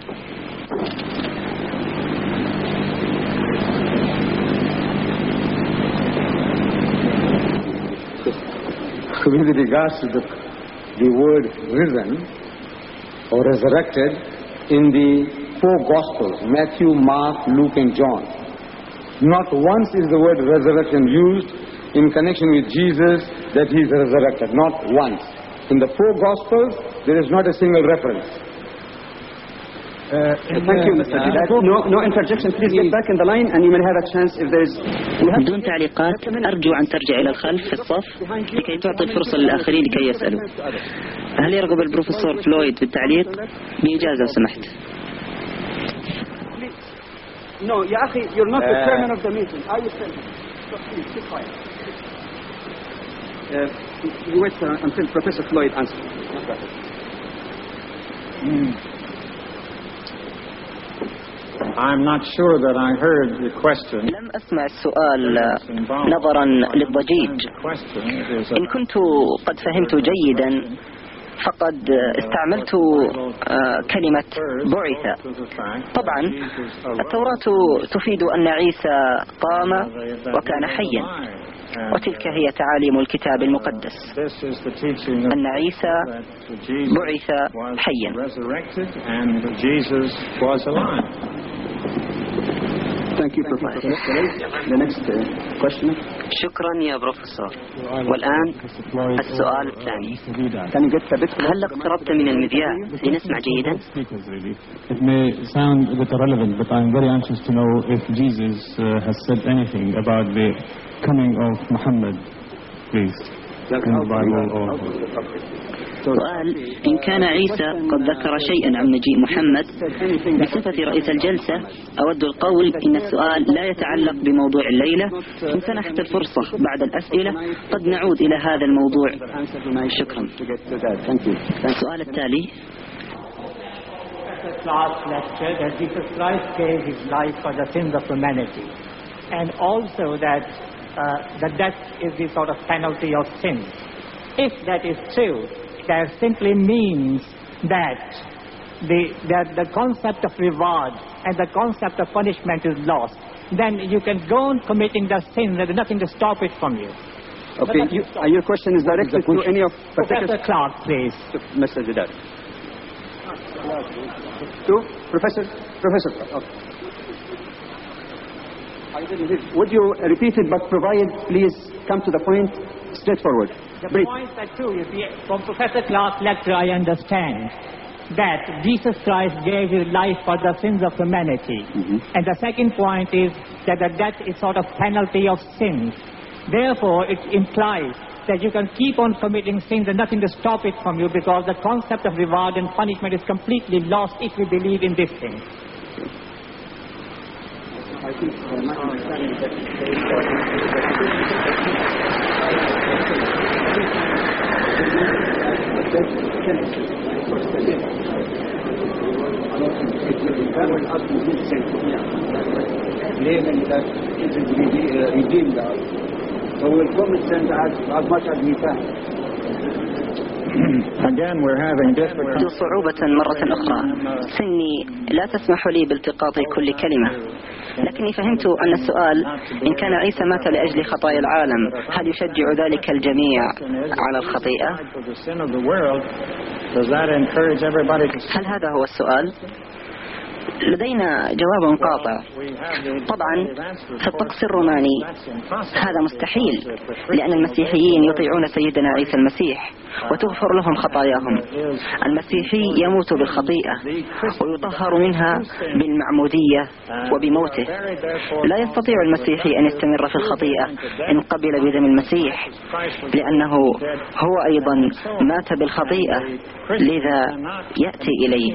S7: With regards to the, the word risen or resurrected in the four Gospels, Matthew, Mark, Luke and John, not once is the word resurrection used in connection with Jesus that he is resurrected. Not once. In the four Gospels, there is not a single reference.
S3: Uh, Thank you, Mister Didat. No, no interjection. Please get back in the line and you may have a chance if there is...
S2: بدون تعليقات. أرجو أن ترجع إلى الخلف في الصف لكي تعطي الفرصة للآخرين لكي يسألوا. هل يرغب البروفيسور فلويد بالتعليق؟ بإجازة سمحت.
S3: No, يا أخي, you're not the chairman of the meeting. Are you chairman? Please, keep quiet. Uh, you wait uh, until Professor Floyd answers.
S5: Mm. I'm not sure that I heard the question.
S2: لم أسمع السؤال نظرا للضجيج. إن كنت قد فهمت جيدا فقد استعملت كلمة بعث. طبعا التوراة تفيد أن عيسى قام وكان حيا، وتلك هي تعاليم الكتاب المقدس، أن عيسى بعث حيا.
S3: Thank you, Professor. The next uh, question.
S2: شكرا يا بروفيسور. والآن السؤال الثاني. هل اقتربت من المذياع لنسمع جيدا؟
S11: It may sound a bit irrelevant, but I'm very anxious to know if Jesus uh, has said anything about the coming of Muhammad, please, in the Bible or...
S2: سؤال: إن كان عيسى قد ذكر شيئا عن مجيء محمد بصفة رئيس الجلسة، أود القول إن السؤال لا يتعلق بموضوع الليلة. إن سنحت الفرصة بعد الأسئلة قد نعود إلى هذا الموضوع. شكرا. السؤال التالي:
S12: Jesus Christ gave his life for the sins of humanity, and also that uh, the death is the sort of penalty of sin. If that is true, that simply means that the, that the concept of reward and the concept of punishment is lost. Then you can go on committing the sin. There is nothing to stop it from you.
S3: Okay, you, uh, your question is directed to any of
S12: Professor Clark, please.
S3: Mister Didat. Two? Professor? Professor Clark. Okay. I didn't hear. Would you repeat it, but provide, please, come to the point, straightforward.
S12: The
S3: Brief.
S12: point that too, you see, from Professor Clark's lecture, I understand that Jesus Christ gave his life for the sins of humanity. Mm-hmm. And the second point is that the death is sort of penalty of sins. Therefore, it implies that you can keep on committing sins and nothing to stop it from you, because the concept of reward and punishment is completely lost if we believe in this thing.
S3: I think uh, my understanding is that claiming that it is redeemed us. So we'll commit sins as, as much as we can.
S5: Again, we're having difficulty.
S13: ذو صعوبة مرة أخرى. سني لا تسمح لي بالتقاط كل كلمة، لكني فهمت أن السؤال إن كان عيسى مات لأجل خطايا العالم، هل يشجع ذلك الجميع على الخطيئة؟ هل هذا هو السؤال؟ لدينا جواب قاطع. طبعا في الطقس الروماني هذا مستحيل، لأن المسيحيين يطيعون سيدنا عيسى المسيح وتغفر لهم خطاياهم. المسيحي يموت بالخطيئة ويطهر منها بالمعمودية وبموته. لا يستطيع المسيحي أن يستمر في الخطيئة إن قبل بدم المسيح، لأنه هو أيضا مات بالخطيئة، لذا يأتي إليه.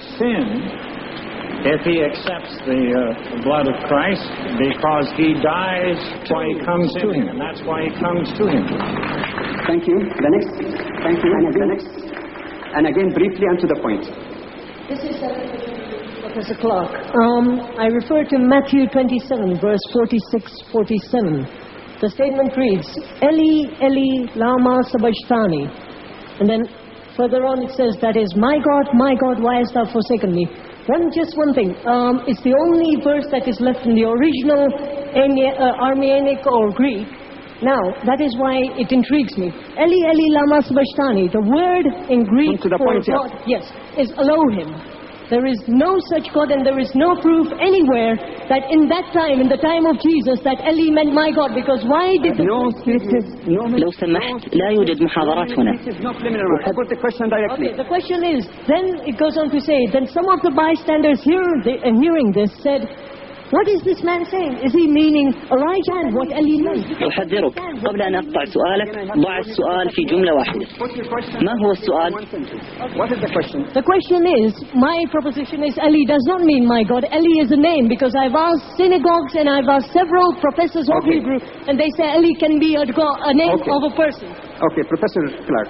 S5: If he accepts the uh, blood of Christ, because he dies, that's why he comes to him, and that's why he comes to him.
S3: Thank you. The next. Thank you. And the next. And again, briefly and to the point.
S14: This is Professor Clark. Um, I refer to Matthew twenty-seven, verse forty-six, forty-seven. The statement reads, Eli, Eli, lama sabachthani. And then further on it says, that is, my God, my God, why hast thou forsaken me? One, just one thing. Um, it's the only verse that is left in the original uh, Aramaic or Greek. Now, that is why it intrigues me. Eli, Eli, lama sabachthani. The word in Greek for
S3: point,
S14: God, yes, is Elohim. There is no such God, and there is no proof anywhere that in that time, in the time of Jesus, that Eli meant my God. Because why did the...
S3: No, no,
S2: لو سمحت لا يوجد محاضرات هنا.
S3: I put the question directly.
S14: Okay, the question is, then it goes on to say, then some of the bystanders hear the, uh, hearing this said, what is this man saying? Is he meaning Elijah and what Eli meant?
S2: أحذرك قبل أن أقطع سؤالك، ضع السؤال في جملة واحدة. ما هو السؤال؟
S3: What is the question?
S14: The question is, my proposition is Eli does not mean my God. Eli is a name, because I've asked synagogues and I've asked several professors of
S3: Okay.
S14: Hebrew, and they say Eli can be a, God, a name
S3: Okay.
S14: of a person.
S3: Okay, Professor Clark.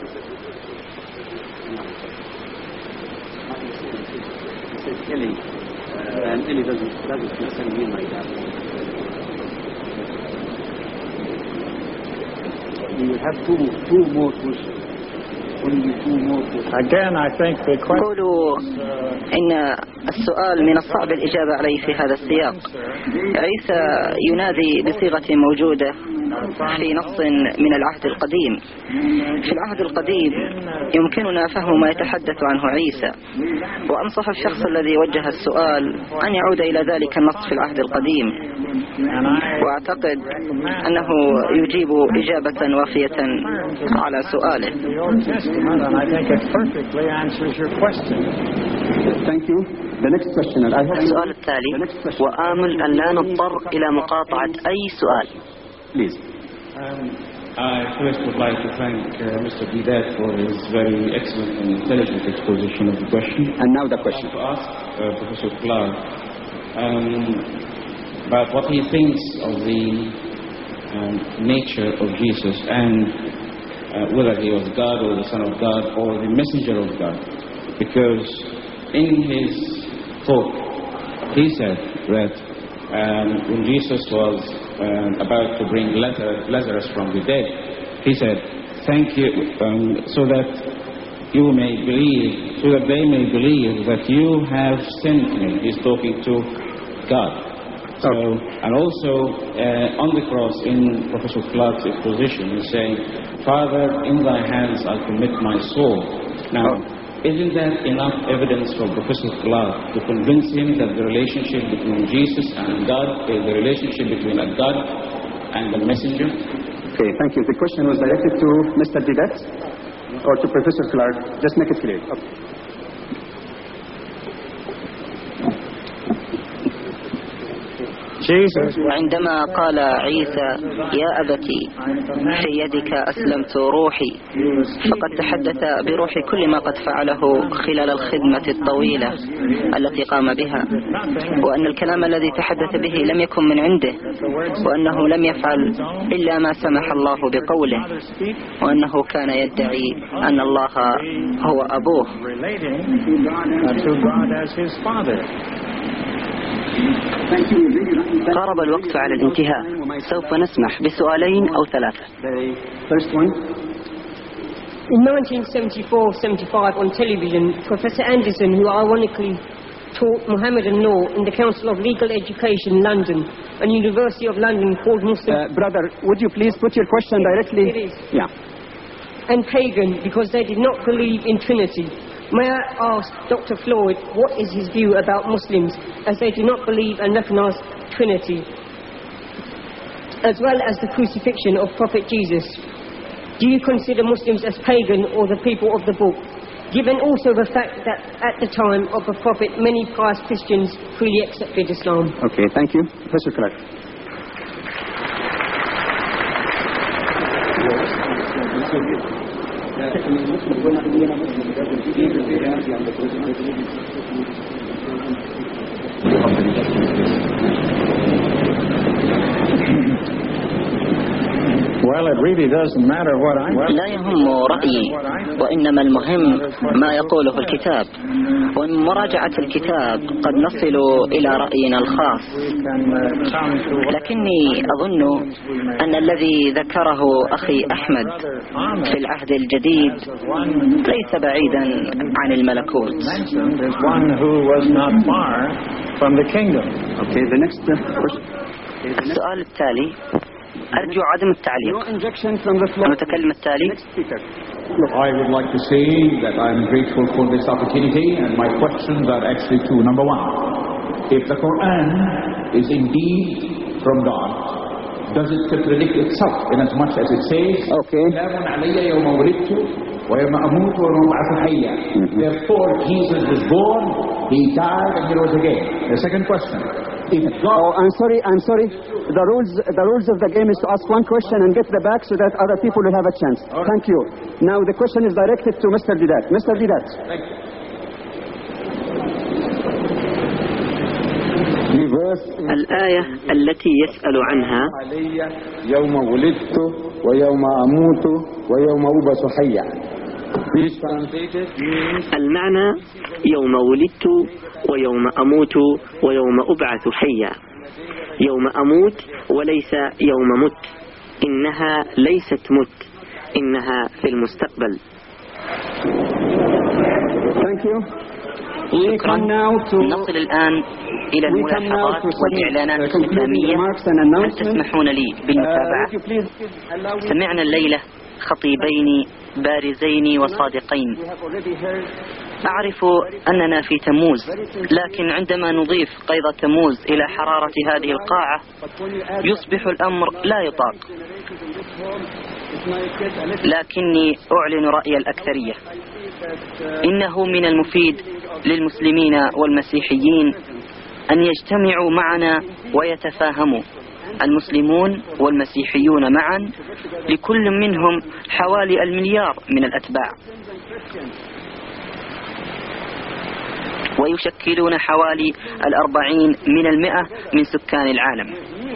S3: Eli. Uh, and Eli doesn't, doesn't necessarily mean like that. We will have two, two more questions. Only two more questions.
S5: Again, I think the question
S2: قولوا إن السؤال من الصعب الإجابة عليه في هذا السياق. عيسى ينادي بصيغة موجودة في نص من العهد القديم. في العهد القديم يمكننا فهم ما يتحدث عنه عيسى، وأنصح الشخص الذي وجه السؤال أن يعود إلى ذلك النص في العهد القديم، وأعتقد أنه يجيب إجابة وافية على سؤاله.
S3: Thank you. The next question.
S2: السؤال التالي، وآمل أن لا نضطر إلى مقاطعة أي سؤال.
S3: Please.
S15: Um, I first would like to thank uh, Mister Bidat for his very excellent and intelligent exposition of the question.
S3: And now the question.
S15: I want to ask uh, Professor Clark um, about what he thinks of the um, nature of Jesus, and uh, whether he was God or the Son of God or the messenger of God. Because in his talk, he said that um, when Jesus was Um, about to bring Lazarus from the dead, he said, thank you, um, so that you may believe, so that they may believe that you have sent me. He's talking to God. So, and also uh, on the cross, in Professor Clark's exposition, he's saying, Father, in thy hands I commit my soul. Now, Isn't that enough evidence for Professor Clark to convince him that the relationship between Jesus and God is the relationship between a God and the messenger?
S3: Okay, thank you. The question was directed to Mister Didat or to Professor Clark. Just make it clear. Okay.
S13: عندما قال عيسى يا أبتي في يدك أسلمت روحي، فقد تحدث بروح كل ما قد فعله خلال الخدمة الطويلة التي قام بها، وأن الكلام الذي تحدث به لم يكن من عنده، وأنه لم يفعل إلا ما سمح الله بقوله، وأنه كان يدعي أن الله هو أبوه. قارب الوقت على الانتهاء، سوف نسمح بسؤالين أو ثلاثة.
S14: In nineteen seventy-four seventy-five on television, Professor Anderson, who ironically taught Mohammedan law in the Council of Legal Education, London, and University of London, called Muslim...
S3: Uh, brother, would you please put your question directly?
S14: It is.
S3: Yeah.
S14: And pagan, because they did not believe in Trinity. May I ask Doctor Floyd what is his view about Muslims as they do not believe and recognize Trinity, as well as the crucifixion of Prophet Jesus? Do you consider Muslims as pagan or the people of the book, given also the fact that at the time of the Prophet many pious Christians freely accepted Islam?
S3: Okay, thank you. Professor Clark.
S5: Well, it really doesn't matter what I...
S13: لا يهم رأيي، وإنما المهم ما يقوله الكتاب، ومن مراجعة الكتاب قد نصل إلى رأينا الخاص. لكني أظن أن الذي ذكره أخي أحمد في العهد الجديد ليس بعيدا عن الملكوت. السؤال التالي، أرجو عدم التعليق. المتكلم التالي.
S16: I would like to say that I am grateful for this opportunity, and my questions are actually two. Number one, if the Quran is indeed from God, does it contradict itself in as much as it says, okay, therefore Jesus was born, he died, and he rose again? The second question.
S3: Oh, I'm sorry, I'm sorry. The rules, the rules of the game is to ask one question and get the back so that other people will have a chance. Right. Thank you. Now the question is directed to Mister Didat. Mister Didat.
S8: الآية التي يسأل عنها
S7: يوم ولدت ويوم أموت ويوم أبعث حيا.
S8: المعنى يوم ولدت ويوم أموت ويوم أبعث حيا. يوم أموت وليس يوم مت، إنها ليست مت، إنها في المستقبل.
S3: Thank you.
S13: شكرا. نصل الآن إلى الملاحظات والإعلانات الإسلامية. هل تسمحون لي بالمتابعة؟ سمعنا الليلة خطيبين بارزين وصادقين. أعرف أننا في تموز، لكن عندما نضيف قيد تموز إلى حرارة هذه القاعة يصبح الأمر لا يطاق. لكني أعلن رأي الأكثرية. إنه من المفيد للمسلمين والمسيحيين أن يجتمعوا معنا ويتفاهموا، المسلمون والمسيحيون معا، لكل منهم حوالي المليار من الأتباع، ويشكلون حوالي الأربعين من المئة من سكان العالم.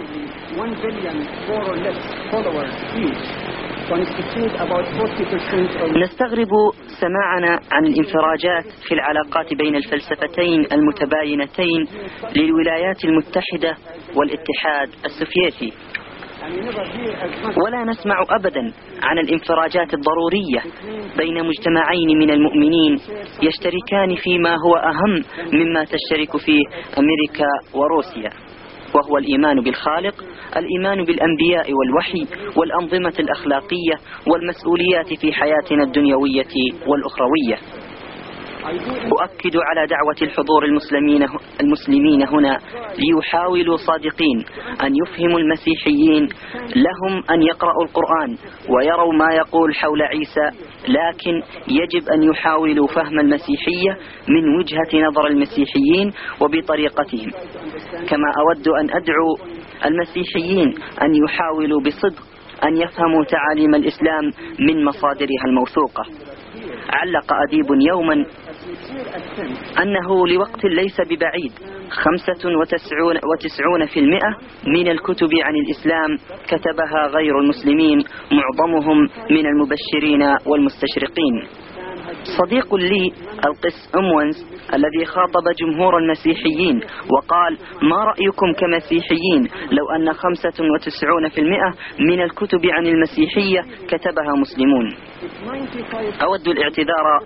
S13: نستغرب سماعنا عن الانفراجات في العلاقات بين الفلسفتين المتباينتين للولايات المتحدة والاتحاد السوفيتي، ولا نسمع أبدا عن الانفراجات الضرورية بين مجتمعين من المؤمنين يشتركان فيما هو أهم مما تشترك فيه أمريكا وروسيا، وهو الإيمان بالخالق، الإيمان بالأنبياء والوحي والأنظمة الأخلاقية والمسؤوليات في حياتنا الدنيوية والأخروية.
S2: أؤكد على دعوة الحضور المسلمين المسلمين هنا ليحاولوا صادقين أن يفهموا المسيحيين لهم أن يقرأوا القرآن ويروا ما يقول حول عيسى، لكن يجب أن يحاولوا فهم المسيحية من وجهة نظر المسيحيين وبطريقتهم. كما أود أن أدعو المسيحيين أن يحاولوا بصدق أن يفهموا تعاليم الإسلام من مصادرها الموثوقة. علق أديب يوما أنه لوقت ليس ببعيد خمسة وتسعون, وتسعون في المئة من الكتب عن الإسلام كتبها غير المسلمين، معظمهم من المبشرين والمستشرقين. صديق لي القس أمونز الذي خاطب جمهور المسيحيين وقال: ما رأيكم كمسيحيين لو أن خمسة وتسعون في المئة من الكتب عن المسيحية كتبها مسلمون؟ أود الاعتذار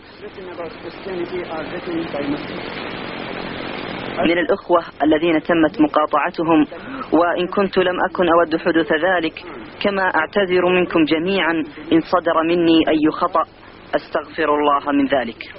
S2: من الأخوة الذين تمت مقاطعتهم، وإن كنت لم أكن أود حدوث ذلك، كما أعتذر منكم جميعا إن صدر مني أي خطأ، أستغفر الله من ذلك.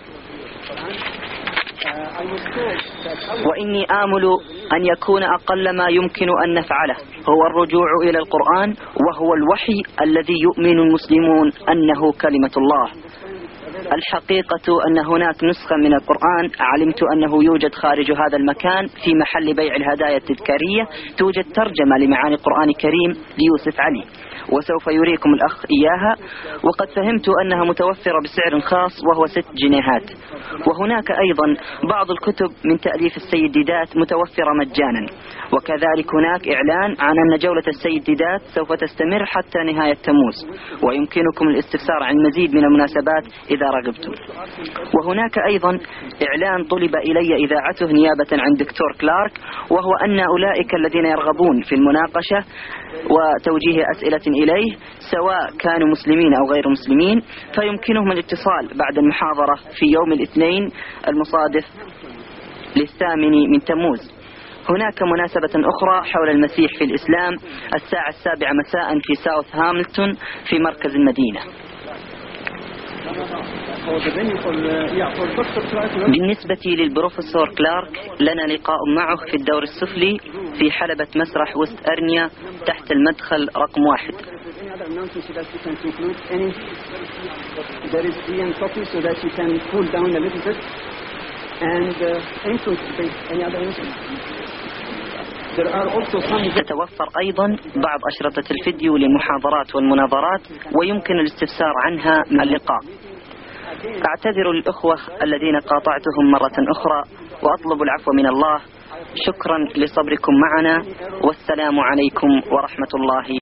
S2: وإني آمل أن يكون أقل ما يمكن أن نفعله هو الرجوع إلى القرآن، وهو الوحي الذي يؤمن المسلمون أنه كلمة الله. الحقيقة أن هناك نسخة من القرآن علمت أنه يوجد خارج هذا المكان في محل بيع الهدايا التذكارية، توجد ترجمة لمعاني القرآن الكريم ليوسف علي، وسوف يريكم الأخ إياها، وقد فهمت أنها متوفرة بسعر خاص وهو ست جنيهات. وهناك أيضا بعض الكتب من تأليف السيد ديدات متوفرة مجانا، وكذلك هناك إعلان عن أن جولة السيد ديدات سوف تستمر حتى نهاية تموز، ويمكنكم الاستفسار عن المزيد من المناسبات إذا رغبتم. وهناك أيضا إعلان طلب إلي إذاعته نيابة عن دكتور كلارك، وهو أن أولئك الذين يرغبون في المناقشة وتوجيه أسئلة إليه سواء كانوا مسلمين أو غير مسلمين فيمكنهم الاتصال بعد المحاضرة في يوم الاثنين المصادف للثامن من تموز. هناك مناسبة أخرى حول المسيح في الإسلام الساعة السابعة مساء في ساوث هاملتون في مركز المدينة. بالنسبة للبروفيسور كلارك لنا لقاء معه في الدور السفلي في حلبة مسرح وست أرنيا تحت المدخل رقم واحد. تتوفر أيضا بعض أشرطة الفيديو للمحاضرات والمناظرات، ويمكن الاستفسار عنها مع اللقاء. أعتذر للأخوة الذين قاطعتهم مرة أخرى وأطلب العفو من الله. شكرا لصبركم معنا، والسلام عليكم ورحمة الله